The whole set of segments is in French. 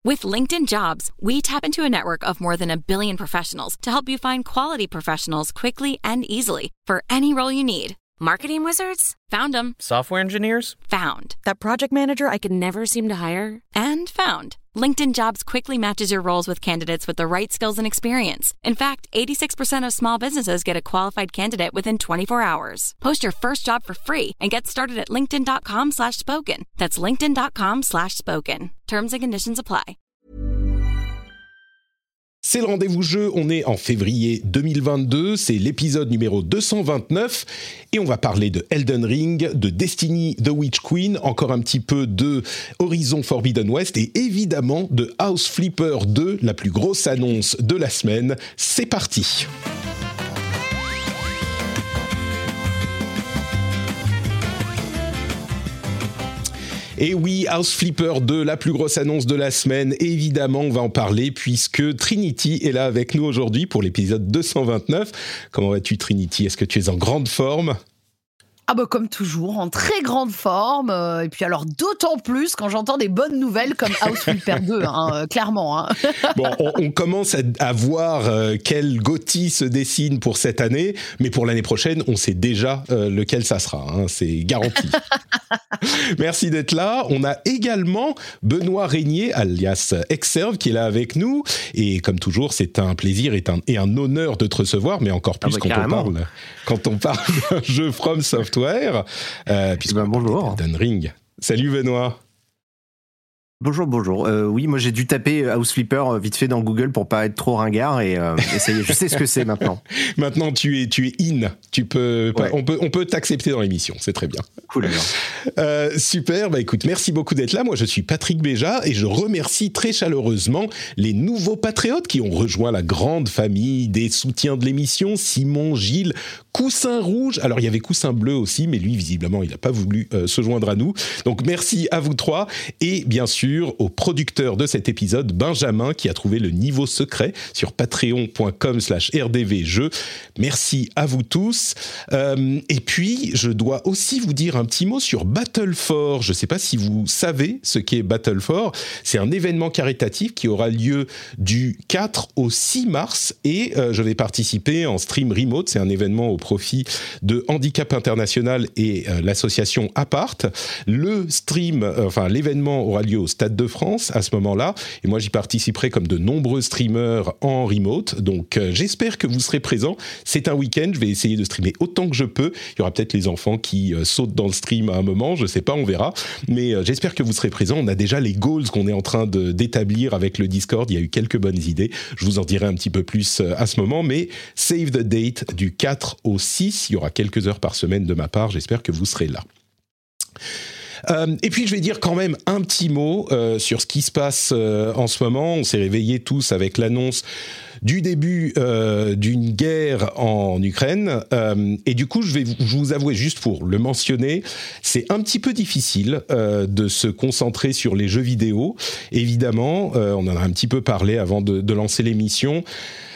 With LinkedIn Jobs, we tap into a network of more than 1 billion professionals to help you find quality professionals quickly and easily for any role you need. Marketing wizards? Found them. Software engineers? Found. That project manager I could never seem to hire? And found. LinkedIn Jobs quickly matches your roles with candidates with the right skills and experience. In fact, 86% of small businesses get a qualified candidate within 24 hours. Post your first job for free and get started at linkedin.com/spoken. That's linkedin.com/spoken. Terms and conditions apply. C'est le rendez-vous jeu, on est en février 2022, c'est l'épisode numéro 229 et on va parler de Elden Ring, de Destiny The Witch Queen, encore un petit peu de Horizon Forbidden West et évidemment de House Flipper 2, la plus grosse annonce de la semaine. C'est parti! Et oui, House Flipper 2, la plus grosse annonce de la semaine, évidemment, on va en parler puisque Trinity est là avec nous aujourd'hui pour l'épisode 229. Comment vas-tu, Trinity ? Est-ce que tu es en grande forme ? Ah bah comme toujours, en très grande forme, et puis alors d'autant plus quand j'entends des bonnes nouvelles comme House Flipper 2, clairement. Hein. Bon, on commence à voir quel GOTY se dessine pour cette année, mais pour l'année prochaine, on sait déjà lequel ça sera, c'est garanti. Merci d'être là. On a également Benoît Régnier, alias Exserve, qui est là avec nous, et comme toujours, c'est un plaisir et un honneur de te recevoir, mais encore plus quand on parle d'un jeu From Software, puisqu'on bonjour. Elden Ring. Salut Benoît. Bonjour. Oui, moi j'ai dû taper House Flipper vite fait dans Google pour pas être trop ringard et ça y est, je sais ce que c'est maintenant. Maintenant tu es in. Tu peux, ouais. on peut t'accepter dans l'émission, c'est très bien. Cool alors. Super. Bah écoute, merci beaucoup d'être là. Moi je suis Patrick Béja et je remercie très chaleureusement les nouveaux patriotes qui ont rejoint la grande famille des soutiens de l'émission. Simon, Gilles, Coussin Rouge. Alors il y avait Coussin Bleu aussi, mais lui visiblement il n'a pas voulu se joindre à nous. Donc merci à vous trois et bien sûr au producteur de cet épisode, Benjamin, qui a trouvé le niveau secret sur patreon.com/rdvjeux. Merci à vous tous. Et puis, je dois aussi vous dire un petit mot sur Battle4. Je ne sais pas si vous savez ce qu'est Battle4. C'est un événement caritatif qui aura lieu du 4 au 6 mars et je vais participer en stream remote. C'est un événement au profit de Handicap International et l'association Apart. L'événement aura lieu au Stade de France à ce moment-là, et moi j'y participerai comme de nombreux streamers en remote, donc j'espère que vous serez présents. C'est un week-end, je vais essayer de streamer autant que je peux. Il y aura peut-être les enfants qui sautent dans le stream à un moment, je sais pas, on verra, mais j'espère que vous serez présents. On a déjà les goals qu'on est en train d'établir avec le Discord, il y a eu quelques bonnes idées, je vous en dirai un petit peu plus à ce moment, mais save the date du 4 au 6, il y aura quelques heures par semaine de ma part, j'espère que vous serez là. Et puis je vais dire quand même un petit mot sur ce qui se passe en ce moment. On s'est réveillés tous avec l'annonce du début d'une guerre en Ukraine. Et du coup, je vous avouer, juste pour le mentionner, c'est un petit peu difficile de se concentrer sur les jeux vidéo. Évidemment, on en a un petit peu parlé avant de lancer l'émission.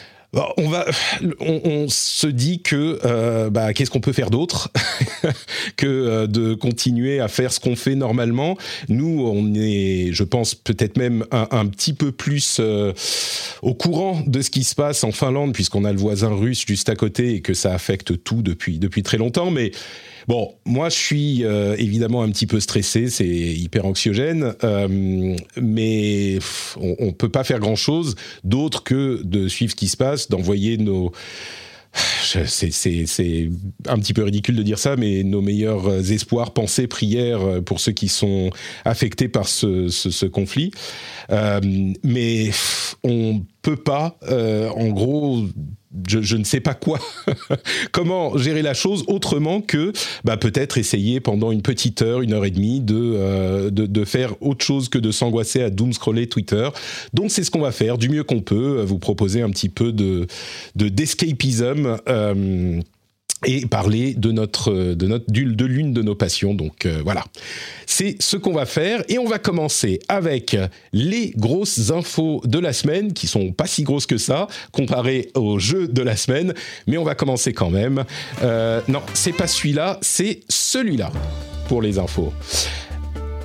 On se dit que qu'est-ce qu'on peut faire d'autre que de continuer à faire ce qu'on fait normalement. Nous, on est, je pense, peut-être même un petit peu plus au courant de ce qui se passe en Finlande, puisqu'on a le voisin russe juste à côté et que ça affecte tout depuis très longtemps. Mais bon, moi, je suis évidemment un petit peu stressé, c'est hyper anxiogène, mais on peut pas faire grand-chose d'autre que de suivre ce qui se passe, d'envoyer nos... C'est un petit peu ridicule de dire ça, mais nos meilleurs espoirs, pensées, prières pour ceux qui sont affectés par ce conflit. Mais on peut pas, en gros... Je ne sais pas quoi, comment gérer la chose autrement que peut-être essayer pendant une petite heure, 1h30 de faire autre chose que de s'angoisser à doom-scroller Twitter. Donc c'est ce qu'on va faire, du mieux qu'on peut, vous proposer un petit peu d'escapism et parler de l'une de nos passions. Donc voilà, c'est ce qu'on va faire et on va commencer avec les grosses infos de la semaine qui sont pas si grosses que ça comparées aux jeux de la semaine, mais on va commencer quand même. Non, c'est pas celui-là, c'est celui-là pour les infos.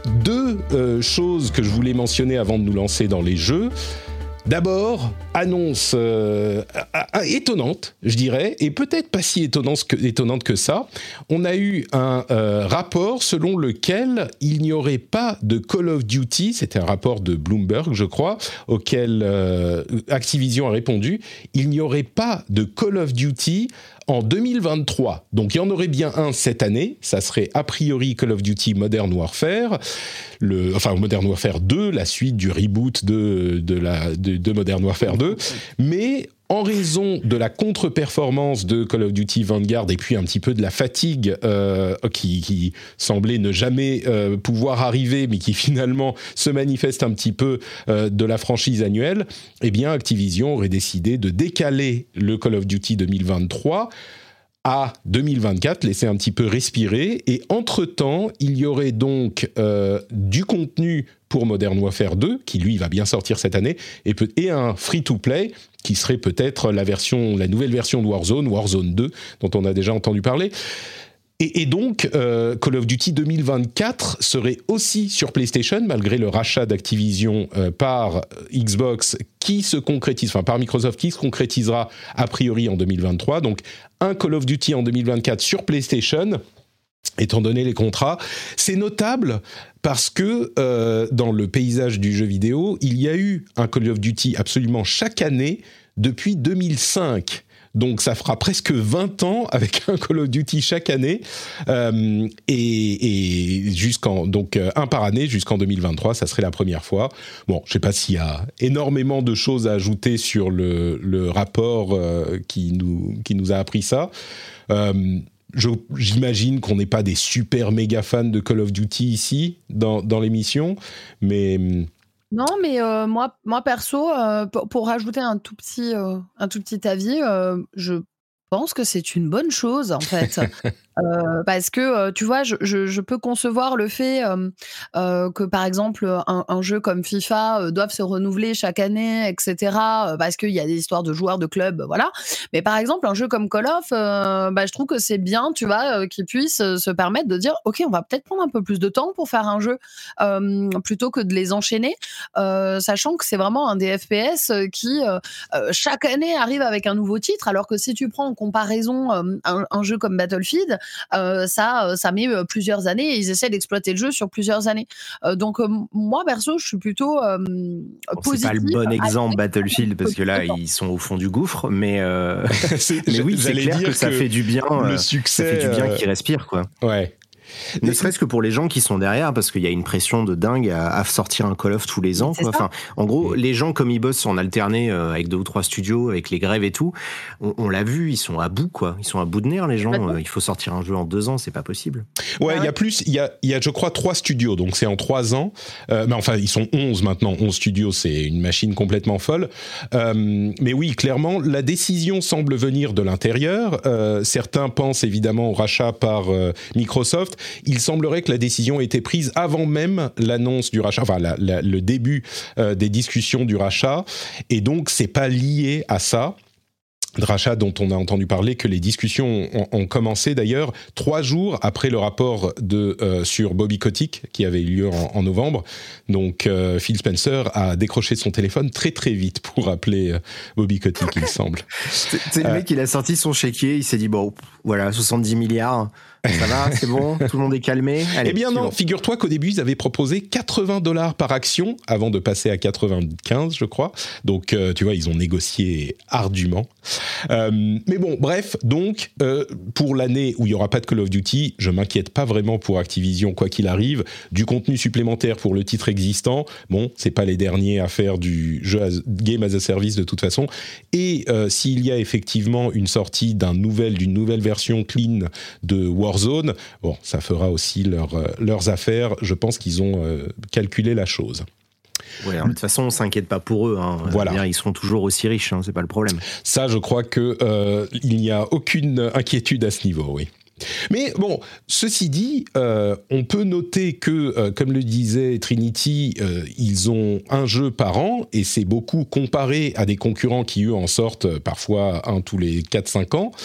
deux choses que je voulais mentionner avant de nous lancer dans les jeux. D'abord, annonce étonnante, je dirais, et peut-être pas si étonnante que ça. On a eu un rapport selon lequel il n'y aurait pas de Call of Duty, c'était un rapport de Bloomberg, je crois, auquel Activision a répondu, il n'y aurait pas de Call of Duty en 2023. Donc il y en aurait bien un cette année, ça serait a priori Call of Duty Modern Warfare, Modern Warfare 2, la suite du reboot de Modern Warfare 2, mais en raison de la contre-performance de Call of Duty Vanguard et puis un petit peu de la fatigue qui semblait ne jamais pouvoir arriver, mais qui finalement se manifeste un petit peu de la franchise annuelle, eh bien Activision aurait décidé de décaler le Call of Duty 2023 à 2024, laisser un petit peu respirer, et entre-temps, il y aurait donc du contenu pour Modern Warfare 2, qui lui va bien sortir cette année, et un free-to-play, qui serait peut-être la nouvelle version de Warzone 2, dont on a déjà entendu parler. Et donc, Call of Duty 2024 serait aussi sur PlayStation, malgré le rachat d'Activision par Xbox, par Microsoft, qui se concrétisera a priori en 2023. Donc, un Call of Duty en 2024 sur PlayStation, étant donné les contrats. C'est notable parce que dans le paysage du jeu vidéo, il y a eu un Call of Duty absolument chaque année depuis 2005. Donc ça fera presque 20 ans avec un Call of Duty chaque année, et un par année jusqu'en 2023, ça serait la première fois. Bon, je ne sais pas s'il y a énormément de choses à ajouter sur le rapport qui nous a appris ça. J'imagine qu'on n'est pas des super méga fans de Call of Duty ici dans l'émission, mais... Non, mais moi perso, pour rajouter un tout petit avis, je pense que c'est une bonne chose en fait. Parce que tu vois, je peux concevoir le fait que par exemple un jeu comme FIFA doive se renouveler chaque année, etc. Parce qu'il y a des histoires de joueurs de clubs, voilà. Mais par exemple un jeu comme Call of, je trouve que c'est bien, tu vois, qu'ils puissent se permettre de dire ok, on va peut-être prendre un peu plus de temps pour faire un jeu plutôt que de les enchaîner, sachant que c'est vraiment un des FPS qui chaque année arrive avec un nouveau titre, alors que si tu prends en comparaison un jeu comme Battlefield, ça met plusieurs années et ils essaient d'exploiter le jeu sur plusieurs années. Donc moi perso, je suis plutôt positive. C'est pas le bon exemple Battlefield parce que là ils sont au fond du gouffre, mais oui, c'est clair que ça fait du bien. Le succès, ça fait du bien qu'ils respirent, quoi. Ouais. Ne serait-ce que pour les gens qui sont derrière, parce qu'il y a une pression de dingue à sortir un Call of tous les ans, quoi. Enfin, en gros, les gens comme ils bossent en alterné avec 2 ou 3 studios, avec les grèves et tout, on l'a vu, ils sont à bout, quoi. Ils sont à bout de nerfs, les gens. Il faut sortir un jeu en 2 ans, c'est pas possible. Ouais, il y a je crois 3 studios, donc c'est en 3 ans. Mais enfin, ils sont 11 maintenant. 11 studios, c'est une machine complètement folle. Mais oui, clairement, la décision semble venir de l'intérieur. Certains pensent évidemment au rachat par Microsoft. Il semblerait que la décision ait été prise avant même l'annonce du rachat, enfin le début des discussions du rachat, et donc c'est pas lié à ça. De rachat dont on a entendu parler, que les discussions ont commencé d'ailleurs 3 jours après le rapport sur Bobby Kotick qui avait eu lieu en novembre. Donc Phil Spencer a décroché son téléphone très très vite pour appeler Bobby Kotick, il semble. C'est le mec, il a sorti son chéquier, il s'est dit bon, voilà, 70 milliards. Ça va, c'est bon, tout le monde est calmé. Allez, eh bien non, figure-toi qu'au début, ils avaient proposé $80 par action, avant de passer à 95, je crois. Donc, tu vois, ils ont négocié ardument. Mais bon, bref, donc, pour l'année où il n'y aura pas de Call of Duty, je ne m'inquiète pas vraiment pour Activision, quoi qu'il arrive. Du contenu supplémentaire pour le titre existant, bon, c'est pas les derniers à faire du jeu Game as a Service de toute façon. Et s'il y a effectivement une sortie d'une nouvelle version clean de Warzone, bon, ça fera aussi leurs affaires. Je pense qu'ils ont calculé la chose. Ouais, de toute façon, on s'inquiète pas pour eux. Hein. Voilà. Ils seront toujours aussi riches, hein, c'est pas le problème. Ça, je crois que il n'y a aucune inquiétude à ce niveau, oui. Mais bon, ceci dit, on peut noter que, comme le disait Trinity, ils ont un jeu par an, et c'est beaucoup comparé à des concurrents qui, eux, en sortent parfois un tous les 4-5 ans.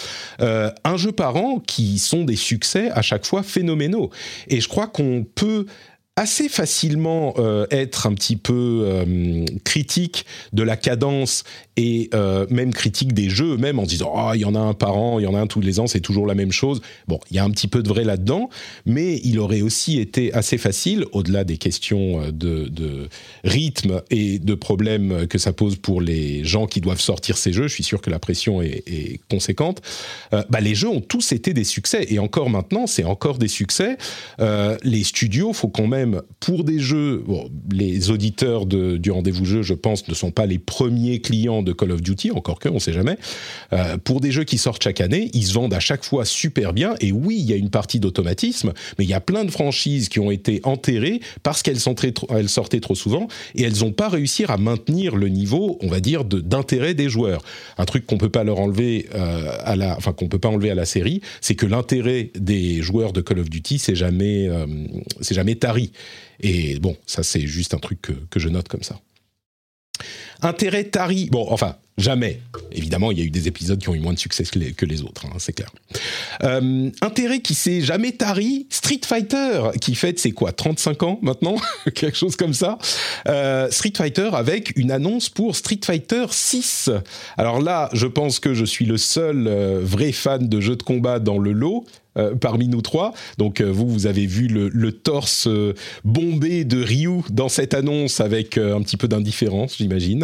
Un jeu par an qui sont des succès à chaque fois phénoménaux. Et je crois qu'on peut assez facilement être un petit peu critique de la cadence et même critique des jeux eux-mêmes en se disant « Ah, il y en a un par an, il y en a un tous les ans, c'est toujours la même chose ». Bon, il y a un petit peu de vrai là-dedans, mais il aurait aussi été assez facile, au-delà des questions de rythme et de problèmes que ça pose pour les gens qui doivent sortir ces jeux, je suis sûr que la pression est conséquente, les jeux ont tous été des succès, et encore maintenant, c'est encore des succès. Les studios, faut quand même, pour des jeux, les auditeurs du rendez-vous jeu, je pense, ne sont pas les premiers clients de Call of Duty, encore que, on ne sait jamais. Pour des jeux qui sortent chaque année, ils se vendent à chaque fois super bien, et oui, il y a une partie d'automatisme, mais il y a plein de franchises qui ont été enterrées parce qu'elles sortaient trop souvent, et elles n'ont pas réussi à maintenir le niveau, on va dire, d'intérêt des joueurs. Un truc qu'on peut pas leur enlever qu'on peut pas enlever à la série, c'est que l'intérêt des joueurs de Call of Duty, c'est jamais tari. Et bon, ça c'est juste un truc que je note comme ça. Intérêt tari, jamais. Évidemment, il y a eu des épisodes qui ont eu moins de succès que les autres, hein, c'est clair. Intérêt qui s'est jamais tari, Street Fighter, qui fête, c'est quoi, 35 ans maintenant quelque chose comme ça. Street Fighter avec une annonce pour Street Fighter 6. Alors là, je pense que je suis le seul vrai fan de jeux de combat dans le lot. Parmi nous trois. Donc vous avez vu le torse bombé de Ryu dans cette annonce avec un petit peu d'indifférence, j'imagine.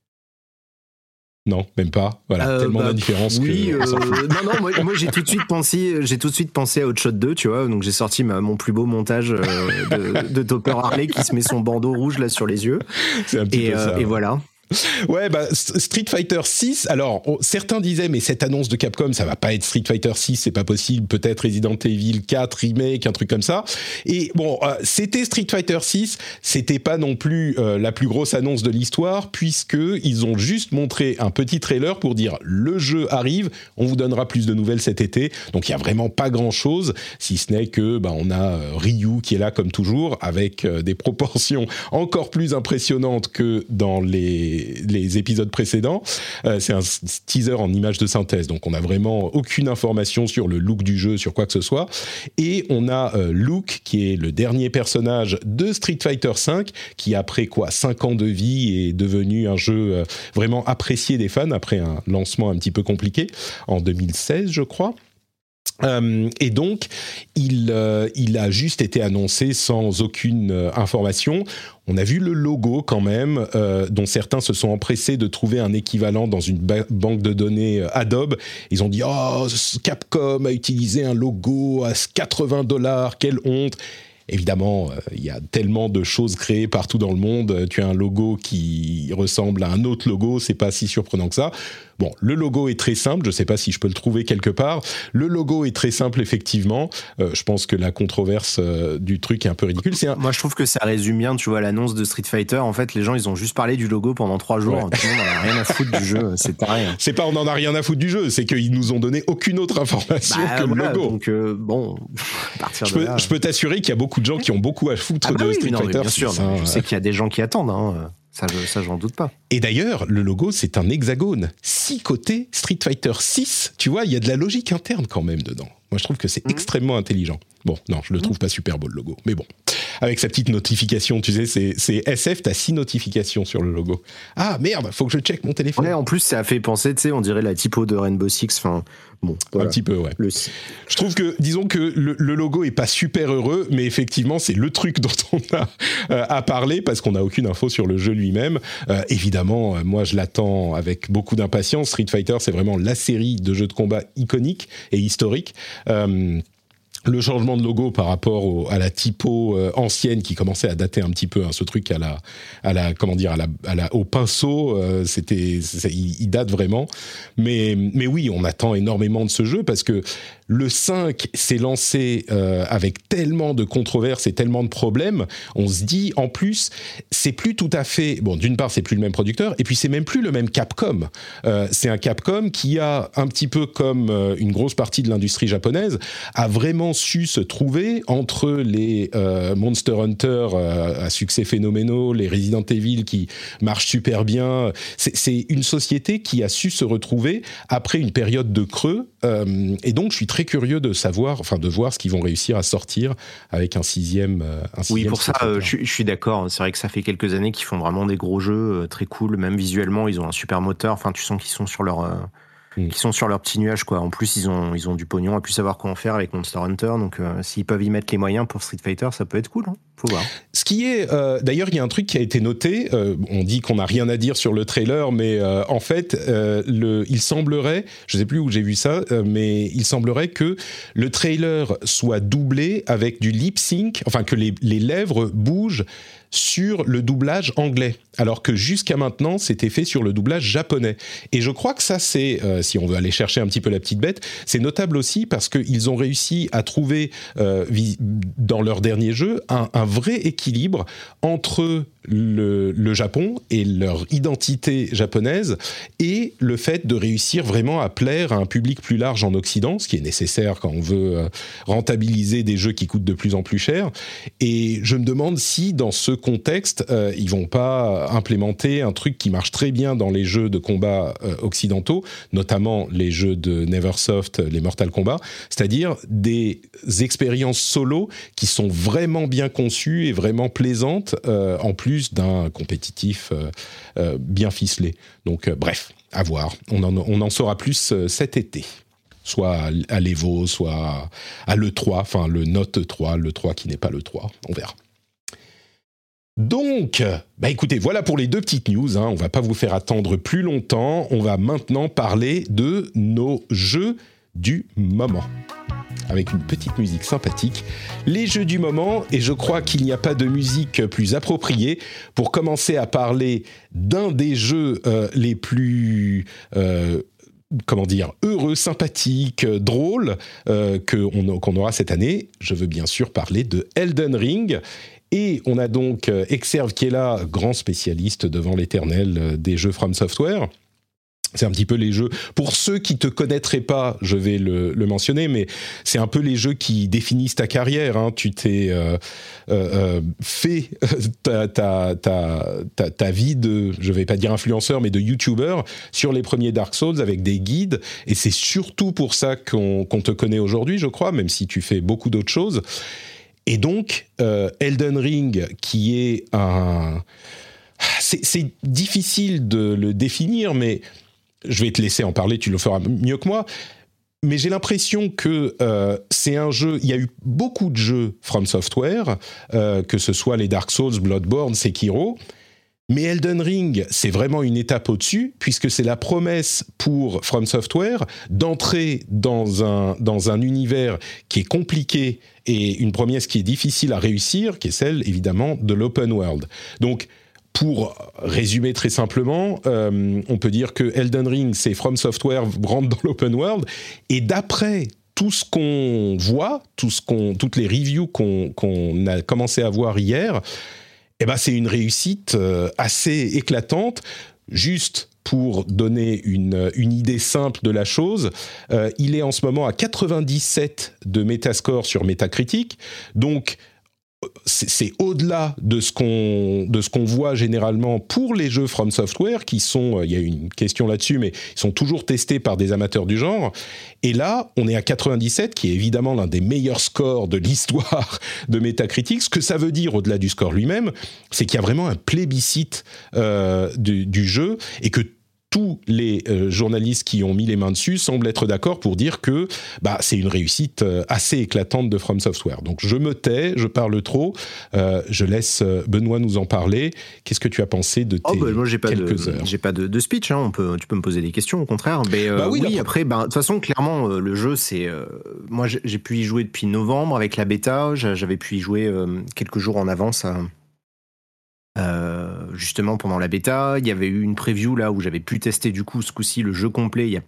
Non, même pas. Voilà, tellement d'indifférence. Oui, non, moi j'ai tout de suite pensé à Hotshot 2, tu vois. Donc j'ai sorti mon plus beau montage de Topper Harley qui se met son bandeau rouge là sur les yeux. C'est un petit peu ça. Et voilà. Ouais, Street Fighter 6, alors certains disaient mais cette annonce de Capcom ça va pas être Street Fighter 6, c'est pas possible, peut-être Resident Evil 4 remake, un truc comme ça. Et bon, c'était Street Fighter 6, c'était pas non plus la plus grosse annonce de l'histoire puisque ils ont juste montré un petit trailer pour dire le jeu arrive, on vous donnera plus de nouvelles cet été. Donc il y a vraiment pas grand-chose si ce n'est que on a Ryu qui est là comme toujours avec des proportions encore plus impressionnantes que dans les épisodes précédents. C'est un teaser en images de synthèse, donc on n'a vraiment aucune information sur le look du jeu, sur quoi que ce soit. Et on a Luke, qui est le dernier personnage de Street Fighter V, qui après 5 ans de vie est devenu un jeu vraiment apprécié des fans, après un lancement un petit peu compliqué, en 2016 je crois. Et donc, il a juste été annoncé sans aucune information. On a vu le logo quand même, dont certains se sont empressés de trouver un équivalent dans une banque de données Adobe. Ils ont dit « Oh, Capcom a utilisé un logo à $80, quelle honte !» Évidemment, il y a tellement de choses créées partout dans le monde. Tu as un logo qui ressemble à un autre logo, c'est pas si surprenant que ça. Bon, le logo est très simple, je sais pas si je peux le trouver quelque part. Le logo est très simple, effectivement. Je pense que la controverse du truc est un peu ridicule. Moi, je trouve que ça résume bien, tu vois, l'annonce de Street Fighter. En fait, les gens, ils ont juste parlé du logo pendant 3 jours. Ouais. Tout le monde en a rien à foutre du jeu, c'est pareil. C'est pas on en a rien à foutre du jeu, c'est qu'ils nous ont donné aucune autre information que le logo. Donc, à partir de là... Je peux t'assurer qu'il y a beaucoup de gens qui ont beaucoup à foutre de Street Fighter. Bien sûr, je sais qu'il y a des gens qui attendent, Ça, j'en doute pas. Et d'ailleurs, le logo, c'est un hexagone. 6 côtés, Street Fighter 6. Tu vois, il y a de la logique interne quand même dedans. Moi, je trouve que c'est extrêmement intelligent. Bon, non, je le trouve pas super beau, le logo. Mais bon, avec sa petite notification, tu sais, c'est SF, t'as 6 notifications sur le logo. Ah, merde, faut que je check mon téléphone. Ouais, en plus, ça a fait penser, tu sais, on dirait la typo de Rainbow Six. Enfin, bon, voilà. Un petit peu, ouais. Je trouve que, disons que le logo est pas super heureux, mais effectivement, c'est le truc dont on a à parler, parce qu'on n'a aucune info sur le jeu lui-même. Évidemment, moi, je l'attends avec beaucoup d'impatience. Street Fighter, c'est vraiment la série de jeux de combat iconique et historique. Le changement de logo par rapport à la typo ancienne qui commençait à dater un petit peu, ce truc au pinceau, il date vraiment. Mais oui, on attend énormément de ce jeu parce que le 5 s'est lancé avec tellement de controverses et tellement de problèmes. On se dit, en plus, c'est plus tout à fait... Bon, d'une part, c'est plus le même producteur, et puis c'est même plus le même Capcom. C'est un Capcom qui a, un petit peu comme une grosse partie de l'industrie japonaise, a vraiment su se trouver entre les Monster Hunter à succès phénoménaux, les Resident Evil qui marchent super bien. C'est une société qui a su se retrouver après une période de creux et donc je suis très curieux de voir ce qu'ils vont réussir à sortir avec un sixième. Oui, pour ça, je suis d'accord. C'est vrai que ça fait quelques années qu'ils font vraiment des gros jeux très cool, même visuellement, ils ont un super moteur. Enfin, tu sens qu'ils sont sur leur petit nuage, quoi. En plus, ils ont du pognon, à plus savoir quoi en faire avec Monster Hunter. Donc, s'ils peuvent y mettre les moyens pour Street Fighter, ça peut être cool, hein. Faut voir. Ce qui est, d'ailleurs, il y a un truc qui a été noté. On dit qu'on n'a rien à dire sur le trailer, mais en fait, il semblerait, je ne sais plus où j'ai vu ça, mais il semblerait que le trailer soit doublé avec du lip sync, enfin que les lèvres bougent sur le doublage anglais, alors que jusqu'à maintenant, c'était fait sur le doublage japonais. Et je crois que ça, c'est, si on veut aller chercher un petit peu la petite bête, c'est notable aussi parce qu'ils ont réussi à trouver, dans leur dernier jeu, un vrai équilibre entre le Japon et leur identité japonaise et le fait de réussir vraiment à plaire à un public plus large en Occident, ce qui est nécessaire quand on veut rentabiliser des jeux qui coûtent de plus en plus cher. Et je me demande si, dans ce contexte, ils vont pas implémenter un truc qui marche très bien dans les jeux de combat occidentaux, notamment les jeux de Neversoft, les Mortal Kombat, c'est-à-dire des expériences solo qui sont vraiment bien conçues et vraiment plaisantes, en plus d'un compétitif bien ficelé. Donc, bref, à voir. On en saura plus cet été. Soit à l'Evo, soit à l'E3, enfin le Note 3, l'E3 qui n'est pas l'E3. On verra. Donc, écoutez, voilà pour les deux petites news, hein. On ne va pas vous faire attendre plus longtemps. On va maintenant parler de nos jeux du moment, avec une petite musique sympathique. Les jeux du moment, et je crois qu'il n'y a pas de musique plus appropriée pour commencer à parler d'un des jeux les plus... heureux, sympathiques, drôles qu'on aura cette année. Je veux bien sûr parler de Elden Ring. Et on a donc Exerve qui est là, grand spécialiste devant l'éternel des jeux From Software. C'est un petit peu les jeux, pour ceux qui te connaîtraient pas, je vais le mentionner, mais c'est un peu les jeux qui définissent ta carrière, hein. Tu t'es fait ta vie de, je vais pas dire influenceur, mais de YouTuber sur les premiers Dark Souls avec des guides, et c'est surtout pour ça qu'on te connaît aujourd'hui, je crois, même si tu fais beaucoup d'autres choses. Et donc, Elden Ring, qui est un... C'est difficile de le définir, mais... Je vais te laisser en parler, tu le feras mieux que moi. Mais j'ai l'impression que c'est un jeu... Il y a eu beaucoup de jeux From Software, que ce soit les Dark Souls, Bloodborne, Sekiro. Mais Elden Ring, c'est vraiment une étape au-dessus, puisque c'est la promesse pour From Software d'entrer dans un univers qui est compliqué et une promesse qui est difficile à réussir, qui est celle, évidemment, de l'open world. Donc, pour résumer très simplement, on peut dire que Elden Ring, c'est From Software rentre dans l'open world, et d'après tout ce qu'on voit, toutes les reviews qu'on a commencé à voir hier, c'est une réussite assez éclatante. Juste pour donner une idée simple de la chose, il est en ce moment à 97 de Metascore sur Metacritic, donc c'est au-delà de ce qu'on voit généralement pour les jeux From Software, qui sont, il y a une question là-dessus, mais ils sont toujours testés par des amateurs du genre. Et là, on est à 97, qui est évidemment l'un des meilleurs scores de l'histoire de Metacritic. Ce que ça veut dire, au-delà du score lui-même, c'est qu'il y a vraiment un plébiscite du jeu, et que tous les journalistes qui ont mis les mains dessus semblent être d'accord pour dire que c'est une réussite assez éclatante de From Software. Donc je me tais, je parle trop, je laisse Benoît nous en parler. Qu'est-ce que tu as pensé de tes moi, quelques heures ? J'ai pas de speech, hein. Tu peux me poser des questions, au contraire. Mais oui, après, de toute façon, clairement, le jeu, c'est... moi, j'ai pu y jouer depuis novembre avec la bêta. J'avais pu y jouer quelques jours en avance justement pendant la bêta. Il y avait eu une preview là où j'avais pu tester du coup ce coup-ci le jeu complet. Il y a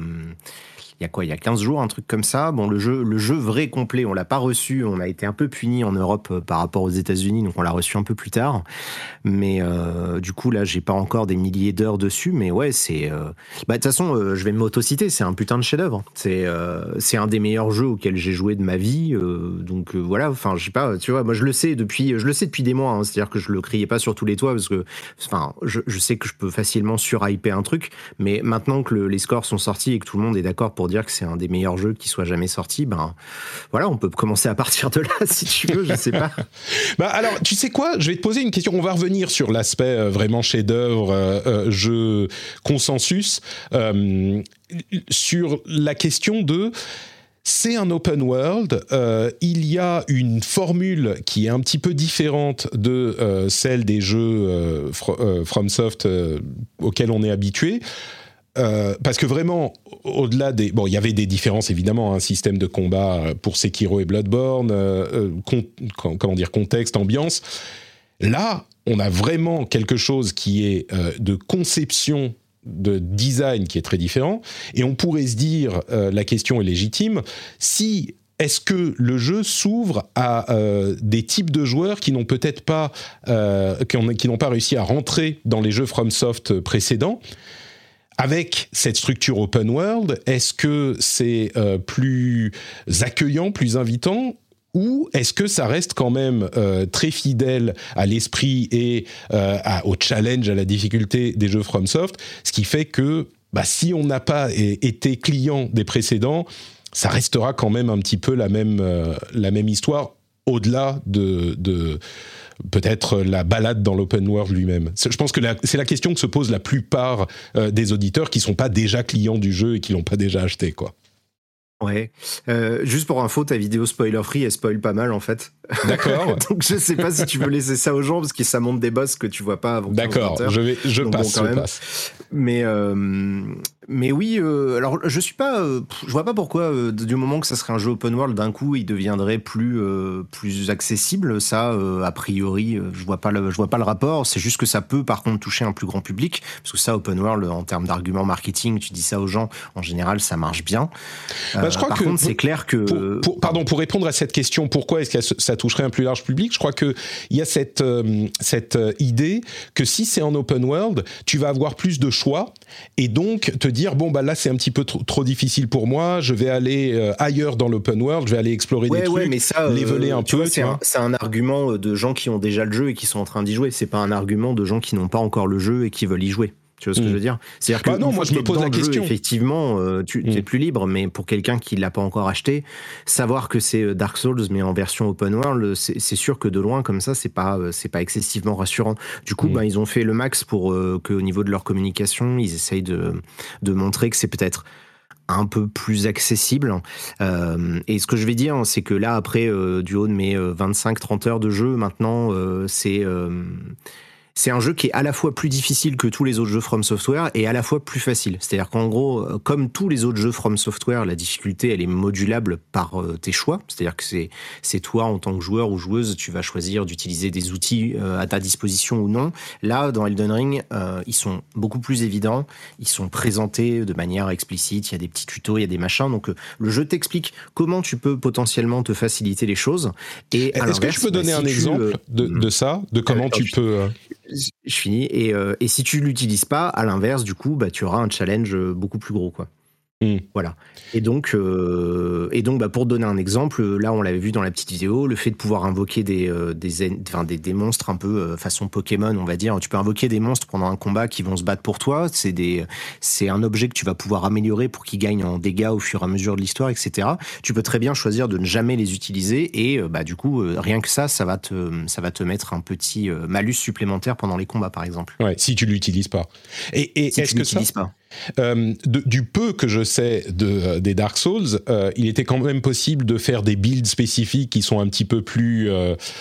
15 jours, un truc comme ça. Bon, le jeu vrai complet, on l'a pas reçu. On a été un peu puni en Europe par rapport aux États-Unis, donc on l'a reçu un peu plus tard. Mais du coup là, j'ai pas encore des milliers d'heures dessus. Mais ouais, c'est de toute façon, je vais m'autociter. C'est un putain de chef-d'œuvre. C'est un des meilleurs jeux auxquels j'ai joué de ma vie. Donc voilà. Enfin, je sais pas. Tu vois, moi je le sais depuis des mois. Hein, c'est-à-dire que je le criais pas sur tous les toits parce que, enfin, je sais que je peux facilement surhyper un truc. Mais maintenant que les scores sont sortis et que tout le monde est d'accord pour pour dire que c'est un des meilleurs jeux qui soit jamais sorti, ben voilà, on peut commencer à partir de là si tu veux, je sais pas. Bah alors, tu sais quoi, je vais te poser une question. On va revenir sur l'aspect vraiment chef-d'œuvre, jeu consensus, sur la question de... C'est un open world, il y a une formule qui est un petit peu différente de celle des jeux FromSoft auxquels on est habitué. Parce que vraiment, au-delà des... Bon, il y avait des différences, évidemment, un système de combat pour Sekiro et Bloodborne, contexte, ambiance. Là, on a vraiment quelque chose qui est de conception, de design qui est très différent. Et on pourrait se dire, la question est légitime, est-ce que le jeu s'ouvre à des types de joueurs qui n'ont peut-être pas, qui n'ont pas réussi à rentrer dans les jeux FromSoft précédents? Avec cette structure open world, est-ce que c'est plus accueillant, plus invitant, ou est-ce que ça reste quand même très fidèle à l'esprit et au challenge, à la difficulté des jeux FromSoft, ce qui fait que si on n'a pas été client des précédents, ça restera quand même un petit peu la même histoire, au-delà de peut-être la balade dans l'open world lui-même. Je pense que c'est la question que se posent la plupart des auditeurs qui ne sont pas déjà clients du jeu et qui ne l'ont pas déjà acheté, quoi. Ouais. Juste pour info, ta vidéo spoiler free, elle spoil pas mal en fait. D'accord. Donc je sais pas si tu veux laisser ça aux gens parce que ça montre des boss que tu vois pas avant. D'accord. Je passe. Mais oui. Alors je vois pas pourquoi du moment que ça serait un jeu open world d'un coup il deviendrait plus accessible. Ça a priori je vois pas le rapport. C'est juste que ça peut par contre toucher un plus grand public parce que ça open world en termes d'argument marketing, tu dis ça aux gens en général ça marche bien. Je crois par contre, c'est clair que... Pour répondre à cette question, pourquoi est-ce que ça toucherait un plus large public, je crois qu'il y a cette idée que si c'est en open world, tu vas avoir plus de choix et donc te dire, là c'est un petit peu trop difficile pour moi, je vais aller ailleurs dans l'open world, je vais aller explorer des trucs, mais ça, leveler un peu. C'est un argument de gens qui ont déjà le jeu et qui sont en train d'y jouer, c'est pas un argument de gens qui n'ont pas encore le jeu et qui veulent y jouer. Tu vois ce que je veux dire? C'est-à-dire que non, moi je me pose la question. Effectivement, tu es plus libre, mais pour quelqu'un qui l'a pas encore acheté, savoir que c'est Dark Souls mais en version open world, c'est sûr que de loin comme ça, c'est pas excessivement rassurant. Du coup, ils ont fait le max pour qu'au niveau de leur communication, ils essayent de montrer que c'est peut-être un peu plus accessible. Et ce que je vais dire, c'est que là, après, du haut de mes 25-30 heures de jeu, maintenant, c'est un jeu qui est à la fois plus difficile que tous les autres jeux From Software et à la fois plus facile. C'est-à-dire qu'en gros, comme tous les autres jeux From Software, la difficulté, elle est modulable par tes choix. C'est-à-dire que c'est toi, en tant que joueur ou joueuse, tu vas choisir d'utiliser des outils à ta disposition ou non. Là, dans Elden Ring, ils sont beaucoup plus évidents. Ils sont présentés de manière explicite. Il y a des petits tutos, il y a des machins. Donc, le jeu t'explique comment tu peux potentiellement te faciliter les choses. Et est-ce que je peux donner un exemple de ça, de comment tu peux... Je finis. Et si tu l'utilises pas, à l'inverse, du coup, tu auras un challenge beaucoup plus gros, quoi. Voilà. Et donc, pour donner un exemple, là, on l'avait vu dans la petite vidéo, le fait de pouvoir invoquer des monstres un peu façon Pokémon, on va dire. Tu peux invoquer des monstres pendant un combat qui vont se battre pour toi. C'est un objet que tu vas pouvoir améliorer pour qu'il gagne en dégâts au fur et à mesure de l'histoire, etc. Tu peux très bien choisir de ne jamais les utiliser et, du coup, rien que ça va te mettre un petit malus supplémentaire pendant les combats, par exemple. Ouais, si tu l'utilises pas. Et si est-ce tu que l'utilises pas. Du peu que je sais des Dark Souls, il était quand même possible de faire des builds spécifiques qui sont un petit peu plus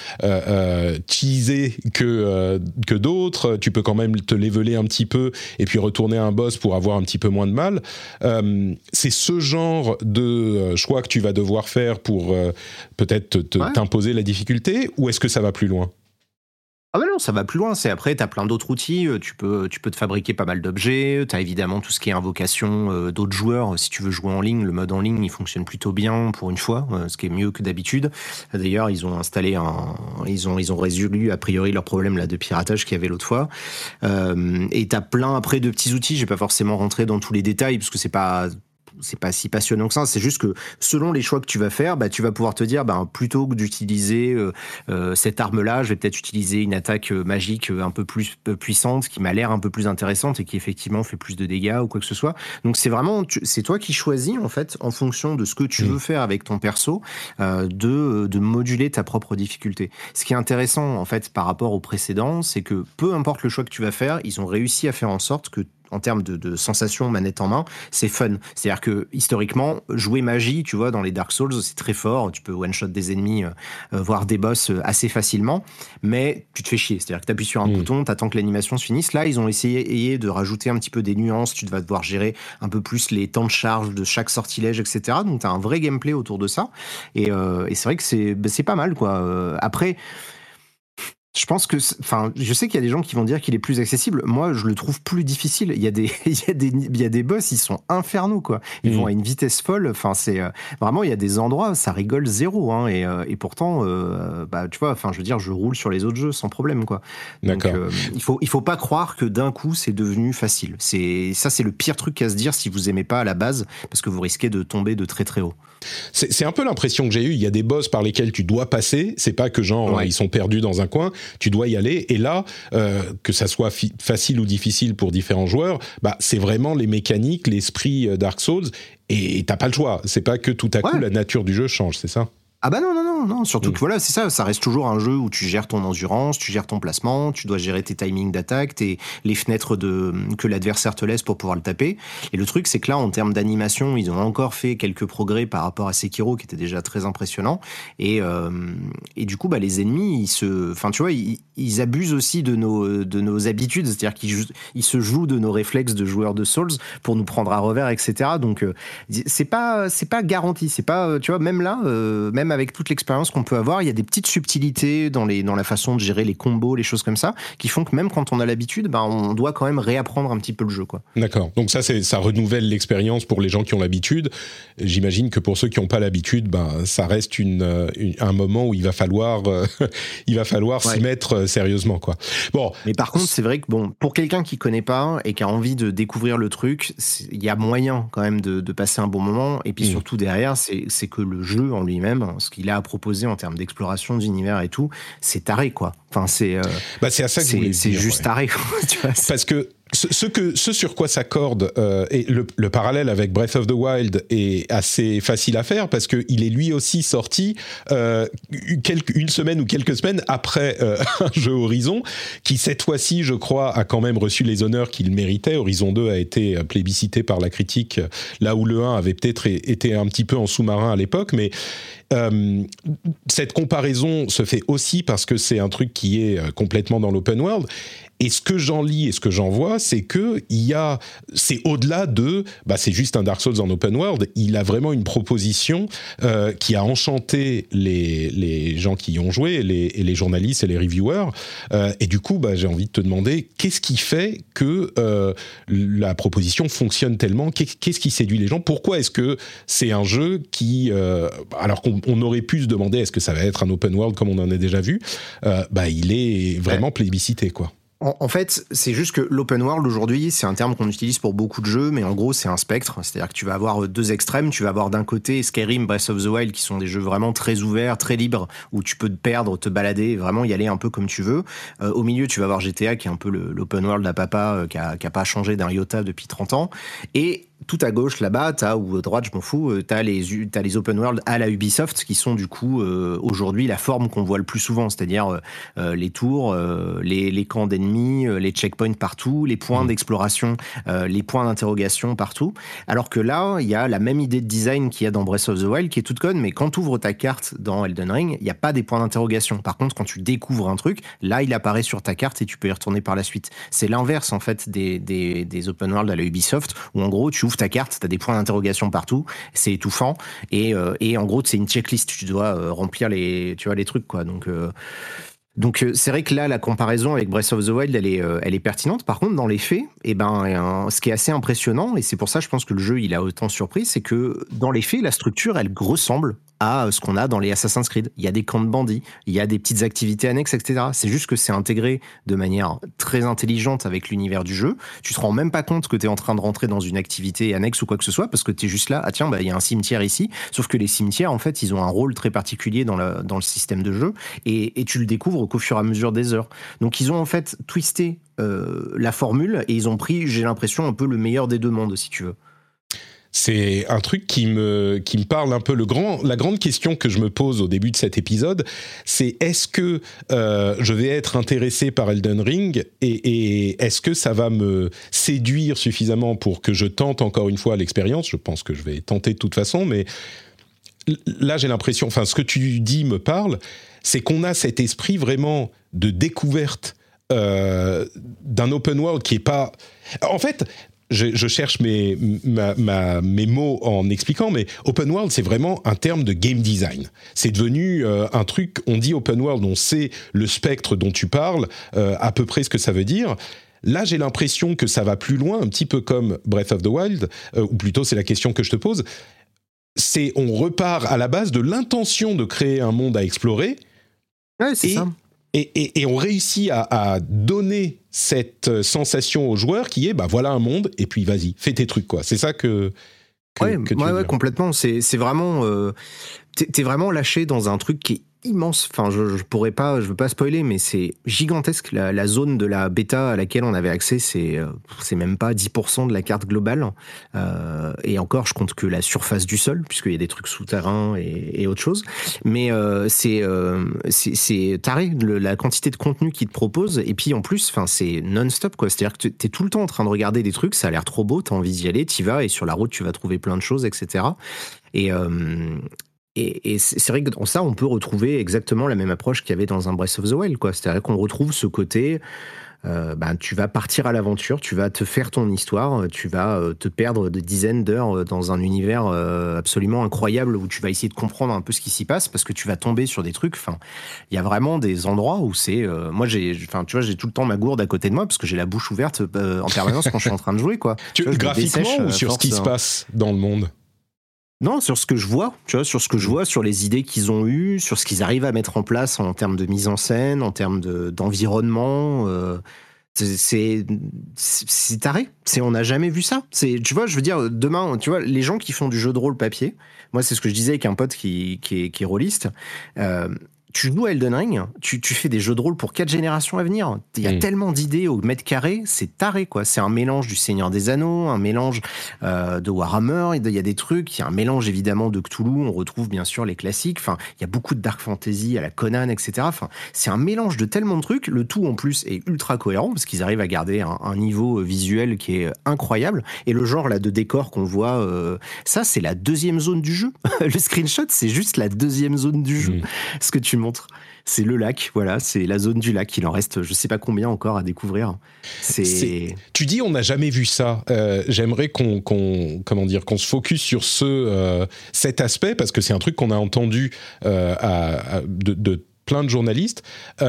cheesés que d'autres. Tu peux quand même te leveler un petit peu et puis retourner à un boss pour avoir un petit peu moins de mal. C'est ce genre de choix que tu vas devoir faire pour peut-être t'imposer la difficulté, ou est-ce que ça va plus loin ? Ah non, ça va plus loin. C'est après, t'as plein d'autres outils. Tu peux te fabriquer pas mal d'objets. T'as évidemment tout ce qui est invocation d'autres joueurs. Si tu veux jouer en ligne, le mode en ligne, il fonctionne plutôt bien pour une fois, ce qui est mieux que d'habitude. D'ailleurs, ils ont installé ils ont résolu a priori leur problème là de piratage qu'il y avait l'autre fois. Et t'as plein après de petits outils. Je vais pas forcément rentrer dans tous les détails parce que c'est pas c'est pas si passionnant que ça. C'est juste que selon les choix que tu vas faire, tu vas pouvoir te dire, plutôt que d'utiliser cette arme-là, je vais peut-être utiliser une attaque magique un peu plus puissante, qui m'a l'air un peu plus intéressante et qui effectivement fait plus de dégâts ou quoi que ce soit. Donc c'est vraiment, c'est toi qui choisis en fait, en fonction de ce que tu veux faire avec ton perso, de moduler ta propre difficulté. Ce qui est intéressant en fait par rapport au précédent, c'est que peu importe le choix que tu vas faire, ils ont réussi à faire en sorte que en termes de sensation manette en main, c'est fun. C'est-à-dire que, historiquement, jouer magie, tu vois, dans les Dark Souls, c'est très fort. Tu peux one-shot des ennemis, voire des boss assez facilement, mais tu te fais chier. C'est-à-dire que tu appuies sur un bouton, tu attends que l'animation se finisse. Là, ils ont essayé de rajouter un petit peu des nuances. Tu vas devoir gérer un peu plus les temps de charge de chaque sortilège, etc. Donc, tu as un vrai gameplay autour de ça. Et c'est vrai que c'est pas mal, quoi. Après... Je pense que, je sais qu'il y a des gens qui vont dire qu'il est plus accessible. Moi, je le trouve plus difficile. Il y a des boss, ils sont infernaux, quoi. Ils vont à une vitesse folle. C'est vraiment, il y a des endroits, ça rigole zéro, hein. Et pourtant, tu vois, je veux dire, je roule sur les autres jeux sans problème, quoi. D'accord. Donc, il faut pas croire que d'un coup, c'est devenu facile. C'est le pire truc à se dire si vous aimez pas à la base, parce que vous risquez de tomber de très très haut. C'est un peu l'impression que j'ai eue. Il y a des boss par lesquels tu dois passer. C'est pas que ils sont perdus dans un coin. Tu dois y aller. Et là, que ça soit facile ou difficile pour différents joueurs, c'est vraiment les mécaniques, l'esprit Dark Souls. Et t'as pas le choix. C'est pas que tout à coup la nature du jeu change, c'est ça ? Ah non, surtout que voilà, c'est ça reste toujours un jeu où tu gères ton endurance, tu gères ton placement, tu dois gérer tes timings d'attaque, les fenêtres que l'adversaire te laisse pour pouvoir le taper. Et le truc, c'est que là, en termes d'animation, ils ont encore fait quelques progrès par rapport à Sekiro, qui était déjà très impressionnant. Et du coup, les ennemis, ils abusent aussi de nos habitudes, c'est-à-dire qu'ils se jouent de nos réflexes de joueurs de Souls pour nous prendre à revers, etc. Donc, c'est pas garanti, c'est pas, tu vois, même là, même avec toute l'expérience qu'on peut avoir, il y a des petites subtilités dans la façon de gérer les combos, les choses comme ça, qui font que même quand on a l'habitude, on doit quand même réapprendre un petit peu le jeu, quoi. D'accord. Donc ça renouvelle l'expérience pour les gens qui ont l'habitude. J'imagine que pour ceux qui n'ont pas l'habitude, ça reste un moment où il va falloir s'y mettre sérieusement, quoi. Bon. Mais par contre, c'est vrai que pour quelqu'un qui connaît pas et qui a envie de découvrir le truc, il y a moyen quand même de passer un bon moment. Et puis surtout derrière, c'est que le jeu en lui-même, ce qu'il a à proposer en termes d'exploration d'univers et tout, c'est taré, quoi. C'est à ça que je voulais dire, c'est juste taré, quoi, tu vois. Parce que ce sur quoi s'accorde et le parallèle avec Breath of the Wild est assez facile à faire parce que il est lui aussi sorti une semaine ou quelques semaines après un jeu Horizon qui cette fois-ci, je crois, a quand même reçu les honneurs qu'il méritait. Horizon 2 a été plébiscité par la critique, là où le 1 avait peut-être été un petit peu en sous-marin à l'époque, mais cette comparaison se fait aussi parce que c'est un truc qui est complètement dans l'open world. Et ce que j'en lis et ce que j'en vois, c'est que c'est au-delà de, c'est juste un Dark Souls en open world. Il a vraiment une proposition qui a enchanté les gens qui y ont joué, et les journalistes et les reviewers. Et du coup, j'ai envie de te demander, qu'est-ce qui fait que la proposition fonctionne tellement ? Qu'est-ce qui séduit les gens ? Pourquoi est-ce que c'est un jeu qui, alors qu'on aurait pu se demander, est-ce que ça va être un open world comme on en a déjà vu ? Il est vraiment plébiscité, quoi. En fait, c'est juste que l'open world aujourd'hui, c'est un terme qu'on utilise pour beaucoup de jeux, mais en gros, c'est un spectre. C'est-à-dire que tu vas avoir deux extrêmes. Tu vas avoir d'un côté Skyrim, Breath of the Wild, qui sont des jeux vraiment très ouverts, très libres, où tu peux te perdre, te balader, vraiment y aller un peu comme tu veux. Au milieu, tu vas avoir GTA, qui est un peu l'open world à papa, qui a pas changé d'un iota depuis 30 ans. Et tout à gauche, là-bas, ou à droite, je m'en fous, t'as les open world à la Ubisoft, qui sont du coup, aujourd'hui, la forme qu'on voit le plus souvent. C'est-à-dire les tours, les camps d'ennemis, les checkpoints partout, les points d'exploration, les points d'interrogation partout. Alors que là, il y a la même idée de design qu'il y a dans Breath of the Wild, qui est toute conne, mais quand tu ouvres ta carte dans Elden Ring, il n'y a pas des points d'interrogation. Par contre, quand tu découvres un truc, là, il apparaît sur ta carte et tu peux y retourner par la suite. C'est l'inverse, en fait, des open world à la Ubisoft, où en gros, tu ouvres ta carte, tu as des points d'interrogation partout, c'est étouffant, et en gros, c'est une checklist, tu dois remplir les trucs, quoi. Donc c'est vrai que là, la comparaison avec Breath of the Wild, elle est pertinente. Par contre, dans les faits, ce qui est assez impressionnant, et c'est pour ça, je pense que le jeu, il a autant surpris, c'est que dans les faits, la structure, elle ressemble à ce qu'on a dans les Assassin's Creed. Il y a des camps de bandits, il y a des petites activités annexes, etc. C'est juste que c'est intégré de manière très intelligente avec l'univers du jeu. Tu te rends même pas compte que tu es en train de rentrer dans une activité annexe ou quoi que ce soit, parce que tu es juste là, ah tiens, il y a un cimetière ici. Sauf que les cimetières, en fait, ils ont un rôle très particulier dans le système de jeu, et tu le découvres qu'au fur et à mesure des heures. Donc ils ont en fait twisté la formule, et ils ont pris, j'ai l'impression, un peu le meilleur des deux mondes, si tu veux. C'est un truc qui me parle un peu. La grande question que je me pose au début de cet épisode, c'est est-ce que je vais être intéressé par Elden Ring et est-ce que ça va me séduire suffisamment pour que je tente encore une fois l'expérience ? Je pense que je vais tenter de toute façon, mais là j'ai l'impression, enfin ce que tu dis me parle, c'est qu'on a cet esprit vraiment de découverte d'un open world qui est pas... En fait... Je cherche mes mots en expliquant, mais open world, c'est vraiment un terme de game design. C'est devenu un truc, on dit open world, on sait le spectre dont tu parles, à peu près ce que ça veut dire. Là, j'ai l'impression que ça va plus loin, un petit peu comme Breath of the Wild, ou plutôt c'est la question que je te pose. On repart à la base de l'intention de créer un monde à explorer. Ouais, c'est ça. Et on réussit à donner cette sensation aux joueurs qui est, voilà un monde, et puis vas-y, fais tes trucs, quoi. C'est ça que tu veux dire. Complètement. C'est vraiment... t'es vraiment lâché dans un truc qui est immense. Enfin, je veux pas spoiler, mais c'est gigantesque. La zone de la bêta à laquelle on avait accès, c'est même pas 10% de la carte globale. Et encore, je compte que la surface du sol, puisqu'il y a des trucs souterrains et autre chose. Mais c'est taré, la quantité de contenu qu'ils te proposent. Et puis en plus, c'est non-stop, quoi. C'est-à-dire que t'es tout le temps en train de regarder des trucs, ça a l'air trop beau, t'as envie d'y aller, t'y vas, et sur la route, tu vas trouver plein de choses, etc. Et c'est vrai que dans ça, on peut retrouver exactement la même approche qu'il y avait dans un Breath of the Wild, quoi. C'est-à-dire qu'on retrouve ce côté, tu vas partir à l'aventure, tu vas te faire ton histoire, tu vas te perdre de dizaines d'heures dans un univers absolument incroyable où tu vas essayer de comprendre un peu ce qui s'y passe parce que tu vas tomber sur des trucs. Enfin, il y a vraiment des endroits où c'est, moi j'ai tout le temps ma gourde à côté de moi parce que j'ai la bouche ouverte en permanence quand je suis en train de jouer, quoi. Graphiquement ou sur ce qui se passe dans le monde? Non, sur ce que je vois, sur les idées qu'ils ont eues, sur ce qu'ils arrivent à mettre en place en termes de mise en scène, en termes d'environnement. C'est taré. On n'a jamais vu ça. Tu vois, je veux dire, demain, tu vois, les gens qui font du jeu de rôle papier, moi, c'est ce que je disais avec un pote qui est rôliste. Tu joues à Elden Ring, tu fais des jeux de rôle pour 4 générations à venir. Il y a tellement d'idées au mètre carré, c'est taré, quoi. C'est un mélange du Seigneur des Anneaux, un mélange de Warhammer, il y a des trucs, il y a un mélange évidemment de Cthulhu, on retrouve bien sûr les classiques, enfin, il y a beaucoup de Dark Fantasy à la Conan, etc. Enfin, c'est un mélange de tellement de trucs, le tout en plus est ultra cohérent, parce qu'ils arrivent à garder un niveau visuel qui est incroyable, et le genre là de décor qu'on voit, ça c'est la deuxième zone du jeu. Le screenshot, c'est juste la deuxième zone du jeu. Ce que tu montre. C'est le lac, voilà, c'est la zone du lac. Il en reste, je sais pas combien encore à découvrir. Tu dis, on n'a jamais vu ça. J'aimerais qu'on se focus sur cet aspect parce que c'est un truc qu'on a entendu de plein de journalistes.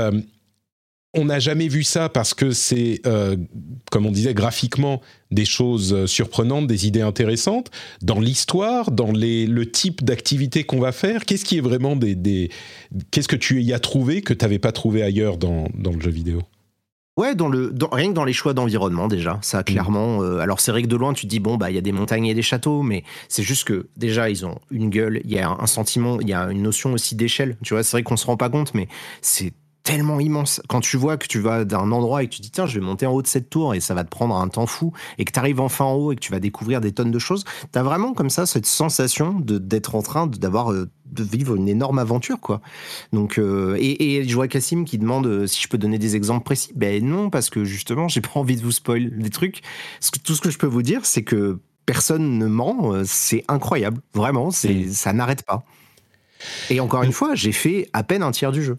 On n'a jamais vu ça parce que c'est, comme on disait, graphiquement des choses surprenantes, des idées intéressantes. Dans l'histoire, dans le type d'activité qu'on va faire, qu'est-ce qui est vraiment qu'est-ce que tu y as trouvé que tu n'avais pas trouvé ailleurs dans le jeu vidéo ? Ouais, rien que dans les choix d'environnement déjà, ça clairement. Alors c'est vrai que de loin tu te dis il y a des montagnes et des châteaux, mais c'est juste que déjà ils ont une gueule, il y a un sentiment, il y a une notion aussi d'échelle. Tu vois, c'est vrai qu'on se rend pas compte, mais c'est tellement immense. Quand tu vois que tu vas d'un endroit et que tu dis tiens, je vais monter en haut de cette tour et ça va te prendre un temps fou et que tu arrives enfin en haut et que tu vas découvrir des tonnes de choses, t'as vraiment comme ça cette sensation d'être en train de vivre une énorme aventure, quoi. Donc et je vois Cassim qui demande si je peux donner des exemples précis. Ben non, parce que justement, j'ai pas envie de vous spoil des trucs. Tout ce que je peux vous dire, c'est que personne ne ment, c'est incroyable, vraiment, ça n'arrête pas. Et encore une fois, j'ai fait à peine un tiers du jeu.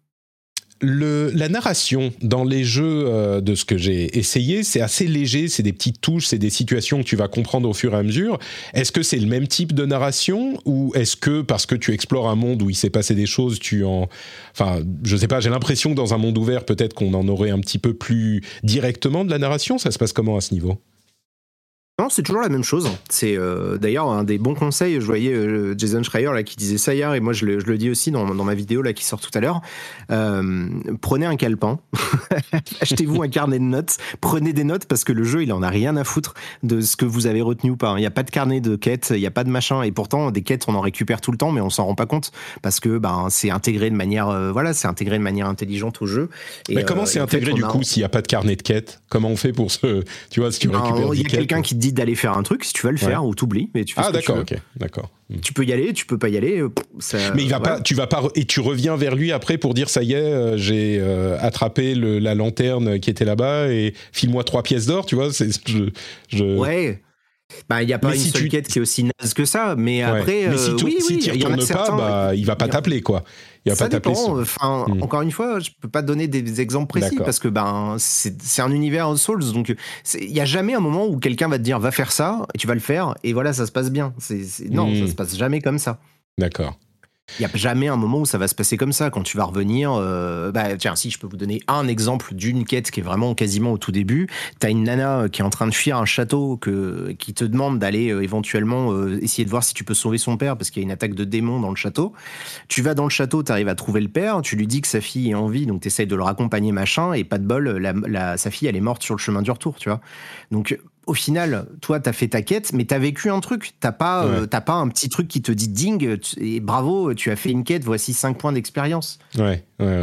La narration dans les jeux de ce que j'ai essayé, c'est assez léger, c'est des petites touches, c'est des situations que tu vas comprendre au fur et à mesure. Est-ce que c'est le même type de narration ou est-ce que parce que tu explores un monde où il s'est passé des choses, enfin, je sais pas, j'ai l'impression que dans un monde ouvert, peut-être qu'on en aurait un petit peu plus directement de la narration. Ça se passe comment à ce niveau ? Non, c'est toujours la même chose. C'est d'ailleurs un des bons conseils. Je voyais Jason Schreier là, qui disait ça hier, et moi je le dis aussi dans ma vidéo là, qui sort tout à l'heure. Prenez un calepin, achetez-vous un carnet de notes, prenez des notes parce que le jeu il en a rien à foutre de ce que vous avez retenu ou pas. Il n'y a pas de carnet de quêtes, il n'y a pas de machin, et pourtant des quêtes on en récupère tout le temps, mais on s'en rend pas compte parce que c'est intégré de manière intelligente au jeu. Mais comment c'est intégré du coup s'il n'y a pas de carnet de quêtes? Comment on fait pour si tu récupères il y a quelqu'un qui te dit d'aller faire un truc, si tu vas le faire, ou t'oublies, mais tu fais ce que tu veux. D'accord. Tu peux y aller, tu peux pas y aller. Mais il va pas, tu vas pas, et tu reviens vers lui après pour dire ça y est, j'ai attrapé la lanterne qui était là-bas et file-moi 3 pièces d'or, tu vois. Ouais. Il n'y a pas une seule quête qui est aussi naze que ça, mais après, mais si tu retournes pas, il va pas t'appeler, quoi. Il va ça pas t'appeler. Encore une fois, je peux pas te donner des exemples précis parce que c'est un univers Souls, donc il y a jamais un moment où quelqu'un va te dire va faire ça et tu vas le faire et voilà, ça se passe bien. Non, ça se passe jamais comme ça. D'accord. Il n'y a jamais un moment où ça va se passer comme ça. Quand tu vas revenir, tiens, si je peux vous donner un exemple d'une quête qui est vraiment quasiment au tout début, t'as une nana qui est en train de fuir un château qui te demande d'aller éventuellement essayer de voir si tu peux sauver son père parce qu'il y a une attaque de démons dans le château. Tu vas dans le château, t'arrives à trouver le père, tu lui dis que sa fille est en vie, donc t'essayes de le raccompagner machin, et pas de bol, sa fille elle est morte sur le chemin du retour, tu vois. Donc au final, toi, t'as fait ta quête, mais t'as vécu un truc. T'as pas un petit truc qui te dit ding, et bravo, tu as fait une quête, voici 5 points d'expérience. Ouais.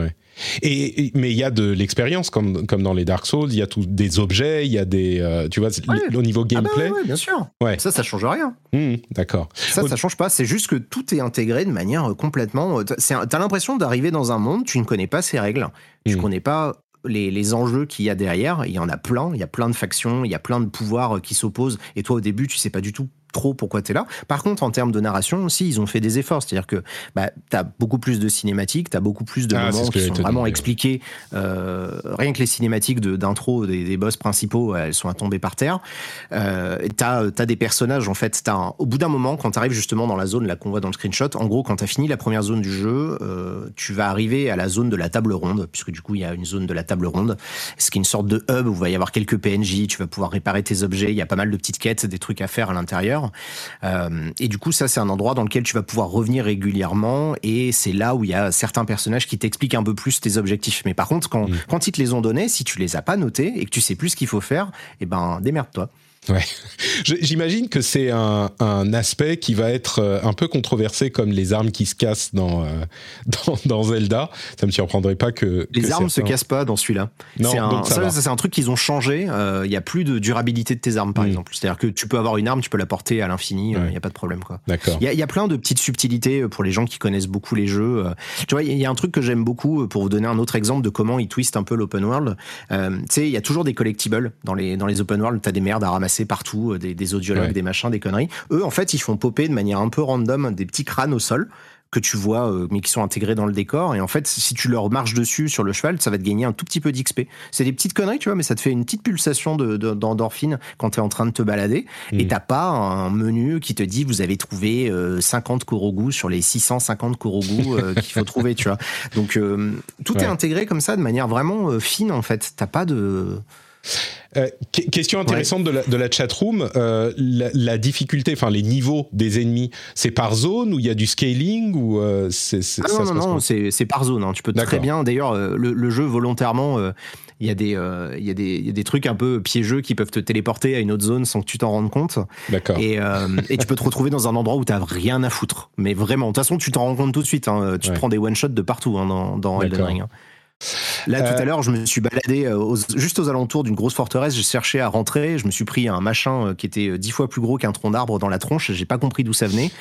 Mais il y a de l'expérience, comme dans les Dark Souls, il y a des objets, il y a des... tu vois, au niveau gameplay... oui, bien sûr. Ouais. Ça change rien. D'accord. Ça change pas, c'est juste que tout est intégré de manière complètement... T'as l'impression d'arriver dans un monde, tu ne connais pas ses règles, tu connais pas... Les enjeux qu'il y a derrière, il y en a plein, il y a plein de factions, il y a plein de pouvoirs qui s'opposent, et toi au début tu sais pas du tout trop pourquoi t'es là. Par contre, en termes de narration aussi, ils ont fait des efforts, c'est-à-dire que t'as beaucoup plus de cinématiques, t'as beaucoup plus de moments qui sont vraiment expliqués. Rien que les cinématiques d'intro des boss principaux, elles sont à tomber par terre. T'as des personnages, en fait, au bout d'un moment, quand t'arrives justement dans la zone là qu'on voit dans le screenshot, en gros, quand t'as fini la première zone du jeu, tu vas arriver à la zone de la table ronde, puisque du coup, il y a une zone de la table ronde, ce qui est une sorte de hub où il va y avoir quelques PNJ, tu vas pouvoir réparer tes objets, il y a pas mal de petites quêtes, des trucs à faire à l'intérieur. Et du coup, ça, c'est un endroit dans lequel tu vas pouvoir revenir régulièrement, et c'est là où il y a certains personnages qui t'expliquent un peu plus tes objectifs. Mais par contre, quand ils te les ont donnés, si tu les as pas notés et que tu sais plus ce qu'il faut faire, démerde-toi. Ouais. J'imagine que c'est un aspect qui va être un peu controversé, comme les armes qui se cassent dans Zelda. Ça me surprendrait pas que les armes se cassent pas dans celui-là. Non, c'est un truc qu'ils ont changé. Il y a plus de durabilité de tes armes, par exemple. C'est-à-dire que tu peux avoir une arme, tu peux la porter à l'infini. Il y a pas de problème, quoi. D'accord. Il y a plein de petites subtilités pour les gens qui connaissent beaucoup les jeux. Tu vois, il y a un truc que j'aime beaucoup, pour vous donner un autre exemple de comment ils twistent un peu l'open world. Tu sais, il y a toujours des collectibles dans les open world. T'as des merdes à ramasser partout, des audiologues, des machins, des conneries. Eux, en fait, ils font popper de manière un peu random des petits crânes au sol que tu vois, mais qui sont intégrés dans le décor. Et en fait, si tu leur marches dessus sur le cheval, ça va te gagner un tout petit peu d'XP. C'est des petites conneries, tu vois, mais ça te fait une petite pulsation d'endorphine quand t'es en train de te balader. Et t'as pas un menu qui te dit, vous avez trouvé 50 Korogu sur les 650 Korogu qu'il faut trouver, tu vois. Donc, tout est intégré comme ça, de manière vraiment fine, en fait. T'as pas de... Question intéressante de la chatroom, la difficulté, enfin les niveaux des ennemis, c'est par zone ou il y a du scaling ou non, c'est par zone. Hein. Tu peux très bien. D'ailleurs, le jeu volontairement, il y a des trucs un peu piégeux qui peuvent te téléporter à une autre zone sans que tu t'en rendes compte. D'accord. Et tu peux te retrouver dans un endroit où t'as rien à foutre. Mais vraiment, de toute façon, tu t'en rends compte tout de suite. Hein. Tu te prends des one shots de partout dans Elden Ring. Hein. Là, tout à l'heure, je me suis baladé juste aux alentours d'une grosse forteresse. J'ai cherché à rentrer. Je me suis pris un machin qui était 10 fois plus gros qu'un tronc d'arbre dans la tronche. J'ai pas compris d'où ça venait.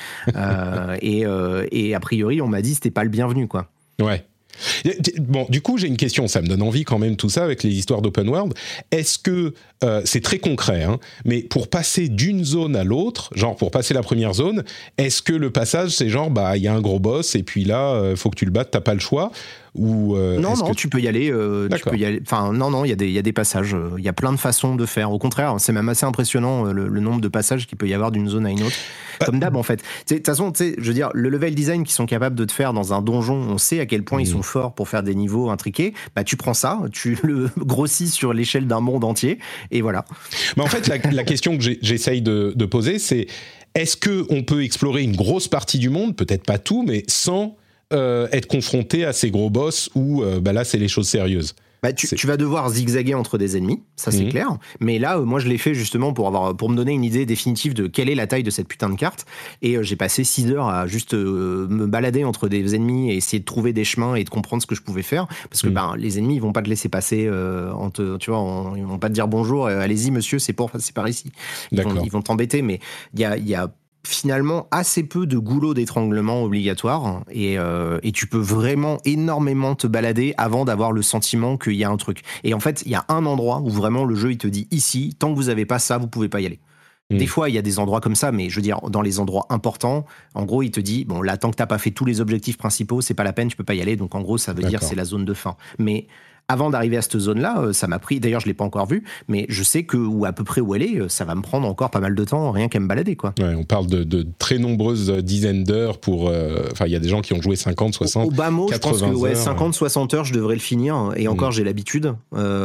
Et a priori, on m'a dit que c'était pas le bienvenu, quoi. Ouais. Bon, du coup, j'ai une question. Ça me donne envie quand même tout ça avec les histoires d'open world. Est-ce que c'est très concret, hein, mais pour passer d'une zone à l'autre, genre pour passer la première zone, est-ce que le passage c'est genre il y a un gros boss et puis là faut que tu le battes, t'as pas le choix? ou non, tu peux y aller. Enfin, non, il y a des passages. Il y a plein de façons de faire. Au contraire, c'est même assez impressionnant le nombre de passages qu'il peut y avoir d'une zone à une autre. Comme d'hab, en fait. De toute façon, je veux dire, le level design qu'ils sont capables de te faire dans un donjon, on sait à quel point ils sont forts pour faire des niveaux intriqués. Bah, tu prends ça, tu le grossis sur l'échelle d'un monde entier, et voilà. Mais en fait, la question que j'essaye de poser, c'est est-ce qu'on peut explorer une grosse partie du monde, peut-être pas tout, mais sans être confronté à ces gros boss où là, c'est les choses sérieuses? Tu vas devoir zigzaguer entre des ennemis, ça c'est clair. Mais là, moi je l'ai fait justement pour me donner une idée définitive de quelle est la taille de cette putain de carte. Et j'ai passé 6 heures à juste me balader entre des ennemis et essayer de trouver des chemins et de comprendre ce que je pouvais faire. Parce que les ennemis, ils vont pas te laisser passer, tu vois, ils vont pas te dire bonjour, allez-y monsieur, c'est par ici. Ils vont t'embêter, mais il y a finalement assez peu de goulots d'étranglement obligatoires et tu peux vraiment énormément te balader avant d'avoir le sentiment qu'il y a un truc. Et en fait, il y a un endroit où vraiment le jeu il te dit ici, tant que vous avez pas ça, vous pouvez pas y aller. Des fois, il y a des endroits comme ça, mais je veux dire, dans les endroits importants, en gros, il te dit, bon, là, tant que t'as pas fait tous les objectifs principaux, c'est pas la peine, tu peux pas y aller. Donc, en gros, ça veut dire c'est la zone de fin. Mais avant d'arriver à cette zone-là, ça m'a pris, d'ailleurs je l'ai pas encore vue, mais je sais que, ou à peu près où elle est, ça va me prendre encore pas mal de temps, rien qu'à me balader, quoi. Ouais, on parle de très nombreuses dizaines d'heures pour, il y a des gens qui ont joué 50, 60, au bas mot, 80 je pense que 50, heures. 60 heures, je devrais le finir, et encore j'ai l'habitude,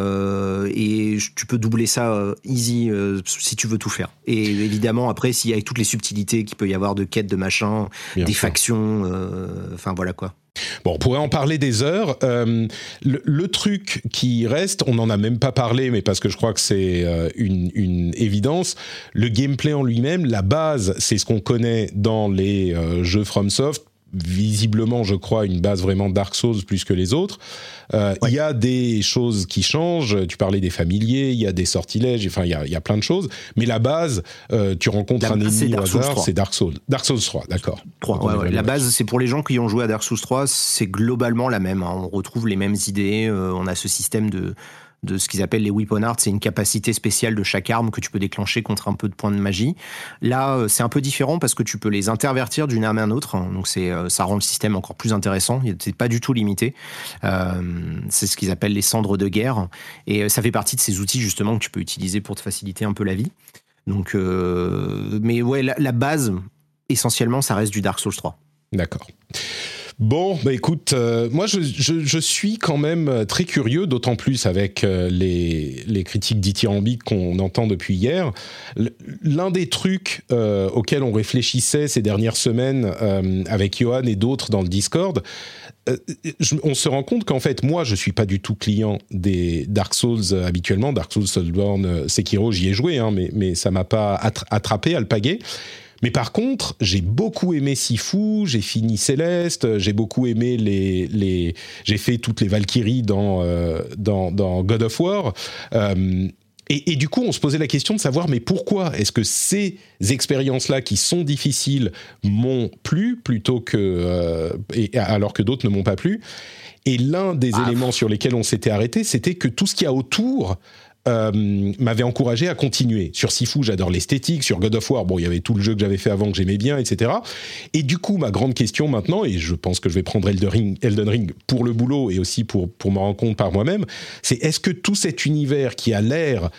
et tu peux doubler ça easy si tu veux tout faire. Et évidemment, après, s'il y a toutes les subtilités qu'il peut y avoir de quêtes, de machin, des factions, enfin voilà quoi. Bon, on pourrait en parler des heures. Le truc qui reste, on n'en a même pas parlé, mais parce que je crois que c'est une évidence, le gameplay en lui-même, la base, c'est ce qu'on connaît dans les jeux FromSoft. Visiblement, je crois, une base vraiment Dark Souls plus que les autres. Il y a des choses qui changent. Tu parlais des familiers, il y a des sortilèges, enfin, il y a plein de choses. Mais la base, tu rencontres un ennemi au hasard, c'est Dark Souls. Dark Souls 3, d'accord. 3, la base, c'est pour les gens qui ont joué à Dark Souls 3, c'est globalement la même. On retrouve les mêmes idées. On a ce système de ce qu'ils appellent les weapon arts, c'est une capacité spéciale de chaque arme que tu peux déclencher contre un peu de points de magie. Là, c'est un peu différent parce que tu peux les intervertir d'une arme à une autre, donc ça rend le système encore plus intéressant, c'est pas du tout limité. C'est ce qu'ils appellent les cendres de guerre, et ça fait partie de ces outils justement que tu peux utiliser pour te faciliter un peu la vie. Donc, mais ouais, la base, essentiellement, ça reste du Dark Souls 3. D'accord. Bon, écoute, moi je suis quand même très curieux, d'autant plus avec les critiques dithyrambiques qu'on entend depuis hier. L'un des trucs auxquels on réfléchissait ces dernières semaines avec Johan et d'autres dans le Discord, on se rend compte qu'en fait, moi, je suis pas du tout client des Dark Souls habituellement. Dark Souls, Soulsborne, Sekiro, j'y ai joué, mais ça m'a pas attrapé, alpagué. Mais par contre, j'ai beaucoup aimé Sifu, j'ai fini Céleste, j'ai beaucoup aimé j'ai fait toutes les Valkyries dans God of War. Et du coup, on se posait la question de savoir, mais pourquoi est-ce que ces expériences-là, qui sont difficiles, m'ont plu plutôt que alors que d'autres ne m'ont pas plu. Et l'un des éléments sur lesquels on s'était arrêté, c'était que tout ce qu'il y a autour m'avait encouragé à continuer. Sur Sifu, j'adore l'esthétique. Sur God of War, bon, il y avait tout le jeu que j'avais fait avant que j'aimais bien, etc. Et du coup, ma grande question maintenant, et je pense que je vais prendre Elden Ring pour le boulot et aussi pour me rendre compte par moi-même, c'est est-ce que tout cet univers qui a l'air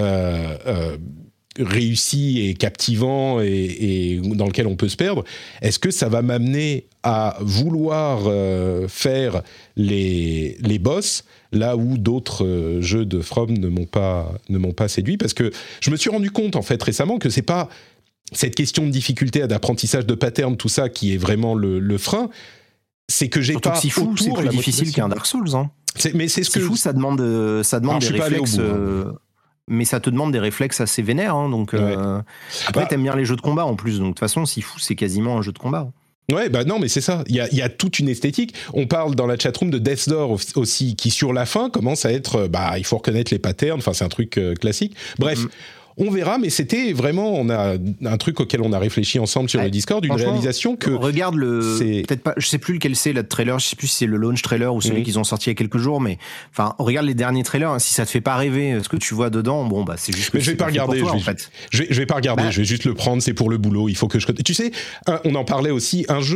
réussi et captivant et dans lequel on peut se perdre, est-ce que ça va m'amener à vouloir faire les boss là où d'autres jeux de From ne m'ont pas séduit? Parce que je me suis rendu compte en fait récemment que c'est pas cette question de difficulté, d'apprentissage de pattern, tout ça qui est vraiment le frein. C'est que j'ai surtout pas Sifu, c'est plus difficile qu'un Dark Souls, hein. Mais c'est ce Sifu, que ça demande des réflexes. Mais ça te demande des réflexes assez vénères, hein, donc après t'aimes bien les jeux de combat en plus, donc de toute façon Sifu c'est quasiment un jeu de combat. Ouais, bah non, mais c'est ça. Il y a toute une esthétique. On parle dans la chatroom de Death's Door aussi, qui sur la fin commence à être, il faut reconnaître les patterns. Enfin, c'est un truc classique. Bref. On verra, mais c'était vraiment, on a un truc auquel on a réfléchi ensemble sur le Discord, une réalisation que... Regarde peut-être pas, je sais plus lequel c'est, le trailer, je sais plus si c'est le launch trailer ou celui qu'ils ont sorti il y a quelques jours, mais enfin, regarde les derniers trailers, hein, si ça te fait pas rêver, ce que tu vois dedans, bon, bah, c'est juste que mais je vais pas regarder, je vais pas regarder, je vais juste le prendre, c'est pour le boulot, il faut que je... Tu sais, on en parlait aussi, un jeu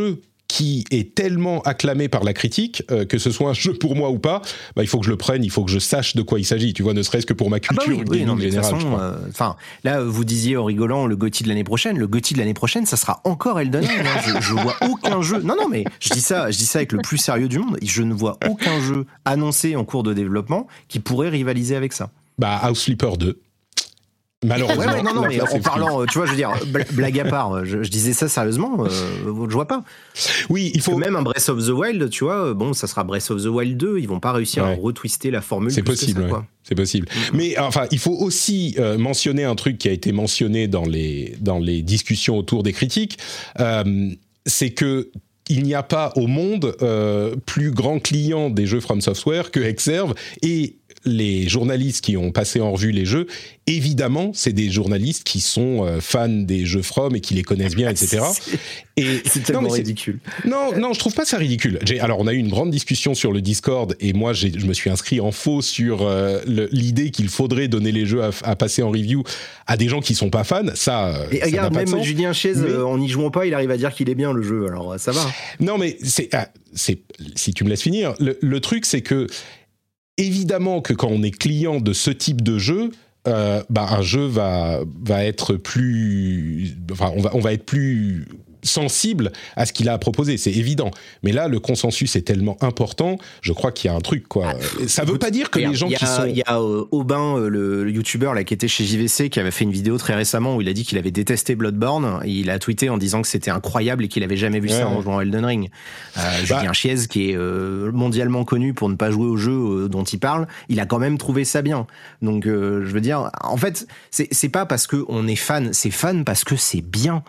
qui est tellement acclamé par la critique, que ce soit un jeu pour moi ou pas, il faut que je le prenne, il faut que je sache de quoi il s'agit, tu vois, ne serait-ce que pour ma culture générale. Là, vous disiez en rigolant le GOTY de l'année prochaine. Le GOTY de l'année prochaine, ça sera encore Elden Ring. Je vois aucun jeu. Non, mais je dis ça avec le plus sérieux du monde. Je ne vois aucun jeu annoncé en cours de développement qui pourrait rivaliser avec ça. House Flipper 2. Malheureusement. Ouais, non, mais en parlant, tu vois, je veux dire, blague à part, je disais ça sérieusement, je vois pas. Oui, il faut. Même un Breath of the Wild, tu vois, ça sera Breath of the Wild 2, ils vont pas réussir à retwister la formule. C'est possible, quoi. C'est possible. Mais enfin, il faut aussi mentionner un truc qui a été mentionné dans les discussions autour des critiques, c'est que il n'y a pas au monde plus grand client des jeux From Software que Exerve, et les journalistes qui ont passé en revue les jeux, évidemment, c'est des journalistes qui sont fans des jeux From et qui les connaissent bien, etc. C'est tellement ridicule. Non, je trouve pas ça ridicule. Alors, on a eu une grande discussion sur le Discord et moi, je me suis inscrit en faux sur l'idée qu'il faudrait donner les jeux à passer en review à des gens qui sont pas fans. Ça, et regarde, même Julien Chiez, en n'y jouant pas, il arrive à dire qu'il est bien le jeu. Alors, ça va. Non, mais si tu me laisses finir, le truc, c'est que évidemment que quand on est client de ce type de jeu, un jeu va être plus... Enfin, on va être plus sensible à ce qu'il a à proposer, c'est évident. Mais là, le consensus est tellement important, je crois qu'il y a un truc, quoi. Ça veut pas dire que les gens qui sont... Il y a Aubin, le youtubeur là, qui était chez JVC, qui avait fait une vidéo très récemment où il a dit qu'il avait détesté Bloodborne. Il a tweeté en disant que c'était incroyable et qu'il avait jamais vu ça en jouant à Elden Ring. Julien Chiez, qui est mondialement connu pour ne pas jouer au jeu dont il parle, il a quand même trouvé ça bien. Donc, je veux dire, en fait, c'est pas parce qu'on est fan, c'est fan parce que c'est bien.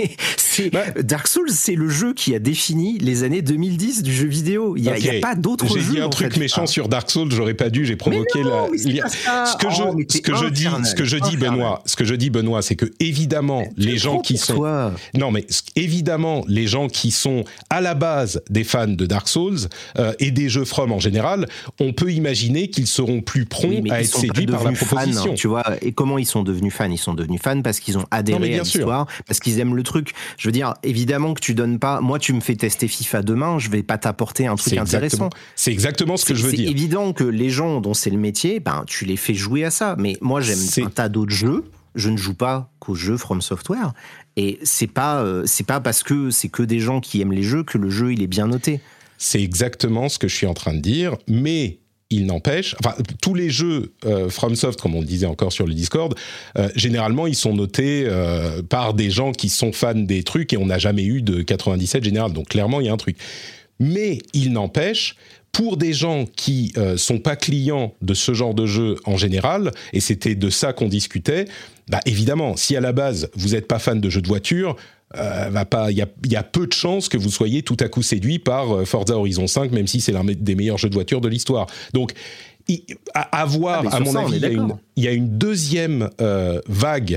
Dark Souls, c'est le jeu qui a défini les années 2010 du jeu vidéo. Il y a pas d'autre jeu. J'ai dit un truc méchant sur Dark Souls, j'aurais pas dû, j'ai provoqué ce que je dis, Benoît, c'est que évidemment les gens qui sont évidemment les gens qui sont à la base des fans de Dark Souls et des jeux From en général, on peut imaginer qu'ils seront plus prompts à être séduits par la proposition. Fans, tu vois, et comment ils sont devenus fans ? Ils sont devenus fans parce qu'ils ont adhéré à l'histoire, parce qu'ils aiment le truc. Je veux dire, évidemment que tu donnes pas... Moi, tu me fais tester FIFA demain, je vais pas t'apporter un truc intéressant. C'est exactement ce que je veux dire. C'est évident que les gens dont c'est le métier, tu les fais jouer à ça. Mais moi, j'aime un tas d'autres jeux. Je ne joue pas qu'aux jeux From Software. Et c'est pas parce que c'est que des gens qui aiment les jeux que le jeu, il est bien noté. C'est exactement ce que je suis en train de dire. Mais... il n'empêche, tous les jeux FromSoft, comme on le disait encore sur le Discord, généralement, ils sont notés par des gens qui sont fans des trucs et on n'a jamais eu de 97 général. Donc, clairement, il y a un truc. Mais il n'empêche, pour des gens qui sont pas clients de ce genre de jeu en général, et c'était de ça qu'on discutait, évidemment, si à la base, vous n'êtes pas fan de jeux de voiture... il y a peu de chances que vous soyez tout à coup séduit par Forza Horizon 5, même si c'est l'un des meilleurs jeux de voiture de l'histoire. Donc, à mon avis, il y a une deuxième vague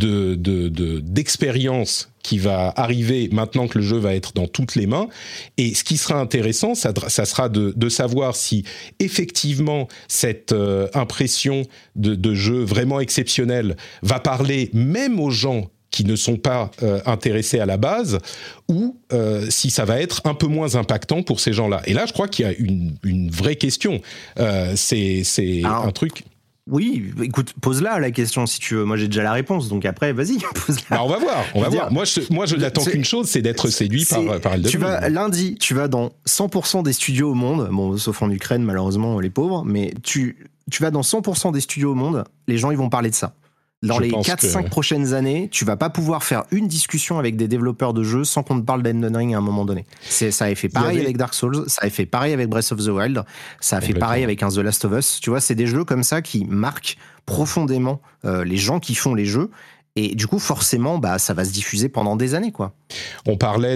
d'expérience qui va arriver maintenant que le jeu va être dans toutes les mains. Et ce qui sera intéressant, ça sera de savoir si effectivement cette impression de jeu vraiment exceptionnel va parler même aux gens qui ne sont pas intéressés à la base, ou si ça va être un peu moins impactant pour ces gens-là. Et là, je crois qu'il y a une vraie question. C'est un truc... Oui, écoute, pose-la la question si tu veux. Moi, j'ai déjà la réponse, donc après, vas-y, pose-la. On va voir. Moi, je n'attends qu'une chose, c'est d'être séduit par Elden Ring. Lundi, tu vas dans 100% des studios au monde, bon, sauf en Ukraine, malheureusement, les pauvres, mais tu vas dans 100% des studios au monde, les gens, ils vont parler de ça. Dans les 4-5 prochaines années, tu vas pas pouvoir faire une discussion avec des développeurs de jeux sans qu'on te parle d'Elden Ring à un moment donné. Ça a fait pareil avec Dark Souls, ça a fait pareil avec Breath of the Wild, ça a fait pareil avec The Last of Us. Tu vois, c'est des jeux comme ça qui marquent profondément les gens qui font les jeux. Et du coup, forcément, ça va se diffuser pendant des années, quoi. On parlait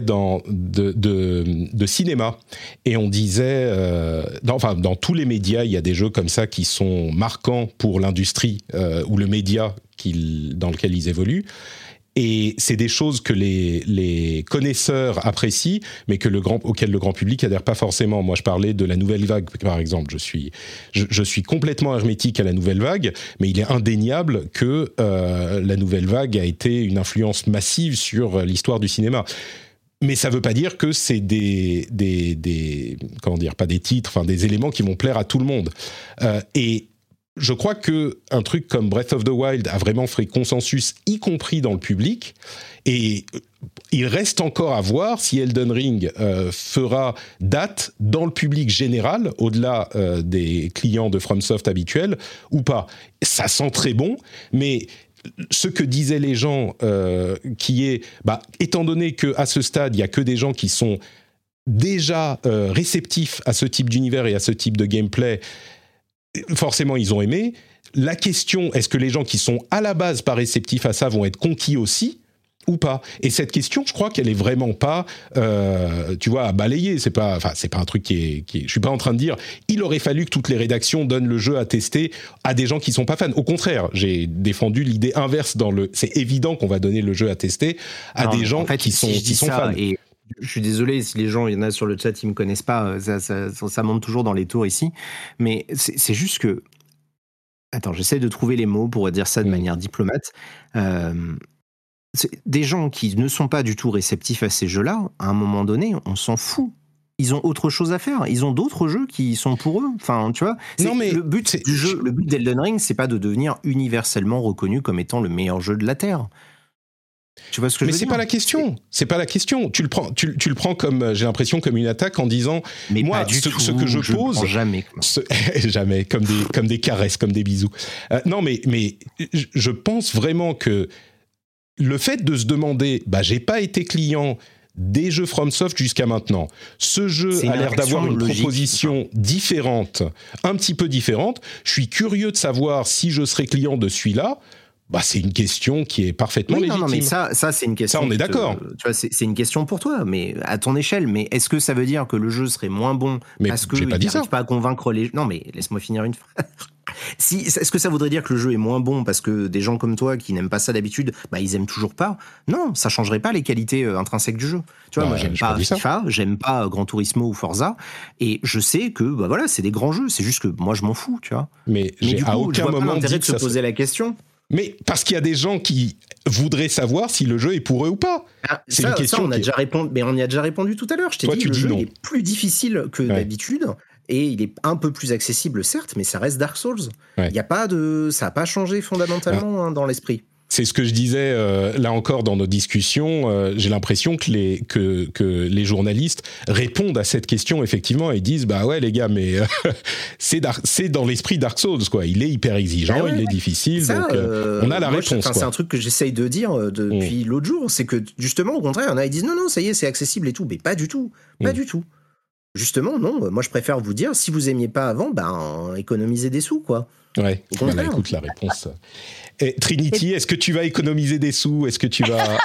de cinéma et on disait, dans tous les médias, il y a des jeux comme ça qui sont marquants pour l'industrie ou le média dans lequel ils évoluent. Et c'est des choses que les connaisseurs apprécient, mais auxquelles le grand public adhère pas forcément. Moi, je parlais de la nouvelle vague, par exemple. Je suis complètement hermétique à la nouvelle vague, mais il est indéniable que la nouvelle vague a été une influence massive sur l'histoire du cinéma. Mais ça veut pas dire que c'est des comment dire, pas des titres, enfin des éléments qui vont plaire à tout le monde. Et je crois que un truc comme Breath of the Wild a vraiment fait consensus, y compris dans le public. Et il reste encore à voir si Elden Ring fera date dans le public général, au-delà des clients de FromSoft habituels, ou pas. Ça sent très bon, mais ce que disaient les gens, qui est, étant donné qu'à ce stade, il n'y a que des gens qui sont déjà réceptifs à ce type d'univers et à ce type de gameplay, forcément, ils ont aimé. La question, est-ce que les gens qui sont à la base pas réceptifs à ça vont être conquis aussi ou pas ? Et cette question, je crois qu'elle est vraiment pas, tu vois, à balayer. C'est pas un truc qui est. Je suis pas en train de dire, il aurait fallu que toutes les rédactions donnent le jeu à tester à des gens qui sont pas fans. Au contraire, j'ai défendu l'idée inverse c'est évident qu'on va donner le jeu à tester à des gens qui sont fans. Et je suis désolé si les gens, il y en a sur le chat, ils me connaissent pas, ça monte toujours dans les tours ici, mais c'est juste que, attends, j'essaie de trouver les mots pour dire ça de manière diplomate. Des gens qui ne sont pas du tout réceptifs à ces jeux-là, à un moment donné, on s'en fout. Ils ont autre chose à faire. Ils ont d'autres jeux qui sont pour eux. Enfin, tu vois. Le but du jeu, le but d'Elden Ring, c'est pas de devenir universellement reconnu comme étant le meilleur jeu de la Terre. Tu vois ce que je veux dire ? Mais c'est pas la question. C'est pas la question. Tu le prends comme, j'ai l'impression, comme une attaque en disant, mais moi, ce que je pose, jamais, jamais, comme des caresses, comme des bisous. Non, mais je pense vraiment que le fait de se demander, j'ai pas été client des jeux FromSoft jusqu'à maintenant. Ce jeu a l'air d'avoir une proposition différente, un petit peu différente. Je suis curieux de savoir si je serai client de celui-là. C'est une question qui est parfaitement légitime. Non, mais ça c'est une question. Ça, on est d'accord. Tu vois, c'est une question pour toi, mais à ton échelle. Mais est-ce que ça veut dire que le jeu serait moins bon parce qu'il n'arrive pas à convaincre les... Non, mais laisse-moi finir une phrase. Est-ce que ça voudrait dire que le jeu est moins bon parce que des gens comme toi qui n'aiment pas ça d'habitude, ils aiment toujours pas ? Non, ça changerait pas les qualités intrinsèques du jeu. Tu vois, moi j'aime pas FIFA, j'aime pas Gran Turismo ou Forza, et je sais que voilà, c'est des grands jeux. C'est juste que moi je m'en fous, tu vois. Mais du coup, à aucun moment l'intérêt de se poser la question. Mais parce qu'il y a des gens qui voudraient savoir si le jeu est pour eux ou pas. C'est une question. On y a déjà répondu tout à l'heure. Je t'ai dit que le jeu est plus difficile que d'habitude. Et il est un peu plus accessible, certes, mais ça reste Dark Souls. Ça n'a pas changé fondamentalement dans l'esprit. C'est ce que je disais là encore dans nos discussions. J'ai l'impression que les journalistes répondent à cette question effectivement et disent ouais les gars, mais c'est dans l'esprit Dark Souls quoi. Il est hyper exigeant, il est difficile, ça, donc on a la réponse. C'est un truc que j'essaye de dire depuis l'autre jour, c'est que justement au contraire, il y en a qui disent non ça y est c'est accessible et tout, mais pas du tout, pas du tout. Justement non, moi je préfère vous dire si vous aimiez pas avant, économisez des sous quoi. Ouais. Écoute la réponse. Et Trinity, est-ce que tu vas économiser des sous ? Est-ce que tu vas...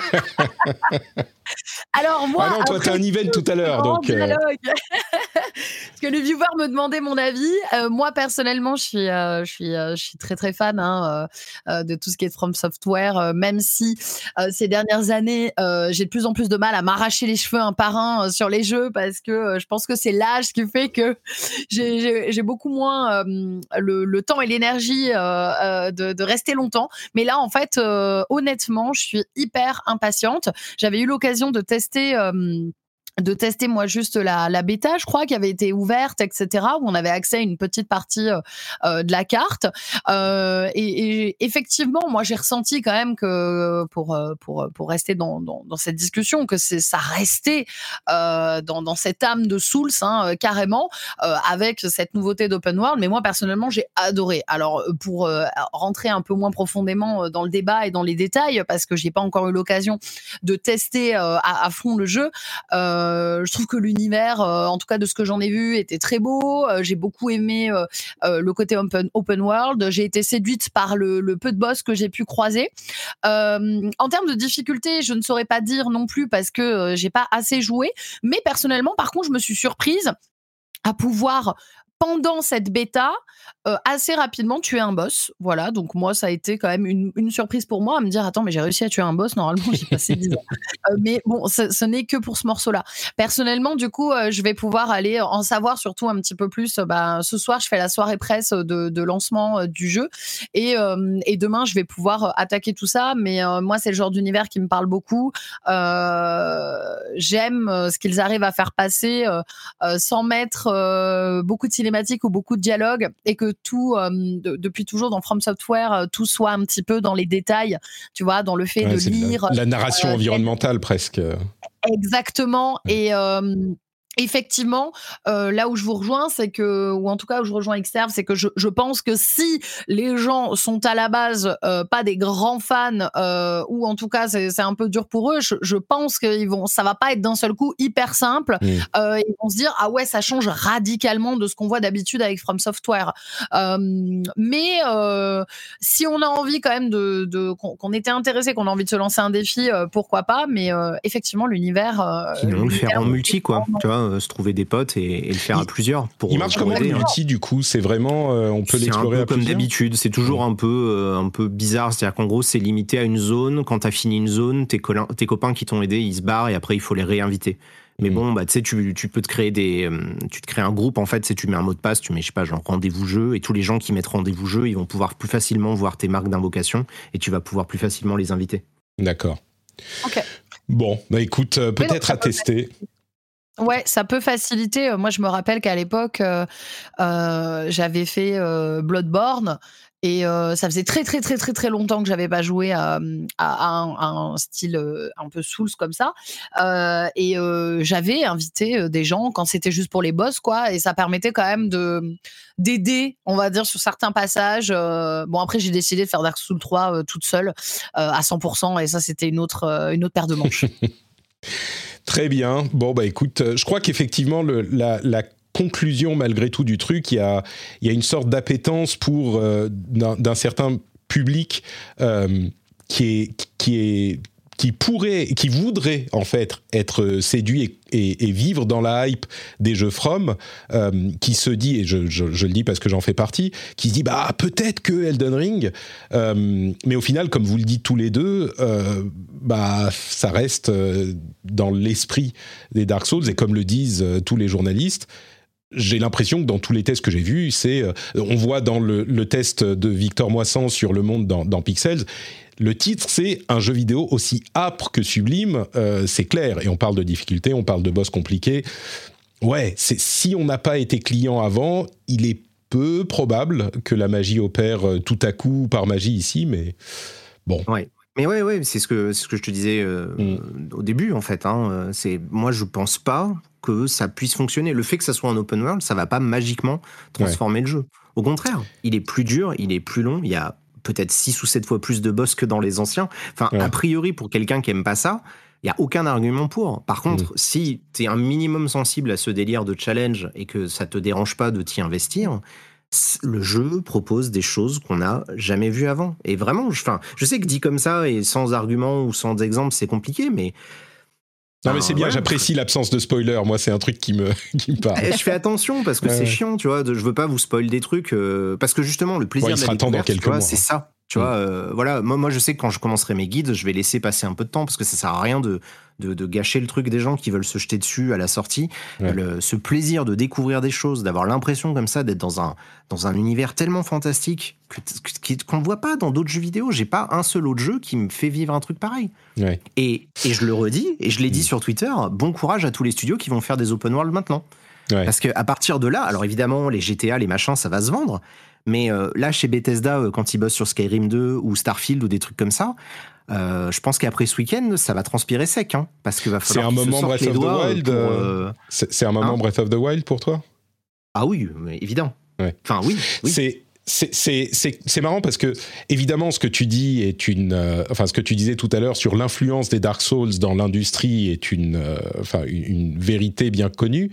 Alors moi... Ah non, toi, t'as un event tout à l'heure, donc... Parce que les viewers me demandaient mon avis. Moi, personnellement, je suis très, très fan de tout ce qui est From Software, même si ces dernières années, j'ai de plus en plus de mal à m'arracher les cheveux un par un sur les jeux, parce que je pense que c'est l'âge qui fait que j'ai beaucoup moins le temps et l'énergie de rester longtemps. Mais là, en fait, honnêtement, je suis hyper impatiente. J'avais eu l'occasion de tester moi juste la bêta, je crois, qui avait été ouverte, etc., où on avait accès à une petite partie de la carte. Et effectivement, moi, j'ai ressenti quand même que pour rester dans cette discussion, que ça restait dans cette âme de Souls, carrément, avec cette nouveauté d'open world. Mais moi, personnellement, j'ai adoré. Alors, pour rentrer un peu moins profondément dans le débat et dans les détails, parce que j'ai pas encore eu l'occasion de tester à fond le jeu, je trouve que l'univers, en tout cas de ce que j'en ai vu, était très beau. J'ai beaucoup aimé le côté open world. J'ai été séduite par le peu de boss que j'ai pu croiser. En termes de difficulté, je ne saurais pas dire non plus parce que j'ai pas assez joué. Mais personnellement, par contre, je me suis surprise à pouvoir, pendant cette bêta, assez rapidement tuer un boss. Voilà, donc moi, ça a été quand même une surprise pour moi à me dire, attends, mais j'ai réussi à tuer un boss, normalement, j'y passé 10 ans. Mais bon, ce n'est que pour ce morceau-là. Personnellement, du coup, je vais pouvoir aller en savoir surtout un petit peu plus. Ce soir, je fais la soirée presse de lancement du jeu et demain, je vais pouvoir attaquer tout ça. Mais moi, c'est le genre d'univers qui me parle beaucoup. J'aime ce qu'ils arrivent à faire passer sans mettre beaucoup de cinématiques ou beaucoup de dialogues et que tout, depuis toujours dans From Software, tout soit un petit peu dans les détails, tu vois, dans le fait de lire. La narration environnementale presque. Exactement. Et effectivement, là où je vous rejoins, c'est que, ou en tout cas où je rejoins Xterve, c'est que je pense que si les gens sont à la base pas des grands fans, ou en tout cas c'est un peu dur pour eux, je pense que ça va pas être d'un seul coup hyper simple. Ils vont se dire ah ouais, ça change radicalement de ce qu'on voit d'habitude avec From Software. Mais si on a envie quand même qu'on était intéressé, qu'on a envie de se lancer un défi, pourquoi pas. Mais effectivement, l'univers. Sinon, le faire en multi, quoi. Tu vois. Se trouver des potes et le faire à plusieurs. Il marche comment le multi du coup? C'est vraiment, on peut l'explorer à plusieurs. C'est un peu comme d'habitude, c'est toujours un peu bizarre, c'est-à-dire qu'en gros c'est limité à une zone, quand t'as fini une zone, tes copains qui t'ont aidé, ils se barrent et après il faut les réinviter. Mais bon, tu sais, tu peux te créer tu te crées un groupe en fait, c'est tu mets un mot de passe, tu mets je sais pas genre rendez-vous jeu et tous les gens qui mettent rendez-vous jeu, ils vont pouvoir plus facilement voir tes marques d'invocation et tu vas pouvoir plus facilement les inviter. D'accord. Ok. Bon, écoute, peut-être à tester. Ouais, ça peut faciliter. Moi, je me rappelle qu'à l'époque, j'avais fait Bloodborne et ça faisait très très très très très longtemps que j'avais pas joué à un style un peu Souls comme ça. Et j'avais invité des gens quand c'était juste pour les boss, quoi. Et ça permettait quand même d'aider, on va dire, sur certains passages. Bon, après, j'ai décidé de faire Dark Souls 3 toute seule à 100%, et ça, c'était une autre paire de manches. Très bien. Bon, écoute, je crois qu'effectivement, la conclusion, malgré tout, du truc, il y a une sorte d'appétence pour d'un certain public qui voudrait, en fait, être séduit et vivre dans la hype des jeux From, qui se dit, et je le dis parce que j'en fais partie, qui se dit, peut-être que Elden Ring, mais au final, comme vous le dites tous les deux, ça reste dans l'esprit des Dark Souls, et comme le disent tous les journalistes, j'ai l'impression que dans tous les tests que j'ai vus, on voit dans le test de Victor Moissan sur Le Monde dans Pixels, le titre, c'est un jeu vidéo aussi âpre que sublime, c'est clair. Et on parle de difficulté, on parle de boss compliqués. Ouais, si on n'a pas été client avant, il est peu probable que la magie opère tout à coup par magie ici, mais bon. Ouais. Mais ouais, c'est ce que je te disais au début, en fait. Moi, je pense pas que ça puisse fonctionner. Le fait que ça soit un open world, ça va pas magiquement transformer le jeu. Au contraire, il est plus dur, il est plus long, il y a peut-être 6 ou 7 fois plus de boss que dans les anciens. Enfin, a priori, pour quelqu'un qui aime pas ça, il y a aucun argument pour. Par contre, si t'es un minimum sensible à ce délire de challenge et que ça te dérange pas de t'y investir, le jeu propose des choses qu'on n'a jamais vues avant. Et vraiment, je sais que dit comme ça et sans argument ou sans exemple, c'est compliqué, mais... Non mais c'est bien, j'apprécie l'absence de spoiler. Moi, c'est un truc qui me parle. Je fais attention parce que c'est chiant, tu vois. Je veux pas vous spoiler des trucs parce que justement, le plaisir de la découverte, c'est ça. Tu vois, voilà. Moi, je sais que quand je commencerai mes guides, je vais laisser passer un peu de temps parce que ça sert à rien de gâcher le truc des gens qui veulent se jeter dessus à la sortie. Ce plaisir de découvrir des choses, d'avoir l'impression comme ça d'être dans un univers tellement fantastique qu'on ne voit pas dans d'autres jeux vidéo. J'ai pas un seul autre jeu qui me fait vivre un truc pareil. Ouais. Et je le redis, et je l'ai dit sur Twitter, bon courage à tous les studios qui vont faire des open world maintenant. Ouais. Parce qu'à partir de là, alors évidemment, les GTA, les machins, ça va se vendre. Mais là, chez Bethesda, quand ils bossent sur Skyrim 2 ou Starfield ou des trucs comme ça, je pense qu'après ce week-end, ça va transpirer sec. Parce qu'il va falloir qu'ils se sortent les doigts. C'est un moment Breath of the Wild pour toi ? Ah oui, mais évident. Ouais. Enfin, oui. C'est marrant parce que évidemment ce que tu dis est ce que tu disais tout à l'heure sur l'influence des Dark Souls dans l'industrie est une vérité bien connue,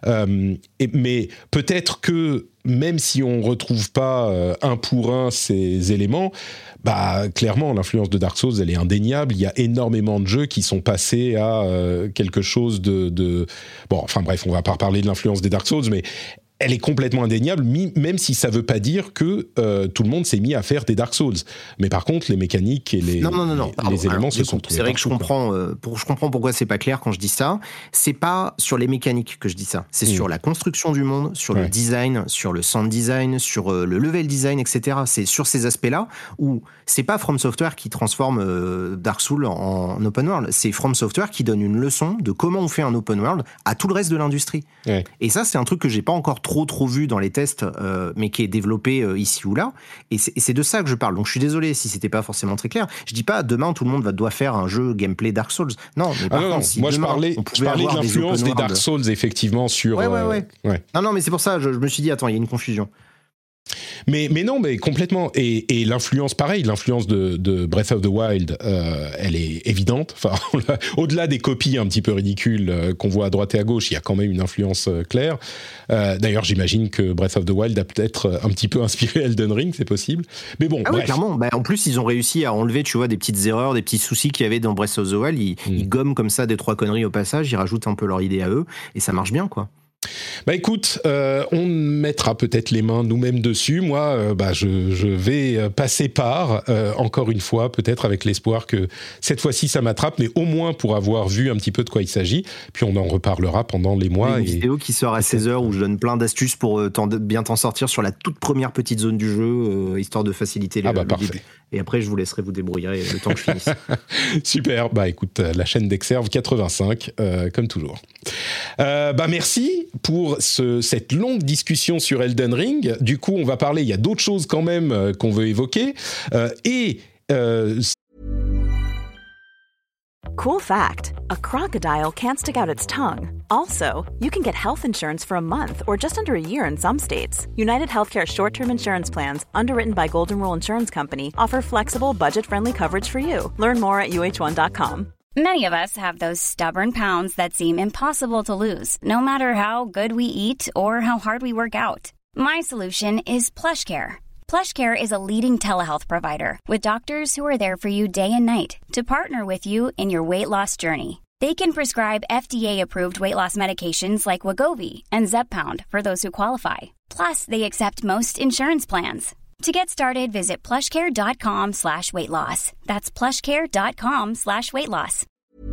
mais peut-être que même si on retrouve pas un pour un ces éléments, clairement l'influence de Dark Souls elle est indéniable. Il y a énormément de jeux qui sont passés à quelque chose de bon, enfin bref, on va pas reparler de l'influence des Dark Souls, mais elle est complètement indéniable, même si ça ne veut pas dire que tout le monde s'est mis à faire des Dark Souls. Mais par contre, les mécaniques et les éléments se sont trouvés. C'est vrai que je comprends pourquoi c'est pas clair quand je dis ça. C'est pas sur les mécaniques que je dis ça. C'est sur la construction du monde, sur le design, sur le sound design, sur le level design, etc. C'est sur ces aspects-là où c'est pas From Software qui transforme Dark Souls en open world. C'est From Software qui donne une leçon de comment on fait un open world à tout le reste de l'industrie. Ouais. Et ça, c'est un truc que j'ai pas encore trop vu dans les tests, mais qui est développé ici ou là. Et c'est de ça que je parle. Donc je suis désolé si c'était pas forcément très clair. Je dis pas demain tout le monde doit faire un jeu gameplay Dark Souls. Non, mais par contre, si moi demain, je parlais de l'influence des Dark Souls effectivement sur. Ouais. Non, mais c'est pour ça. Je me suis dit attends, il y a une confusion. Mais non, mais complètement. Et l'influence, pareil, l'influence de Breath of the Wild, elle est évidente. Enfin, au-delà des copies un petit peu ridicules qu'on voit à droite et à gauche, il y a quand même une influence claire. D'ailleurs, j'imagine que Breath of the Wild a peut-être un petit peu inspiré Elden Ring, c'est possible. Mais bon, bref. Oui, clairement. En plus, ils ont réussi à enlever, tu vois, des petites erreurs, des petits soucis qu'il y avait dans Breath of the Wild. Ils gomment comme ça 2-3 conneries au passage, ils rajoutent un peu leur idée à eux, et ça marche bien, quoi. Écoute, on mettra peut-être les mains nous-mêmes dessus. Moi, je vais passer par, encore une fois, peut-être avec l'espoir que cette fois-ci ça m'attrape, mais au moins pour avoir vu un petit peu de quoi il s'agit. Puis on en reparlera pendant les mois. Une vidéo qui sort à 16h où je donne plein d'astuces pour bien t'en sortir sur la toute première petite zone du jeu, histoire de faciliter le début. Et après, je vous laisserai vous débrouiller le temps que je finisse. Super. Écoute, la chaîne d'Exerve 85, comme toujours. Merci pour cette longue discussion sur Elden Ring. Du coup, on va parler, il y a d'autres choses quand même qu'on veut évoquer. Cool fact, a crocodile can't stick out its tongue. Also, you can get health insurance for a month or just under a year in some states. United Healthcare short-term insurance plans, underwritten by Golden Rule Insurance Company, offer flexible, budget-friendly coverage for you. Learn more at uh1.com. Many of us have those stubborn pounds that seem impossible to lose, no matter how good we eat or how hard we work out. My solution is PlushCare. PlushCare is a leading telehealth provider with doctors who are there for you day and night to partner with you in your weight loss journey. They can prescribe FDA-approved weight loss medications like Wegovy and Zepbound for those who qualify. Plus, they accept most insurance plans. To get started, visit plushcare.com/weightloss. That's plushcare.com/weightloss.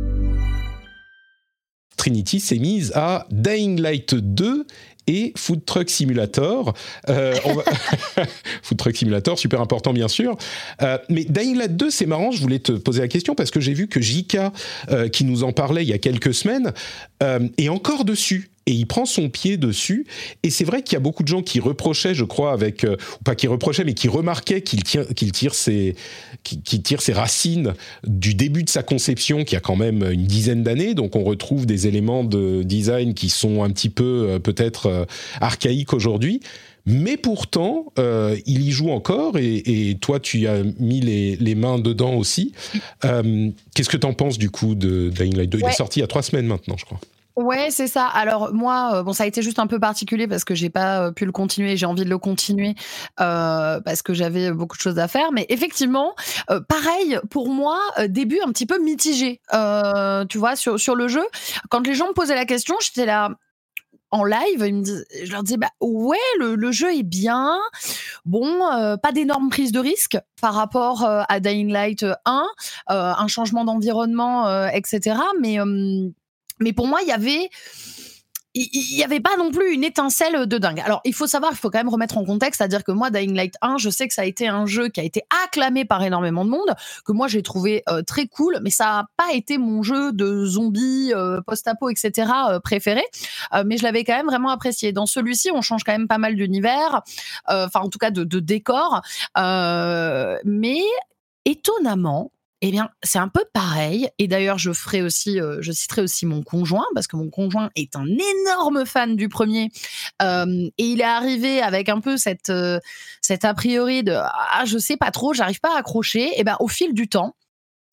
Trinity s'est mise à Dying Light 2 et Food Truck Simulator. Food Truck Simulator, super important bien sûr. Mais Dying Light 2, c'est marrant, je voulais te poser la question parce que j'ai vu que Jika, qui nous en parlait il y a quelques semaines, est encore dessus. Et il prend son pied dessus. Et c'est vrai qu'il y a beaucoup de gens qui reprochaient, je crois, ou pas qui reprochaient, mais qui remarquaient qu'il tire ses racines du début de sa conception, qui a quand même une dizaine d'années. Donc on retrouve des éléments de design qui sont un petit peu, peut-être, archaïques aujourd'hui. Mais pourtant, il y joue encore, et toi, tu as mis les mains dedans aussi. Qu'est-ce que tu en penses, du coup, de Dying Light 2 ? Il est sorti il y a 3 semaines maintenant, je crois. Ouais, c'est ça. Alors moi, ça a été juste un peu particulier parce que j'ai pas pu le continuer. J'ai envie de le continuer parce que j'avais beaucoup de choses à faire. Mais effectivement, pareil pour moi, début un petit peu mitigé. Tu vois, sur le jeu, quand les gens me posaient la question, j'étais là. En live, je leur disais ouais, le jeu est bien. Bon, pas d'énorme prise de risque par rapport à Dying Light 1, un changement d'environnement, etc. Mais pour moi, il y avait pas non plus une étincelle de dingue. Alors, il faut quand même remettre en contexte, c'est-à-dire que moi, Dying Light 1, je sais que ça a été un jeu qui a été acclamé par énormément de monde, que moi, j'ai trouvé très cool, mais ça n'a pas été mon jeu de zombies, post-apo, etc. Préféré, mais je l'avais quand même vraiment apprécié. Dans celui-ci, on change quand même pas mal d'univers, en tout cas de décor, mais étonnamment, eh bien, c'est un peu pareil. Et d'ailleurs, je citerai aussi mon conjoint, parce que mon conjoint est un énorme fan du premier. Et il est arrivé avec un peu cet a priori de « Ah, je sais pas trop, j'arrive pas à accrocher ». Et ben, au fil du temps,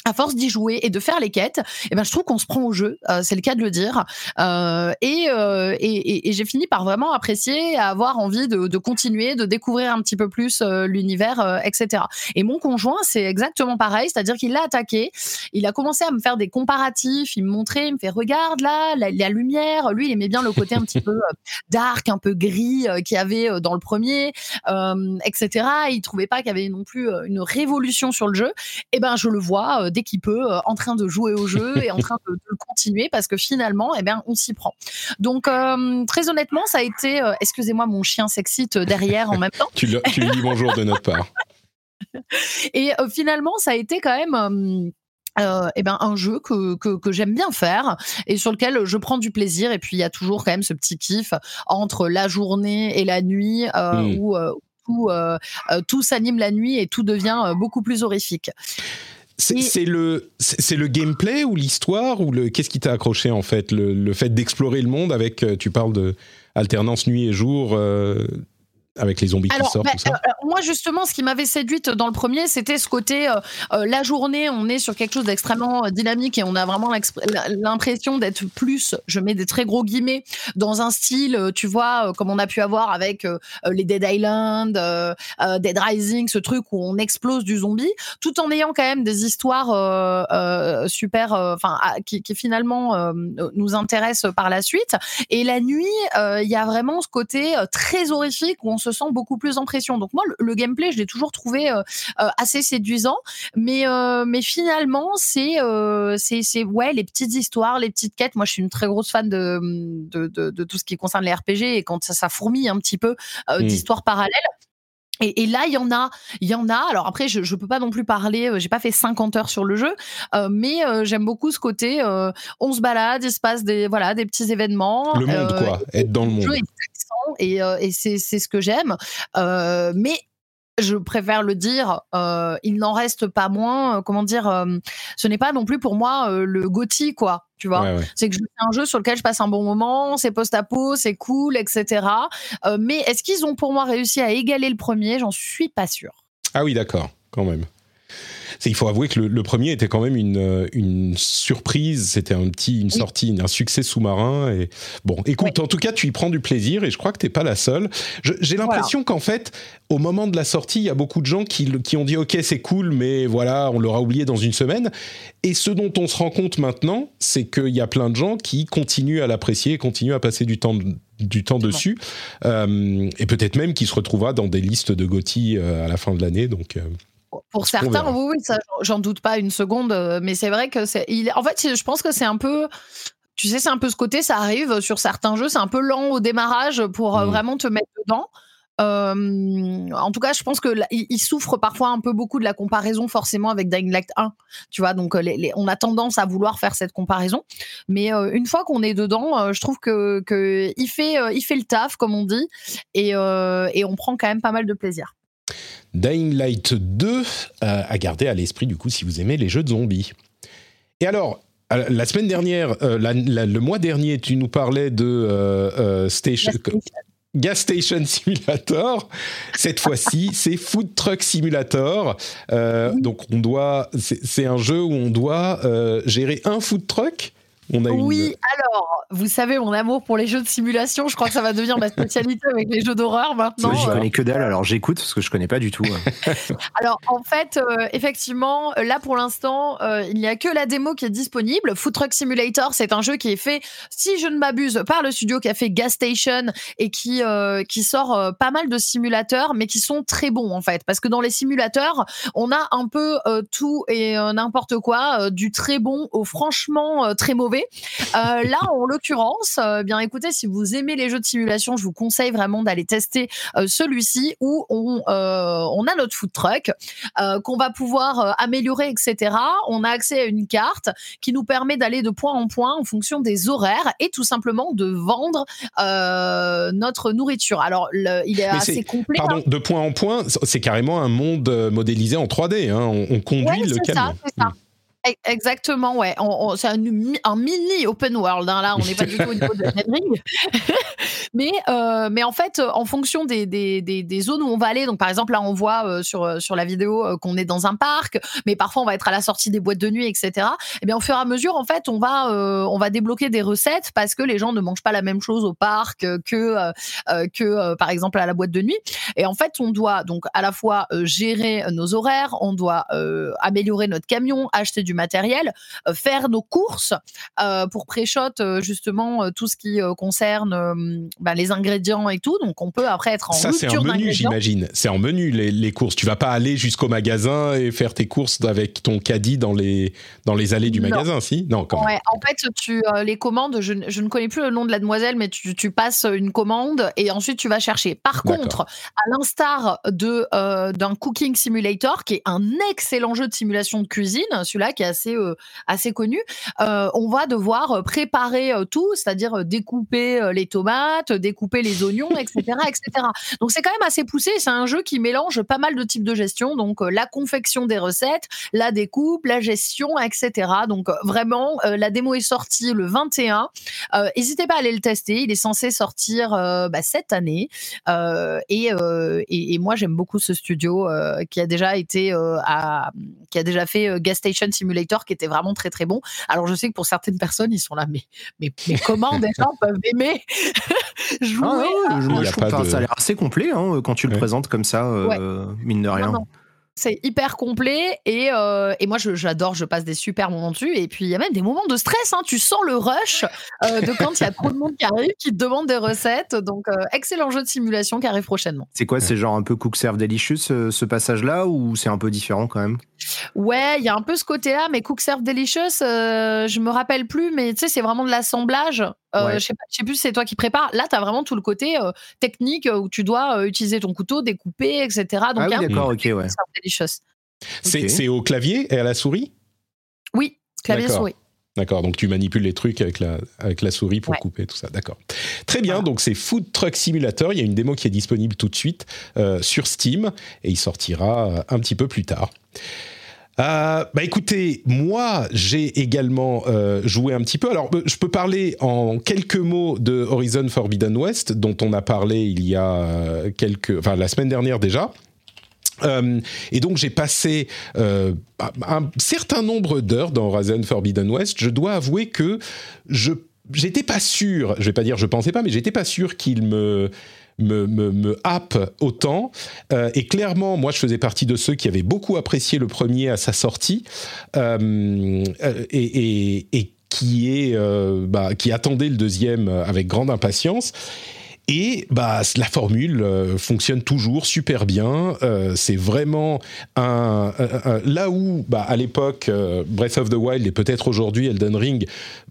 à force d'y jouer et de faire les quêtes, et ben je trouve qu'on se prend au jeu, c'est le cas de le dire, et j'ai fini par vraiment apprécier, avoir envie de continuer, de découvrir un petit peu plus l'univers, etc. Et mon conjoint, c'est exactement pareil, c'est-à-dire qu'il l'a attaqué, il a commencé à me faire des comparatifs, il me montrait, il me fait regarde là, la lumière, lui il aimait bien le côté un petit peu dark, un peu gris qu'il y avait dans le premier, etc. Il trouvait pas qu'il y avait non plus une révolution sur le jeu, et ben je le vois dès qu'il peut, en train de jouer au jeu et en train de continuer parce que finalement, eh bien, on s'y prend. Donc, très honnêtement, ça a été... excusez-moi, mon chien s'excite derrière en même temps. Tu lui dis bonjour de notre part. Et finalement, ça a été quand même... un jeu que j'aime bien faire et sur lequel je prends du plaisir, et puis il y a toujours quand même ce petit kiff entre la journée et la nuit où tout s'anime la nuit et tout devient beaucoup plus horrifique. C'est le gameplay ou l'histoire ou qu'est-ce qui t'a accroché en fait, le fait d'explorer le monde avec, tu parles de alternance nuit et jour, avec les zombies qui sortent, tout ça. Moi, justement, ce qui m'avait séduite dans le premier, c'était ce côté, la journée, on est sur quelque chose d'extrêmement dynamique et on a vraiment l'impression d'être plus, je mets des très gros guillemets, dans un style, tu vois, comme on a pu avoir avec les Dead Island, Dead Rising, ce truc où on explose du zombie, tout en ayant quand même des histoires super, qui finalement nous intéressent par la suite. Et la nuit, il y a vraiment ce côté très horrifique où on se sent beaucoup plus en pression. Donc moi, le gameplay, je l'ai toujours trouvé assez séduisant, mais finalement, c'est ouais, les petites histoires, les petites quêtes. Moi, je suis une très grosse fan de tout ce qui concerne les RPG, et quand ça fourmille un petit peu d'histoires parallèles. Et là, il y en a. Alors après, je peux pas non plus parler, j'ai pas fait 50 heures sur le jeu, mais j'aime beaucoup ce côté, on se balade, il se passe des petits événements. Le monde, quoi. Être dans le monde. Le jeu est intéressant et c'est ce que j'aime. Mais je préfère le dire, il n'en reste pas moins, ce n'est pas non plus pour moi le GOTY, quoi. Tu vois, ouais. C'est que c'est un jeu sur lequel je passe un bon moment, c'est post-apo, c'est cool, etc. Mais est-ce qu'ils ont pour moi réussi à égaler le premier ? J'en suis pas sûre. Ah oui, d'accord, quand même. Il faut avouer que le premier était quand même une surprise, c'était une sortie, un succès sous-marin. Et bon, écoute, en tout cas, tu y prends du plaisir et je crois que t'es pas la seule. J'ai l'impression qu'en fait, au moment de la sortie, il y a beaucoup de gens qui ont dit « Ok, c'est cool, mais voilà, on l'aura oublié dans une semaine ». Et ce dont on se rend compte maintenant, c'est qu'il y a plein de gens qui continuent à l'apprécier, continuent à passer du temps dessus, et peut-être même qui se retrouvera dans des listes de GOTY à la fin de l'année, donc... Pour certains, oui, ça, j'en doute pas une seconde, mais c'est vrai que en fait, je pense que c'est un peu, tu sais, c'est un peu ce côté, ça arrive sur certains jeux, c'est un peu lent au démarrage pour vraiment te mettre dedans. En tout cas, je pense que il souffre parfois un peu beaucoup de la comparaison forcément avec Dying Light 1, tu vois, donc on a tendance à vouloir faire cette comparaison, mais une fois qu'on est dedans, je trouve que il fait le taf, comme on dit, et on prend quand même pas mal de plaisir. Dying Light 2 à garder à l'esprit, du coup, si vous aimez les jeux de zombies. Et alors, la semaine dernière, le mois dernier, tu nous parlais de Gas Station Simulator. Cette fois-ci, c'est Food Truck Simulator. Donc, c'est un jeu où on doit gérer un food truck. Alors, vous savez, mon amour pour les jeux de simulation, je crois que ça va devenir ma spécialité avec les jeux d'horreur maintenant. J'y connais que dalle, alors j'écoute parce que je connais pas du tout. Alors, en fait, effectivement, là pour l'instant, il n'y a que la démo qui est disponible. Food Truck Simulator, c'est un jeu qui est fait, si je ne m'abuse, par le studio qui a fait Gas Station et qui sort pas mal de simulateurs, mais qui sont très bons en fait, parce que dans les simulateurs, on a un peu tout et n'importe quoi, du très bon au franchement très mauvais. Là, en l'occurrence, bien écoutez, si vous aimez les jeux de simulation, je vous conseille vraiment d'aller tester celui-ci où on a notre food truck qu'on va pouvoir améliorer, etc. On a accès à une carte qui nous permet d'aller de point en point en fonction des horaires et tout simplement de vendre notre nourriture. Alors, il est assez complet. Pardon, de point en point, c'est carrément un monde modélisé en 3D. Hein. On conduit le camion. C'est ça. Exactement, ouais. C'est un mini open world, hein, là, on n'est pas du tout au niveau de Elden Ring. mais en fait, en fonction des zones où on va aller, donc par exemple, là, on voit sur la vidéo qu'on est dans un parc, mais parfois, on va être à la sortie des boîtes de nuit, etc. Et bien, au fur et à mesure, en fait, on va débloquer des recettes parce que les gens ne mangent pas la même chose au parc que par exemple, à la boîte de nuit. Et en fait, on doit donc à la fois gérer nos horaires, on doit améliorer notre camion, acheter du matériel, faire nos courses pour pré-shot justement tout ce qui concerne les ingrédients et tout. Donc on peut après être en rupture d'ingrédients. Ça, c'est en menu, j'imagine. C'est en menu les courses. Tu vas pas aller jusqu'au magasin et faire tes courses avec ton caddie dans les allées du magasin, si ? Non, quand même. Ouais, en fait, les commandes, je ne connais plus le nom de la demoiselle, mais tu passes une commande et ensuite tu vas chercher. Par contre, à l'instar d'un cooking simulator, qui est un excellent jeu de simulation de cuisine, celui-là qui est assez connu, on va devoir préparer tout, c'est-à-dire découper les tomates, découper les oignons, etc., etc. Donc c'est quand même assez poussé. C'est un jeu qui mélange pas mal de types de gestion, donc la confection des recettes, la découpe, la gestion, etc. Donc vraiment, la démo est sortie le 21. N'hésitez pas à aller le tester. Il est censé sortir cette année. Et moi, j'aime beaucoup ce studio qui a déjà fait Gas Station Simulator, qui était vraiment très très bon. Alors je sais que pour certaines personnes, ils sont là, mais comment des gens peuvent aimer jouer je trouve ça a l'air assez complet quand tu le présentes comme ça, mine de rien. Non. C'est hyper complet et moi j'adore, je passe des super moments dessus, et puis il y a même des moments de stress, hein. Tu sens le rush de quand il y a trop de monde qui arrive, qui te demande des recettes, donc excellent jeu de simulation qui arrive prochainement. C'est quoi, c'est genre un peu Cook Serve Delicious ce passage-là, ou c'est un peu différent quand même? Ouais, il y a un peu ce côté-là, mais Cook Serve Delicious, je me rappelle plus, mais tu sais, c'est vraiment de l'assemblage. Je sais plus si c'est toi qui prépares. Là, tu as vraiment tout le côté technique où tu dois utiliser ton couteau, découper, etc. Donc, oui, d'accord, ok, ouais. C'est au clavier et à la souris ? Oui, clavier-souris. D'accord, donc tu manipules les trucs avec la souris pour couper tout ça, d'accord. Très bien, donc c'est Food Truck Simulator, il y a une démo qui est disponible tout de suite sur Steam, et il sortira un petit peu plus tard. Écoutez, moi j'ai également joué un petit peu. Alors je peux parler en quelques mots de Horizon Forbidden West, dont on a parlé il y a la semaine dernière déjà. Et donc j'ai passé un certain nombre d'heures dans Horizon Forbidden West. Je dois avouer que j'étais pas sûr, je vais pas dire je pensais pas, mais j'étais pas sûr qu'il me happe autant, et clairement moi je faisais partie de ceux qui avaient beaucoup apprécié le premier à sa sortie, et qui attendaient le deuxième avec grande impatience. Et la formule fonctionne toujours super bien. C'est vraiment là où à l'époque Breath of the Wild et peut-être aujourd'hui Elden Ring,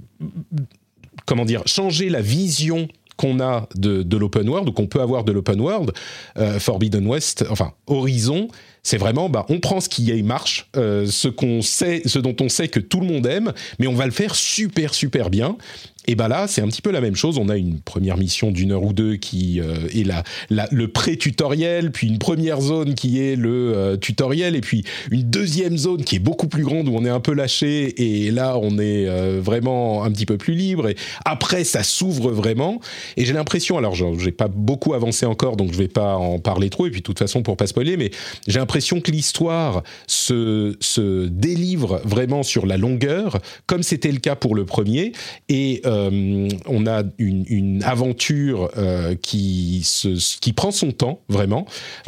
changer la vision qu'on a de l'open world, ou qu'on peut avoir de l'open world. Forbidden West, Horizon, c'est vraiment, on prend ce qui marche, ce dont on sait que tout le monde aime, mais on va le faire super super bien. Et là, c'est un petit peu la même chose. On a une première mission d'1 heure ou 2 qui est le pré-tutoriel, puis une première zone qui est le tutoriel, et puis une deuxième zone qui est beaucoup plus grande où on est un peu lâché, et là, on est vraiment un petit peu plus libre. Et après, ça s'ouvre vraiment. Et j'ai l'impression, alors j'ai pas beaucoup avancé encore, donc je vais pas en parler trop, et puis de toute façon, pour pas spoiler, mais j'ai l'impression que l'histoire se délivre vraiment sur la longueur, comme c'était le cas pour le premier. Et on a une aventure qui prend son temps, vraiment.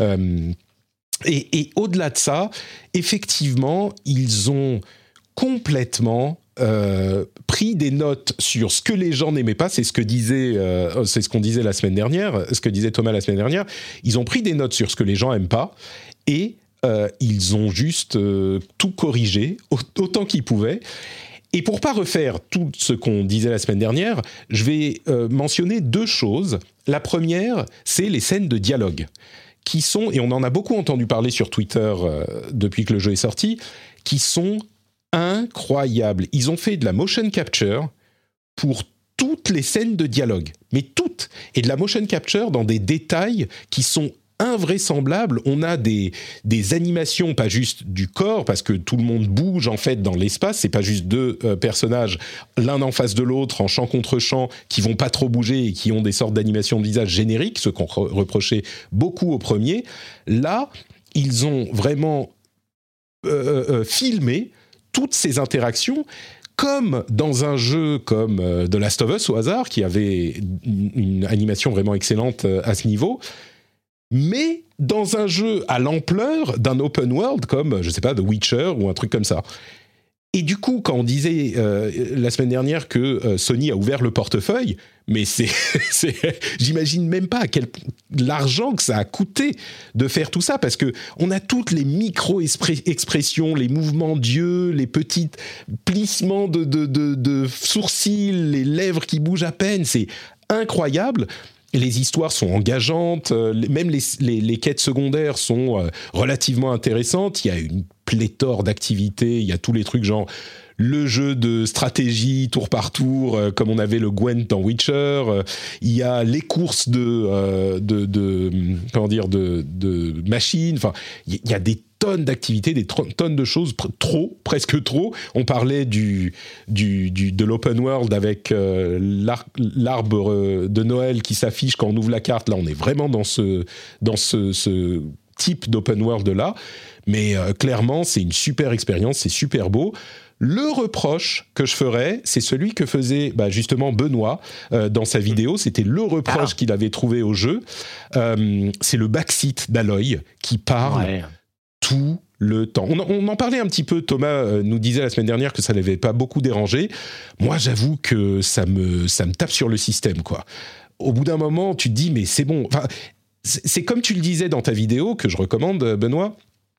Et au-delà de ça, effectivement, ils ont complètement pris des notes sur ce que les gens n'aimaient pas. C'est ce qu'on disait la semaine dernière, ce que disait Thomas la semaine dernière. Ils ont pris des notes sur ce que les gens n'aiment pas, et ils ont juste tout corrigé autant qu'ils pouvaient. Et pour pas refaire tout ce qu'on disait la semaine dernière, je vais mentionner 2 choses. La première, c'est les scènes de dialogue, qui sont, et on en a beaucoup entendu parler sur Twitter depuis que le jeu est sorti, qui sont incroyables. Ils ont fait de la motion capture pour toutes les scènes de dialogue, mais toutes, et de la motion capture dans des détails qui sont invraisemblable. On a des animations, pas juste du corps, parce que tout le monde bouge en fait dans l'espace. C'est pas juste deux personnages l'un en face de l'autre en champ contre champ qui vont pas trop bouger et qui ont des sortes d'animations de visage génériques, ce qu'on reprochait beaucoup au premier. Là, ils ont vraiment filmé toutes ces interactions comme dans un jeu comme The Last of Us au hasard, qui avait une animation vraiment excellente à ce niveau, mais dans un jeu à l'ampleur d'un open world comme, je sais pas, The Witcher ou un truc comme ça. Et du coup, quand on disait la semaine dernière que Sony a ouvert le portefeuille, mais j'imagine même pas l'argent que ça a coûté de faire tout ça, parce que on a toutes les micro-expressions, les mouvements d'yeux, les petits plissements de sourcils, les lèvres qui bougent à peine, c'est incroyable. Les histoires sont engageantes, même les quêtes secondaires sont relativement intéressantes. Il y a une pléthore d'activités, il y a tous les trucs genre le jeu de stratégie tour par tour, comme on avait le Gwent dans Witcher. Il y a les courses de machines. Enfin, il y a des tonnes d'activités, des tonnes de choses, presque trop. On parlait de l'open world avec l'arbre de Noël qui s'affiche quand on ouvre la carte. Là, on est vraiment dans ce type d'open world là. Mais clairement, c'est une super expérience, c'est super beau. Le reproche que je ferais, c'est celui que faisait justement Benoît dans sa vidéo. C'était le reproche qu'il avait trouvé au jeu. C'est le backseat d'Aloy qui parle tout le temps. On en parlait un petit peu, Thomas nous disait la semaine dernière que ça ne l'avait pas beaucoup dérangé. Moi, j'avoue que ça me tape sur le système, quoi. Au bout d'un moment, tu te dis, mais c'est bon. Enfin, c'est comme tu le disais dans ta vidéo, que je recommande, Benoît.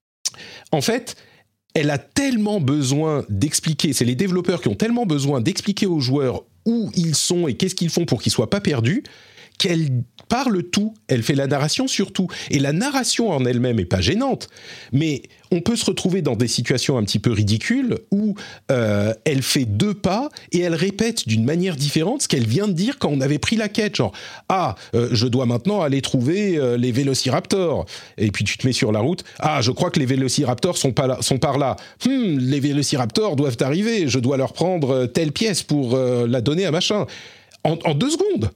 En fait, elle a tellement besoin d'expliquer, c'est les développeurs qui ont tellement besoin d'expliquer aux joueurs où ils sont et qu'est-ce qu'ils font pour qu'ils ne soient pas perdus, qu'elle parle tout, elle fait la narration sur tout. Et la narration en elle-même n'est pas gênante, mais on peut se retrouver dans des situations un petit peu ridicules où elle fait 2 pas et elle répète d'une manière différente ce qu'elle vient de dire quand on avait pris la quête. Genre, je dois maintenant aller trouver les vélociraptors. Et puis tu te mets sur la route. Je crois que les vélociraptors sont par là. Les vélociraptors doivent arriver. Je dois leur prendre telle pièce pour la donner à machin. En 2 secondes.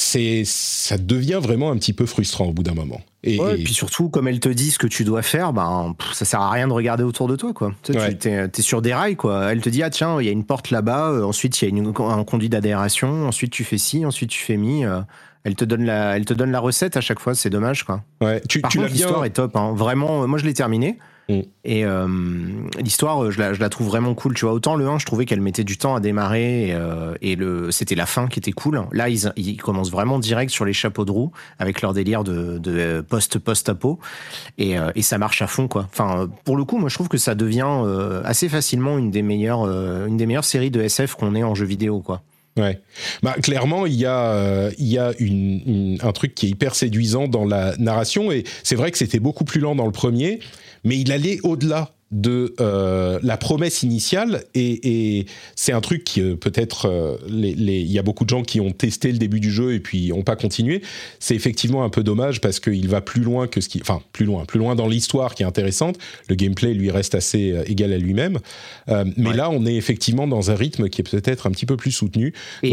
Ça devient vraiment un petit peu frustrant au bout d'un moment. Et puis surtout, comme elle te dit ce que tu dois faire, ça sert à rien de regarder autour de toi, quoi. Tu es sur des rails, quoi. Elle te dit, tiens, il y a une porte là-bas, ensuite il y a un conduit d'adhération, ensuite tu fais ci, ensuite tu fais mi. Elle te donne la recette à chaque fois, c'est dommage, quoi. Ouais, Par contre, l'histoire est top, hein. Vraiment, moi je l'ai terminé. Et l'histoire, je la trouve vraiment cool, tu vois. Autant le 1, je trouvais qu'elle mettait du temps à démarrer et c'était la fin qui était cool. Là, ils commencent vraiment direct sur les chapeaux de roue avec leur délire de post-apo et ça marche à fond, quoi. Enfin, pour le coup, moi, je trouve que ça devient assez facilement une des meilleures séries de SF qu'on ait en jeu vidéo, quoi. Ouais. Clairement, il y a un truc qui est hyper séduisant dans la narration, et c'est vrai que c'était beaucoup plus lent dans le premier, mais il allait au-delà de la promesse initiale, et c'est un truc qui peut-être il y a beaucoup de gens qui ont testé le début du jeu et puis n'ont pas continué. C'est effectivement un peu dommage parce qu'il va plus loin que plus loin dans l'histoire qui est intéressante. Le gameplay lui reste assez égal à lui-même, mais là on est effectivement dans un rythme qui est peut-être un petit peu plus soutenu.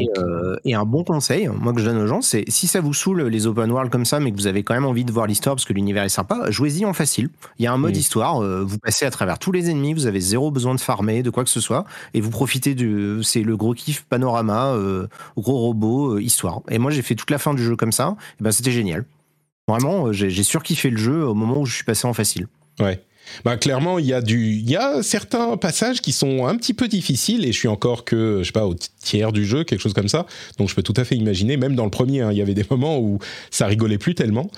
Et un bon conseil, moi que je donne aux gens, c'est si ça vous saoule les open world comme ça, mais que vous avez quand même envie de voir l'histoire parce que l'univers est sympa, jouez-y en facile. Il y a un mode histoire, vous passez à travers tous les ennemis, vous avez 0 besoin de farmer, de quoi que ce soit, et vous profitez c'est le gros kiff panorama, gros robot, histoire. Et moi j'ai fait toute la fin du jeu comme ça, et c'était génial. Vraiment, j'ai surkiffé le jeu au moment où je suis passé en facile. Ouais. Clairement, il y a certains passages qui sont un petit peu difficiles, et je suis encore que, je sais pas, au tiers du jeu, quelque chose comme ça, donc je peux tout à fait imaginer, même dans le premier, il y avait des moments où ça rigolait plus tellement.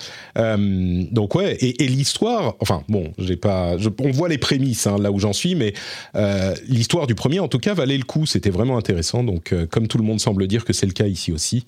Donc ouais, et l'histoire, enfin bon, on voit les prémices là où j'en suis, mais l'histoire du premier, en tout cas, valait le coup, c'était vraiment intéressant, donc comme tout le monde semble dire que c'est le cas ici aussi.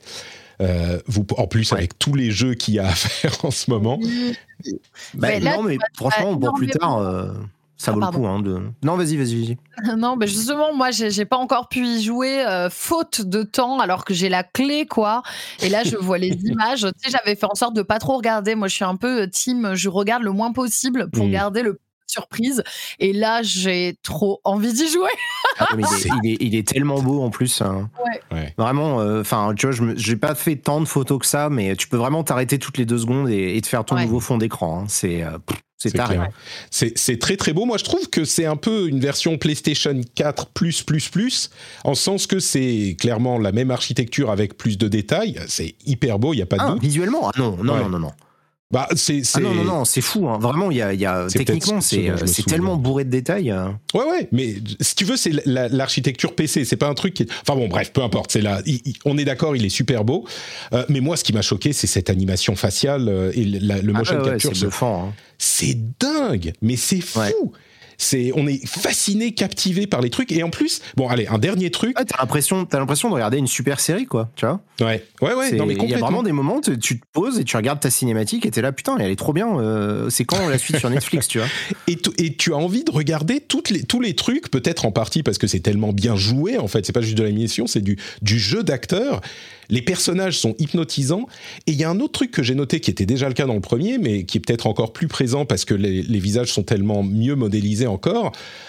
En plus avec tous les jeux qu'il y a à faire en ce moment. Non, mais franchement, pour plus tard. Ça vaut le coup. Non, vas-y. Non, mais justement, moi, j'ai pas encore pu y jouer, faute de temps, alors que j'ai la clé, quoi. Et là, je vois les images. Tu sais, j'avais fait en sorte de pas trop regarder. Moi, je suis un peu team, je regarde le moins possible pour garder le surprise. Et là, j'ai trop envie d'y jouer. Mais il est tellement beau en plus. Ouais. Vraiment, tu vois, j'ai pas fait tant de photos que ça, mais tu peux vraiment t'arrêter toutes les 2 secondes et te faire ton nouveau fond d'écran. C'est taré. C'est très très beau. Moi, je trouve que c'est un peu une version PlayStation 4 plus, en sens que c'est clairement la même architecture avec plus de détails. C'est hyper beau, il y a pas de doute. Visuellement, non. Bah, non, c'est fou. Vraiment, il y a techniquement, c'est tellement bourré de détails. Ouais, mais si tu veux, c'est l'architecture PC. C'est pas un truc qui. Enfin bon, bref, peu importe. C'est là. On est d'accord, il est super beau. Mais moi, ce qui m'a choqué, c'est cette animation faciale et le motion capture. C'est bluffant. C'est dingue, mais c'est fou. Ouais. On est fasciné, captivé par les trucs. Et en plus, bon, allez, un dernier truc. T'as l'impression de regarder une super série, quoi, tu vois. Ouais. Non, mais complètement. Il y a vraiment des moments, tu te poses et tu regardes ta cinématique et t'es là, putain, elle est trop bien. C'est quand la suite sur Netflix, tu vois. Et tu as envie de regarder tous les trucs, peut-être en partie parce que c'est tellement bien joué, en fait. C'est pas juste de l'animation, c'est du jeu d'acteur. Les personnages sont hypnotisants. Et il y a un autre truc que j'ai noté qui était déjà le cas dans le premier, mais qui est peut-être encore plus présent parce que les visages sont tellement mieux modélisés encore.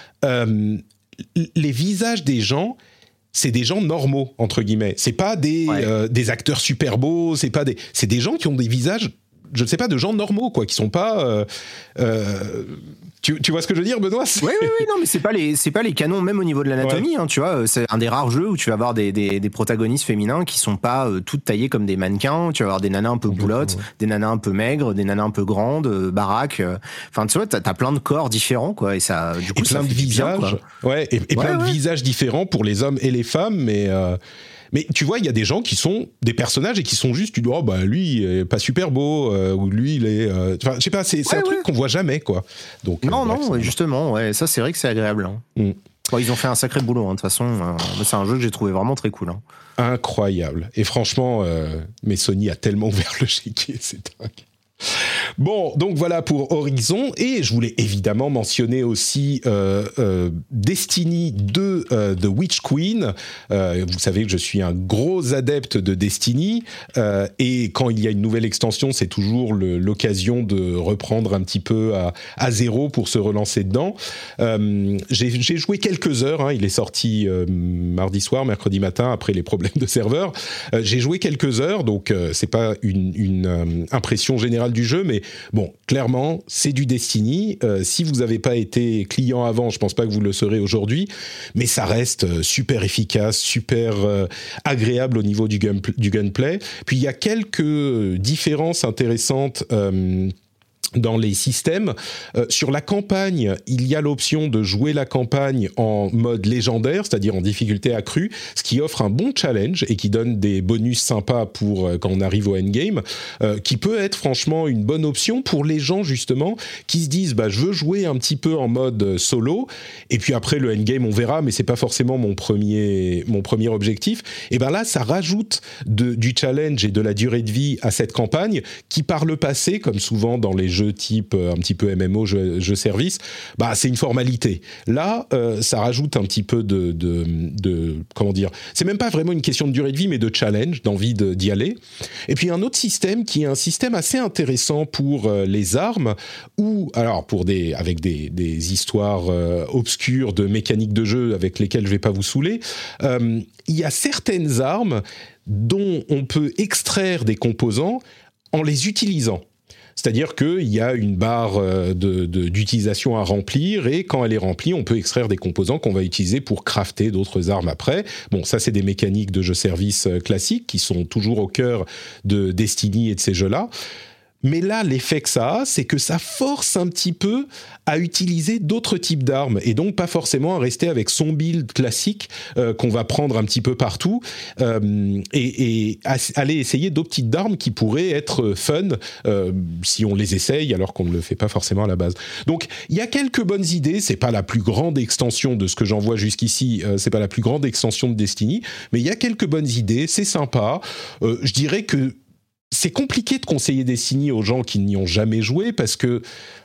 Les visages des gens, c'est des gens normaux, entre guillemets. C'est pas des acteurs super beaux, c'est des gens qui ont des visages, je ne sais pas, de gens normaux, quoi, qui sont pas... Tu vois ce que je veux dire, Benoît? Oui, non, mais c'est pas les canons, même au niveau de l'anatomie, tu vois. C'est un des rares jeux où tu vas avoir des protagonistes féminins qui sont pas toutes taillées comme des mannequins. Tu vas avoir des nanas un peu boulottes, des nanas un peu maigres, des nanas un peu grandes, baraques. Enfin, tu vois, t'as plein de corps différents, quoi. Et ça, du coup, plein de visages. Et plein de visages différents pour les hommes et les femmes, mais tu vois, il y a des gens qui sont des personnages et qui sont juste, tu dis, lui, il est pas super beau, ou lui, il est... Enfin, je sais pas, c'est un truc qu'on voit jamais, quoi. Donc, justement, ça, c'est vrai que c'est agréable. Bon, ils ont fait un sacré boulot, de toute façon. C'est un jeu que j'ai trouvé vraiment très cool. Incroyable. Et franchement, mais Sony a tellement ouvert le chéquier, c'est dingue. Bon, donc voilà pour Horizon, et je voulais évidemment mentionner aussi Destiny 2 The Witch Queen. Vous savez que je suis un gros adepte de Destiny, et quand il y a une nouvelle extension, c'est toujours l'occasion de reprendre un petit peu à zéro pour se relancer dedans. J'ai joué quelques heures, il est sorti mardi soir, mercredi matin, après les problèmes de serveur. J'ai joué quelques heures, donc c'est pas une impression générale du jeu, mais bon, clairement, c'est du Destiny. Si vous n'avez pas été client avant, je pense pas que vous le serez aujourd'hui, mais ça reste super efficace, super agréable au niveau du gunplay. Puis il y a quelques différences intéressantes dans les systèmes. Sur la campagne, il y a l'option de jouer la campagne en mode légendaire, c'est-à-dire en difficulté accrue, ce qui offre un bon challenge et qui donne des bonus sympas pour quand on arrive au endgame, qui peut être franchement une bonne option pour les gens justement qui se disent je veux jouer un petit peu en mode solo, et puis après le endgame on verra, mais c'est pas forcément mon premier objectif. Et là ça rajoute du challenge et de la durée de vie à cette campagne qui par le passé, comme souvent dans les jeux type un petit peu MMO, jeu service, c'est une formalité. Là, ça rajoute un petit peu de comment dire, c'est même pas vraiment une question de durée de vie, mais de challenge, d'envie d'y aller. Et puis un autre système qui est un système assez intéressant pour les armes, ou alors avec des histoires obscures de mécaniques de jeu avec lesquelles je vais pas vous saouler. Il y a certaines armes dont on peut extraire des composants en les utilisant. C'est-à-dire qu'il y a une barre d'utilisation à remplir, et quand elle est remplie, on peut extraire des composants qu'on va utiliser pour crafter d'autres armes après. Bon, ça, c'est des mécaniques de jeu-service classiques qui sont toujours au cœur de Destiny et de ces jeux-là. Mais là, l'effet que ça a, c'est que ça force un petit peu à utiliser d'autres types d'armes, et donc pas forcément à rester avec son build classique qu'on va prendre un petit peu partout, et aller essayer d'autres types d'armes qui pourraient être fun si on les essaye, alors qu'on ne le fait pas forcément à la base. Donc, il y a quelques bonnes idées. C'est pas la plus grande extension de ce que j'en vois jusqu'ici, c'est pas la plus grande extension de Destiny, mais il y a quelques bonnes idées, c'est sympa. Je dirais que c'est compliqué de conseiller Destiny aux gens qui n'y ont jamais joué, parce que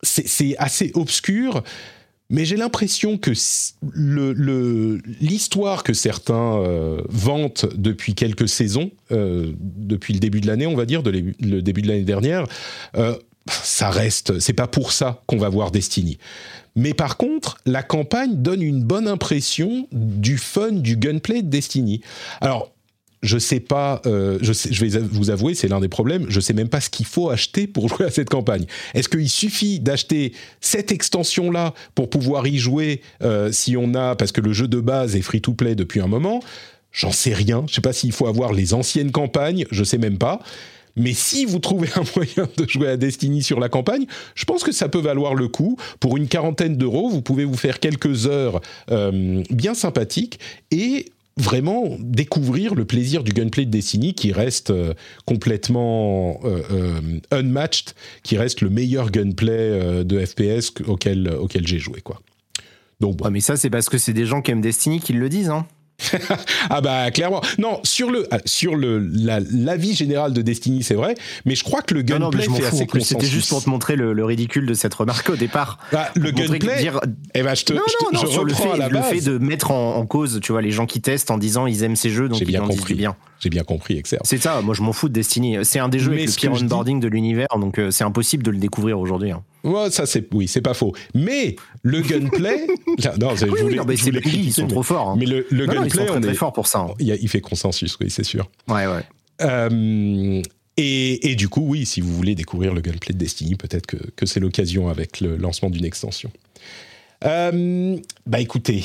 c'est assez obscur. Mais j'ai l'impression que l'histoire que certains vantent depuis quelques saisons, depuis le début de l'année, on va dire, le début de l'année dernière, ça reste. C'est pas pour ça qu'on va voir Destiny. Mais par contre, la campagne donne une bonne impression du fun, du gunplay de Destiny. Alors, je sais pas, je vais vous avouer, c'est l'un des problèmes, je sais même pas ce qu'il faut acheter pour jouer à cette campagne. Est-ce qu'il suffit d'acheter cette extension-là pour pouvoir y jouer si on a, parce que le jeu de base est free-to-play depuis un moment? J'en sais rien, je sais pas s'il faut avoir les anciennes campagnes, je sais même pas. Mais si vous trouvez un moyen de jouer à Destiny sur la campagne, je pense que ça peut valoir le coup. Pour une quarantaine d'euros, vous pouvez vous faire quelques heures bien sympathiques et vraiment découvrir le plaisir du gunplay de Destiny qui reste complètement unmatched, qui reste le meilleur gunplay de FPS auquel j'ai joué, quoi. Donc bon. Ouais, mais ça, c'est parce que c'est des gens qui aiment Destiny qui le disent, hein. Ah bah clairement non, sur l'avis général de Destiny, c'est vrai, mais je crois que le gunplay fait assez consensus. C'était juste pour te montrer le ridicule de cette remarque au départ. Le gunplay, sur le fait de mettre en cause, tu vois, les gens qui testent en disant ils aiment ces jeux, donc ils en disent du bien. J'ai bien compris, excellent. C'est ça, moi je m'en fous de Destiny. C'est un des jeux avec le pire onboarding de l'univers, donc c'est impossible de le découvrir aujourd'hui. Hein. Ouais, ça c'est pas faux. Mais le gunplay, ils sont trop forts. Hein. Mais le gunplay, on est très fort pour ça. Hein. Il fait consensus, oui, c'est sûr. Ouais. Et du coup, oui, si vous voulez découvrir le gunplay de Destiny, peut-être que c'est l'occasion avec le lancement d'une extension. Écoutez,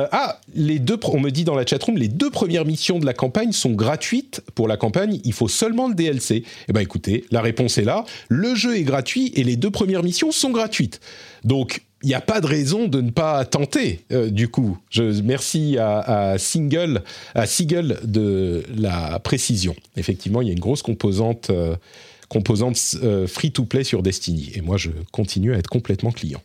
on me dit dans la chatroom, les 2 premières missions de la campagne sont gratuites pour la campagne, il faut seulement le DLC. Écoutez, la réponse est là, le jeu est gratuit et les 2 premières missions sont gratuites. Donc, il n'y a pas de raison de ne pas tenter, du coup. Merci à Seagull de la précision. Effectivement, il y a une grosse composante free-to-play sur Destiny. Et moi, je continue à être complètement client.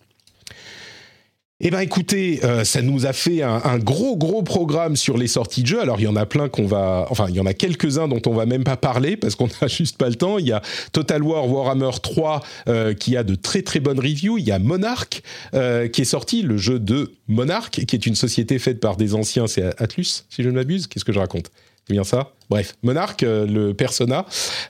Écoutez, ça nous a fait un gros programme sur les sorties de jeux. Alors, il y en a plein il y en a quelques-uns dont on va même pas parler parce qu'on n'a juste pas le temps. Il y a Total War Warhammer 3 qui a de très très bonnes reviews. Il y a Monarch qui est sorti, le jeu de Monarch, qui est une société faite par des anciens, c'est Atlus, si je ne m'abuse. Qu'est-ce que je raconte? C'est bien ça? Bref, Monarch, le Persona.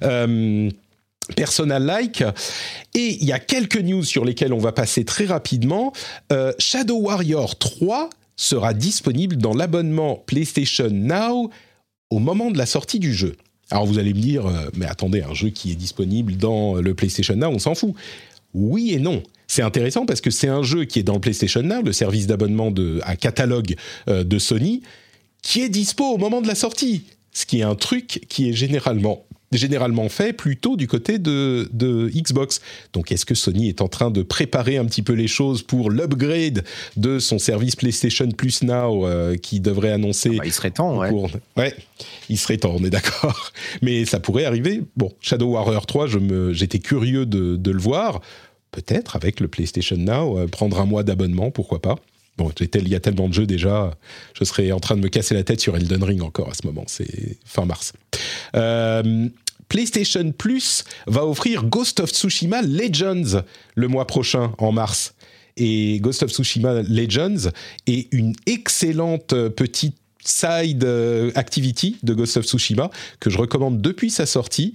Persona-like, et il y a quelques news sur lesquelles on va passer très rapidement. Shadow Warrior 3 sera disponible dans l'abonnement PlayStation Now au moment de la sortie du jeu. Alors vous allez me dire, mais attendez, un jeu qui est disponible dans le PlayStation Now, on s'en fout. Oui et non. C'est intéressant parce que c'est un jeu qui est dans le PlayStation Now, le service d'abonnement à catalogue de Sony, qui est dispo au moment de la sortie. Ce qui est un truc qui est généralement fait plutôt du côté de Xbox. Donc est-ce que Sony est en train de préparer un petit peu les choses pour l'upgrade de son service PlayStation Plus Now qui devrait annoncer... il serait temps, ouais. Ouais, il serait temps, on est d'accord. Mais ça pourrait arriver. Bon, Shadow Warrior 3, j'étais curieux de le voir. Peut-être avec le PlayStation Now, prendre un mois d'abonnement, pourquoi pas. Bon, il y a tellement de jeux déjà, je serais en train de me casser la tête sur Elden Ring encore à ce moment, c'est fin mars. PlayStation Plus va offrir Ghost of Tsushima Legends le mois prochain, en mars. Et Ghost of Tsushima Legends est une excellente petite side activity de Ghost of Tsushima que je recommande depuis sa sortie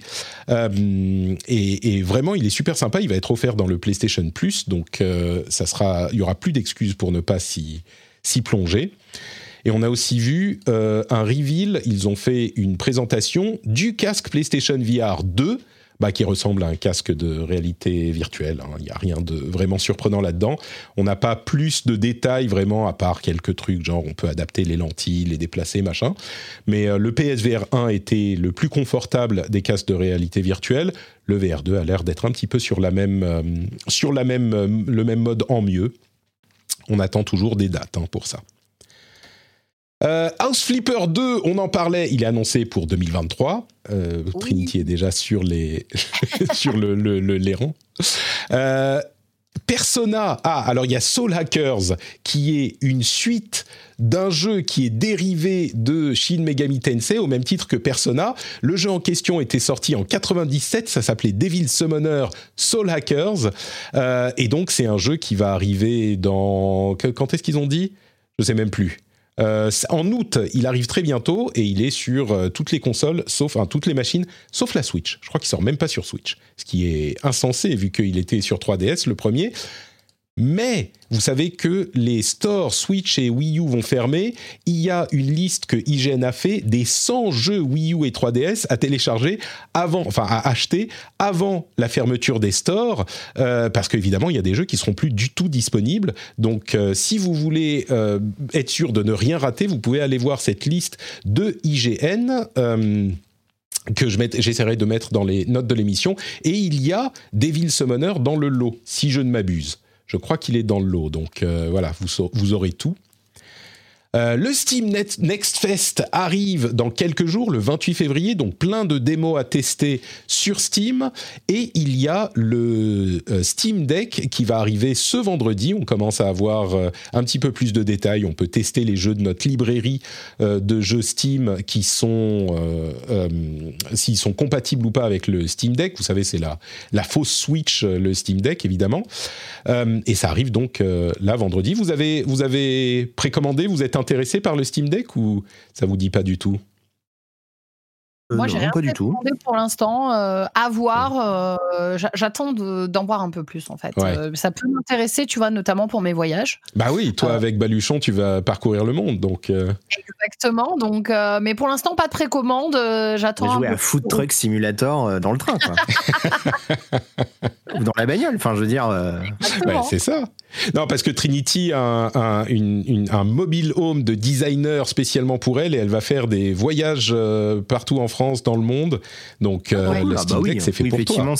et vraiment il est super sympa, il va être offert dans le PlayStation Plus, donc il y aura plus d'excuses pour ne pas s'y plonger. Et on a aussi vu un reveal, ils ont fait une présentation du casque PlayStation VR 2 qui ressemble à un casque de réalité virtuelle. Il n'y a rien de vraiment surprenant là-dedans. On n'a pas plus de détails vraiment, à part quelques trucs, genre on peut adapter les lentilles, les déplacer, machin. Mais le PSVR 1 était le plus confortable des casques de réalité virtuelle. Le VR 2 a l'air d'être un petit peu sur le même mode en mieux. On attend toujours des dates pour ça. House Flipper 2, on en parlait, il est annoncé pour 2023. Oui. Trinity est déjà sur sur les rangs. Persona, alors il y a Soul Hackers, qui est une suite d'un jeu qui est dérivé de Shin Megami Tensei, au même titre que Persona. Le jeu en question était sorti en 97, ça s'appelait Devil Summoner Soul Hackers, et donc c'est un jeu qui va arriver dans... Quand est-ce qu'ils ont dit ? Je ne sais même plus. En août, il arrive très bientôt, et il est sur toutes les consoles, toutes les machines, sauf la Switch. Je crois qu'il ne sort même pas sur Switch, ce qui est insensé, vu qu'il était sur 3DS, le premier. Mais vous savez que les stores Switch et Wii U vont fermer. Il y a une liste que IGN a fait des 100 jeux Wii U et 3DS à télécharger à acheter avant la fermeture des stores, parce qu'évidemment, il y a des jeux qui seront plus du tout disponibles. Donc, si vous voulez être sûr de ne rien rater, vous pouvez aller voir cette liste de IGN. Que j'essaierai de mettre dans les notes de l'émission. Et il y a Devil Summoner dans le lot, si je ne m'abuse. Je crois qu'il est dans le lot, donc voilà, vous aurez tout. Le Steam Next Fest arrive dans quelques jours, le 28 février, donc plein de démos à tester sur Steam. Et il y a le Steam Deck qui va arriver ce vendredi. On commence à avoir un petit peu plus de détails. On peut tester les jeux de notre librairie de jeux Steam qui sont, s'ils sont compatibles ou pas avec le Steam Deck. Vous savez, c'est la fausse Switch, le Steam Deck, évidemment. Et ça arrive donc là, vendredi. Vous avez précommandé, vous êtes intéressé par le Steam Deck ou ça vous dit pas du tout ? Moi, j'ai rien précommandé pour l'instant. À voir. J'attends d'en voir un peu plus, en fait. Ouais. Ça peut m'intéresser, tu vois, notamment pour mes voyages. Bah oui, toi, avec Baluchon, tu vas parcourir le monde, donc... Exactement. Donc, mais pour l'instant, pas de précommande. J'attends. Jouer à Food Truck Simulator dans le train, quoi. Ou dans la bagnole. Enfin, je veux dire. Ouais, c'est ça. Non, parce que Trinity a un mobile home de designer spécialement pour elle, et elle va faire des voyages partout en France, dans le monde. Donc, le Steam Deck, c'est fait pour toi. Effectivement,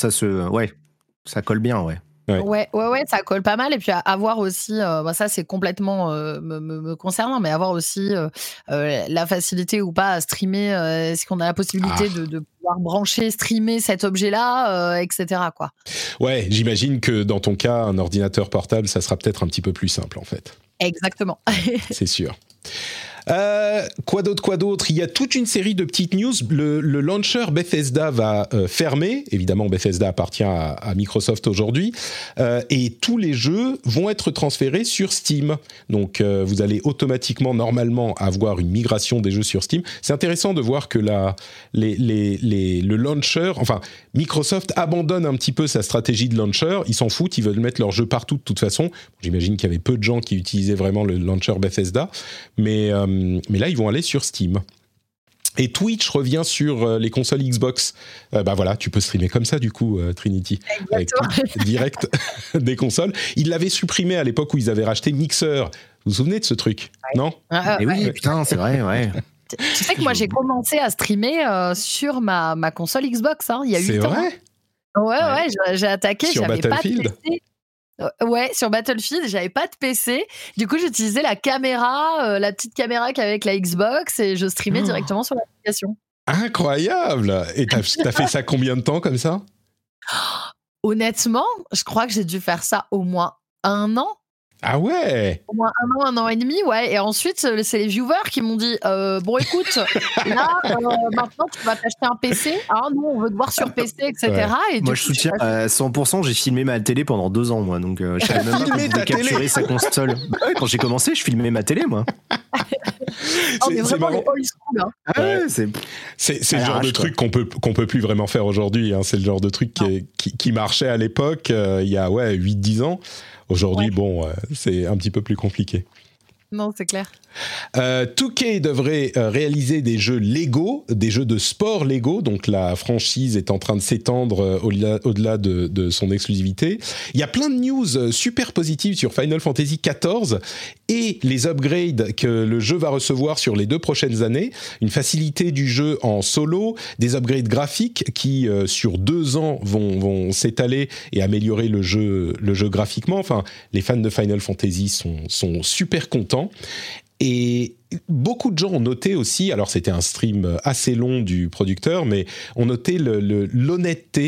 ça colle bien, ouais. Ouais, ça colle pas mal. Et puis avoir aussi, ça c'est complètement me concernant, mais avoir aussi la facilité ou pas à streamer, est-ce qu'on a la possibilité de pouvoir brancher, streamer cet objet-là, etc. quoi. Ouais, j'imagine que dans ton cas, un ordinateur portable, ça sera peut-être un petit peu plus simple en fait. Exactement. C'est sûr. Quoi d'autre ? Il y a toute une série de petites news. Le launcher Bethesda va fermer. Évidemment, Bethesda appartient à Microsoft aujourd'hui. Et tous les jeux vont être transférés sur Steam. Donc, vous allez automatiquement, normalement, avoir une migration des jeux sur Steam. C'est intéressant de voir que le launcher... Enfin, Microsoft abandonne un petit peu sa stratégie de launcher. Ils s'en foutent, ils veulent mettre leurs jeux partout de toute façon. J'imagine qu'il y avait peu de gens qui utilisaient vraiment le launcher Bethesda. Mais là, ils vont aller sur Steam. Et Twitch revient sur les consoles Xbox. Voilà, tu peux streamer comme ça, du coup, Trinity. Avec direct des consoles. Ils l'avaient supprimé à l'époque où ils avaient racheté Mixer. Vous vous souvenez de ce truc ? Non ? Et oui, putain, c'est vrai, ouais. Tu sais que moi, j'ai commencé à streamer sur ma console Xbox, il y a 8 ans. C'est vrai ? Ouais, j'ai attaqué, sur j'avais Battlefield. pas de PC. Ouais, sur Battlefield, j'avais pas de PC. Du coup, j'utilisais la caméra, la petite caméra qu'avec la Xbox, et je streamais directement sur l'application. Incroyable ! Et t'as fait ça combien de temps comme ça ? Honnêtement, je crois que j'ai dû faire ça au moins 1 an. Ah ouais. Au moins 1 an et demi, ouais. Et ensuite, c'est les viewers qui m'ont dit bon, écoute, là, maintenant, tu vas t'acheter un PC. Nous, on veut te voir sur PC, etc. Ouais. Et moi, je soutiens à 100%. J'ai filmé ma télé pendant 2 ans, moi. Donc, je savais même pas qu'on pouvait capturer sa console. Quand j'ai commencé, je filmais ma télé, moi. C'est vraiment old school. Ouais. C'est le genre de truc qu'on peut plus vraiment faire aujourd'hui. C'est le genre de truc qui marchait à l'époque, il y a 8-10 ans. Aujourd'hui, c'est un petit peu plus compliqué. Non, c'est clair. 2K devrait réaliser des jeux Lego, des jeux de sport Lego, donc la franchise est en train de s'étendre au-delà de son exclusivité. Il y a plein de news super positives sur Final Fantasy XIV et les upgrades que le jeu va recevoir sur les 2 prochaines années, une facilité du jeu en solo, des upgrades graphiques qui sur 2 ans vont s'étaler et améliorer le jeu graphiquement. Enfin, les fans de Final Fantasy sont super contents. Et beaucoup de gens ont noté aussi, alors c'était un stream assez long du producteur, mais ont noté l'honnêteté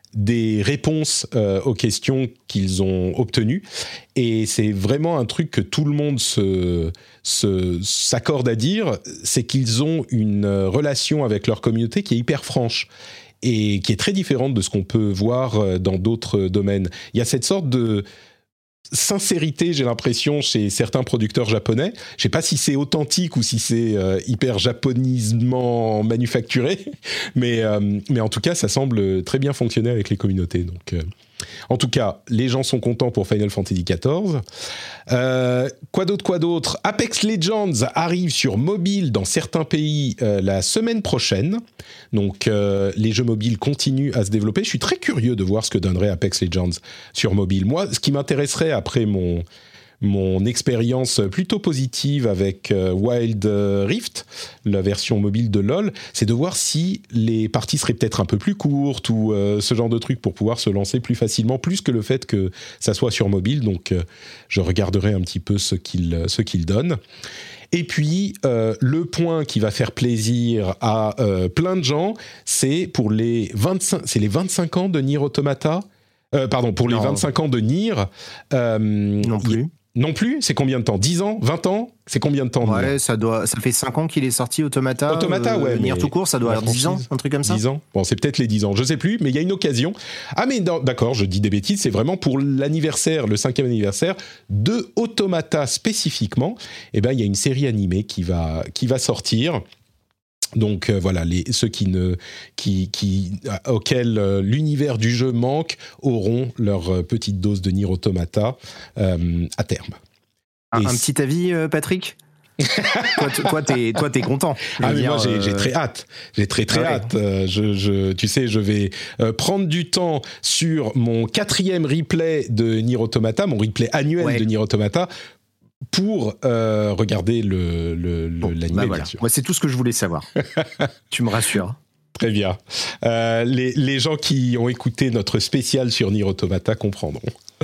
des réponses aux questions qu'ils ont obtenues. Et c'est vraiment un truc que tout le monde s'accorde à dire, c'est qu'ils ont une relation avec leur communauté qui est hyper franche et qui est très différente de ce qu'on peut voir dans d'autres domaines. Il y a cette sorte de sincérité, j'ai l'impression, chez certains producteurs japonais. Je ne sais pas si c'est authentique ou si c'est hyper japonisement manufacturé, mais en tout cas, ça semble très bien fonctionner avec les communautés. Donc, en tout cas, les gens sont contents pour Final Fantasy XIV. Quoi d'autre ? Apex Legends arrive sur mobile dans certains pays la semaine prochaine. Donc, les jeux mobiles continuent à se développer. Je suis très curieux de voir ce que donnerait Apex Legends sur mobile. Moi, ce qui m'intéresserait après mon expérience plutôt positive avec Wild Rift, la version mobile de LoL, c'est de voir si les parties seraient peut-être un peu plus courtes ou ce genre de trucs pour pouvoir se lancer plus facilement, plus que le fait que ça soit sur mobile. Donc, je regarderai un petit peu ce qu'il donne. Et puis, le point qui va faire plaisir à plein de gens, c'est pour les 25 ans de Nier Automata. Pour les 25 ans de Nier. Non plus. Non plus ? C'est combien de temps ? 10 ans ? 20 ans ? C'est combien de temps ? Ouais, ça fait 5 ans qu'il est sorti Automata. Ouais. Nier tout court, ça doit avoir 10 ans, un truc comme ça. 10 ans ? Bon, c'est peut-être les 10 ans, je sais plus, mais il y a une occasion. Ah, mais d'accord, je dis des bêtises, c'est vraiment pour l'anniversaire, le 5e anniversaire de Automata spécifiquement. Eh ben, il y a une série animée qui va sortir. Donc voilà, ceux auxquels l'univers du jeu manque auront leur petite dose de Nier Automata à terme. Un petit avis, Patrick ? Toi, t'es content. Ah mais moi j'ai très hâte. J'ai très hâte. Tu sais, je vais prendre du temps sur mon 4e replay de Nier Automata, mon replay annuel de Nier Automata, pour regarder l'anime, bien sûr. Moi, c'est tout ce que je voulais savoir. Tu me rassures. Très bien. Les gens qui ont écouté notre spécial sur Nier Automata comprendront.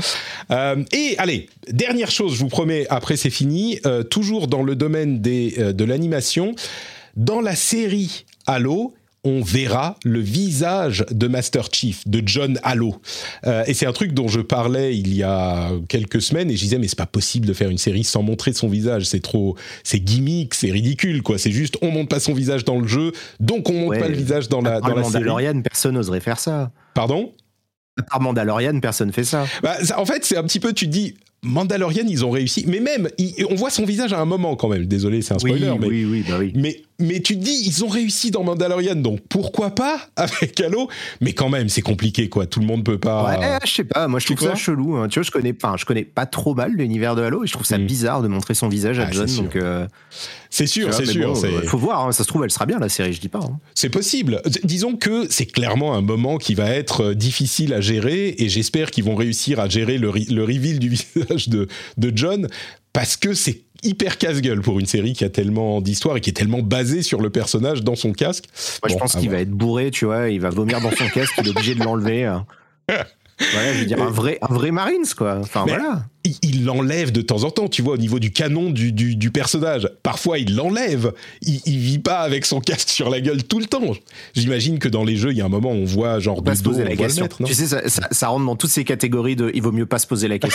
Et allez, dernière chose, je vous promets, après c'est fini, toujours dans le domaine de l'animation, dans la série Halo, on verra le visage de Master Chief, de John Halo. Et c'est un truc dont je parlais il y a quelques semaines et je disais mais c'est pas possible de faire une série sans montrer son visage, c'est gimmick, c'est ridicule quoi. C'est juste on montre pas son visage dans le jeu, donc on montre pas le visage dans la série. Mandalorian, personne n'oserait faire ça. Pardon ? À part Mandalorian, personne fait ça. En fait, c'est un petit peu, tu te dis, Mandalorian, ils ont réussi. Mais même, on voit son visage à un moment quand même. Désolé, c'est un spoiler. Oui. Mais tu te dis, ils ont réussi dans Mandalorian, donc pourquoi pas avec Halo ? Mais quand même, c'est compliqué, quoi. Tout le monde peut pas... Ouais, je sais pas. Moi, je trouve ça chelou. Hein. Tu vois, je connais pas trop mal l'univers de Halo et je trouve ça bizarre de montrer son visage à John. Donc, c'est sûr, c'est sûr. Faut voir, hein. Ça se trouve, elle sera bien, la série, je dis pas. Hein. C'est possible. Disons que c'est clairement un moment qui va être difficile à gérer et j'espère qu'ils vont réussir à gérer le reveal du visage de John parce que c'est hyper casse-gueule pour une série qui a tellement d'histoire et qui est tellement basée sur le personnage dans son casque. Moi, je pense qu'il va être bourré, tu vois, il va vomir dans son casque, il est obligé de l'enlever. Ouais, je veux dire, un vrai Marines, quoi. Enfin, mais voilà. Il l'enlève de temps en temps, tu vois, au niveau du canon du personnage. Parfois, il l'enlève. Il vit pas avec son casque sur la gueule tout le temps. J'imagine que dans les jeux, il y a un moment où on voit genre de dos, on voit le mettre, non ? Tu sais, ça rentre dans toutes ces catégories de « il vaut mieux pas se poser la question ».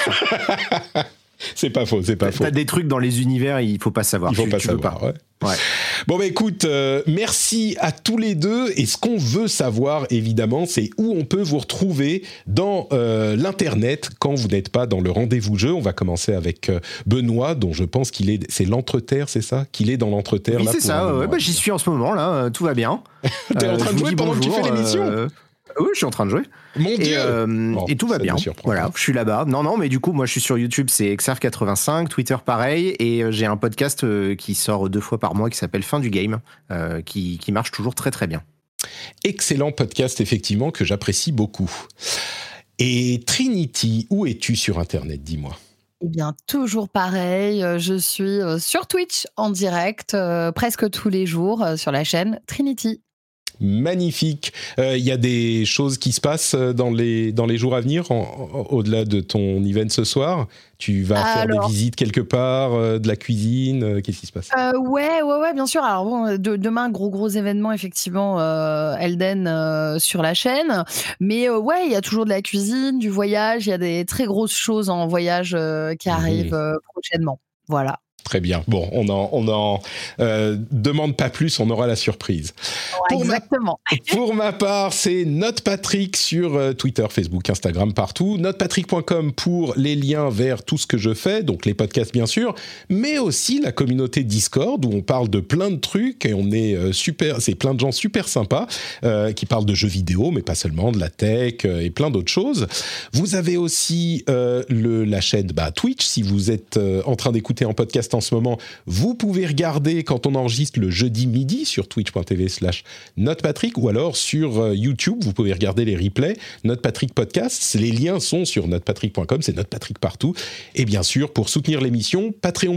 C'est pas faux. T'as des trucs dans les univers, il faut pas savoir. Il faut pas savoir, ouais. Bon, bah écoute, merci à tous les deux. Et ce qu'on veut savoir, évidemment, c'est où on peut vous retrouver dans l'internet quand vous n'êtes pas dans le rendez-vous jeu. On va commencer avec Benoît, dont je pense c'est l'Entreterre, c'est ça ? Qu'il est dans l'Entreterre. Oui, là, c'est ça. J'y suis en ce moment, là. Tout va bien. T'es en train de jouer pendant que tu fais l'émission Oui, je suis en train de jouer. Mon Dieu. Et tout va bien. Voilà, je suis là-bas. Non, mais du coup, moi, je suis sur YouTube, c'est Xerf85, Twitter pareil, et j'ai un podcast qui sort 2 fois par mois qui s'appelle Fin du Game, qui marche toujours très très bien. Excellent podcast, effectivement, que j'apprécie beaucoup. Et Trinity, où es-tu sur Internet, dis-moi ? Eh bien, toujours pareil, je suis sur Twitch en direct, presque tous les jours, sur la chaîne Trinity. Magnifique. Il y a des choses qui se passent dans les jours à venir, au-delà de ton event ce soir. Tu vas faire des visites quelque part, de la cuisine, qu'est-ce qui se passe ? Ouais, bien sûr. Alors bon, demain, gros événement, effectivement, Elden sur la chaîne. Mais ouais, il y a toujours de la cuisine, du voyage, il y a des très grosses choses en voyage qui arrivent prochainement. Voilà. Très bien. Bon, on en demande pas plus, on aura la surprise. Ouais, exactement. Pour ma part, c'est NotePatrick sur Twitter, Facebook, Instagram, partout. NotePatrick.com pour les liens vers tout ce que je fais, donc les podcasts bien sûr, mais aussi la communauté Discord où on parle de plein de trucs et on est c'est plein de gens super sympas qui parlent de jeux vidéo, mais pas seulement, de la tech et plein d'autres choses. Vous avez aussi la chaîne Twitch, si vous êtes en train d'écouter en podcast en ce moment, vous pouvez regarder quand on enregistre le jeudi midi sur twitch.tv/NotePatrick ou alors sur YouTube, vous pouvez regarder les replays NotePatrick Podcast. Les liens sont sur notepatrick.com, c'est NotePatrick partout. Et bien sûr, pour soutenir l'émission,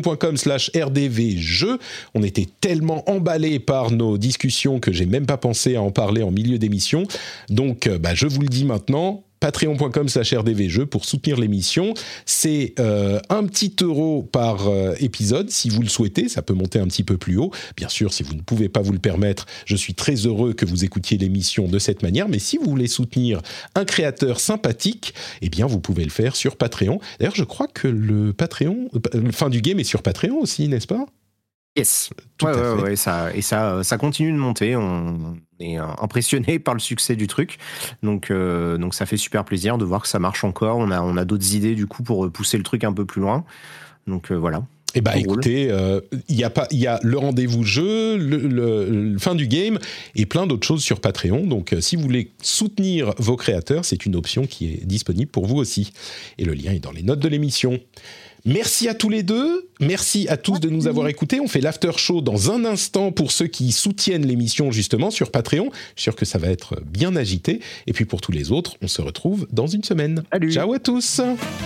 patreon.com/rdvjeux. On était tellement emballés par nos discussions que j'ai même pas pensé à en parler en milieu d'émission. Donc, je vous le dis maintenant, patreon.com/rdvjeux pour soutenir l'émission. C'est un petit euro par épisode si vous le souhaitez, ça peut monter un petit peu plus haut. Bien sûr, si vous ne pouvez pas vous le permettre, je suis très heureux que vous écoutiez l'émission de cette manière, mais si vous voulez soutenir un créateur sympathique, eh bien vous pouvez le faire sur Patreon. D'ailleurs, je crois que le Fin du Game est sur Patreon aussi, n'est-ce pas ? Yes, ouais, ça continue de monter. On est impressionné par le succès du truc, donc ça fait super plaisir de voir que ça marche encore. On a d'autres idées du coup pour pousser le truc un peu plus loin. Donc voilà. Eh ben, écoutez, il y a le rendez-vous jeu, le fin du game et plein d'autres choses sur Patreon. Donc, si vous voulez soutenir vos créateurs, c'est une option qui est disponible pour vous aussi. Et le lien est dans les notes de l'émission. Merci à tous les deux. Merci à tous de nous avoir écoutés. On fait l'after show dans un instant pour ceux qui soutiennent l'émission justement sur Patreon. Je suis sûr que ça va être bien agité. Et puis pour tous les autres, on se retrouve dans une semaine. Salut. Ciao à tous.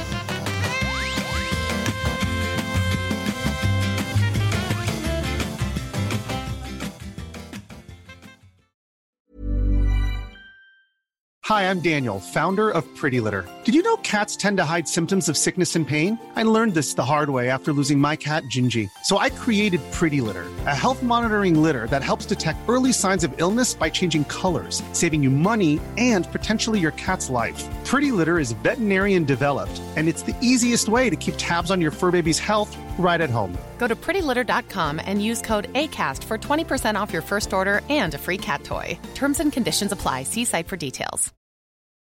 Hi, I'm Daniel, founder of Pretty Litter. Did you know cats tend to hide symptoms of sickness and pain? I learned this the hard way after losing my cat, Gingy. So I created Pretty Litter, a health monitoring litter that helps detect early signs of illness by changing colors, saving you money and potentially your cat's life. Pretty Litter is veterinarian developed, and it's the easiest way to keep tabs on your fur baby's health right at home. Go to prettylitter.com and use code ACAST for 20% off your first order and a free cat toy. Terms and conditions apply. See site for details.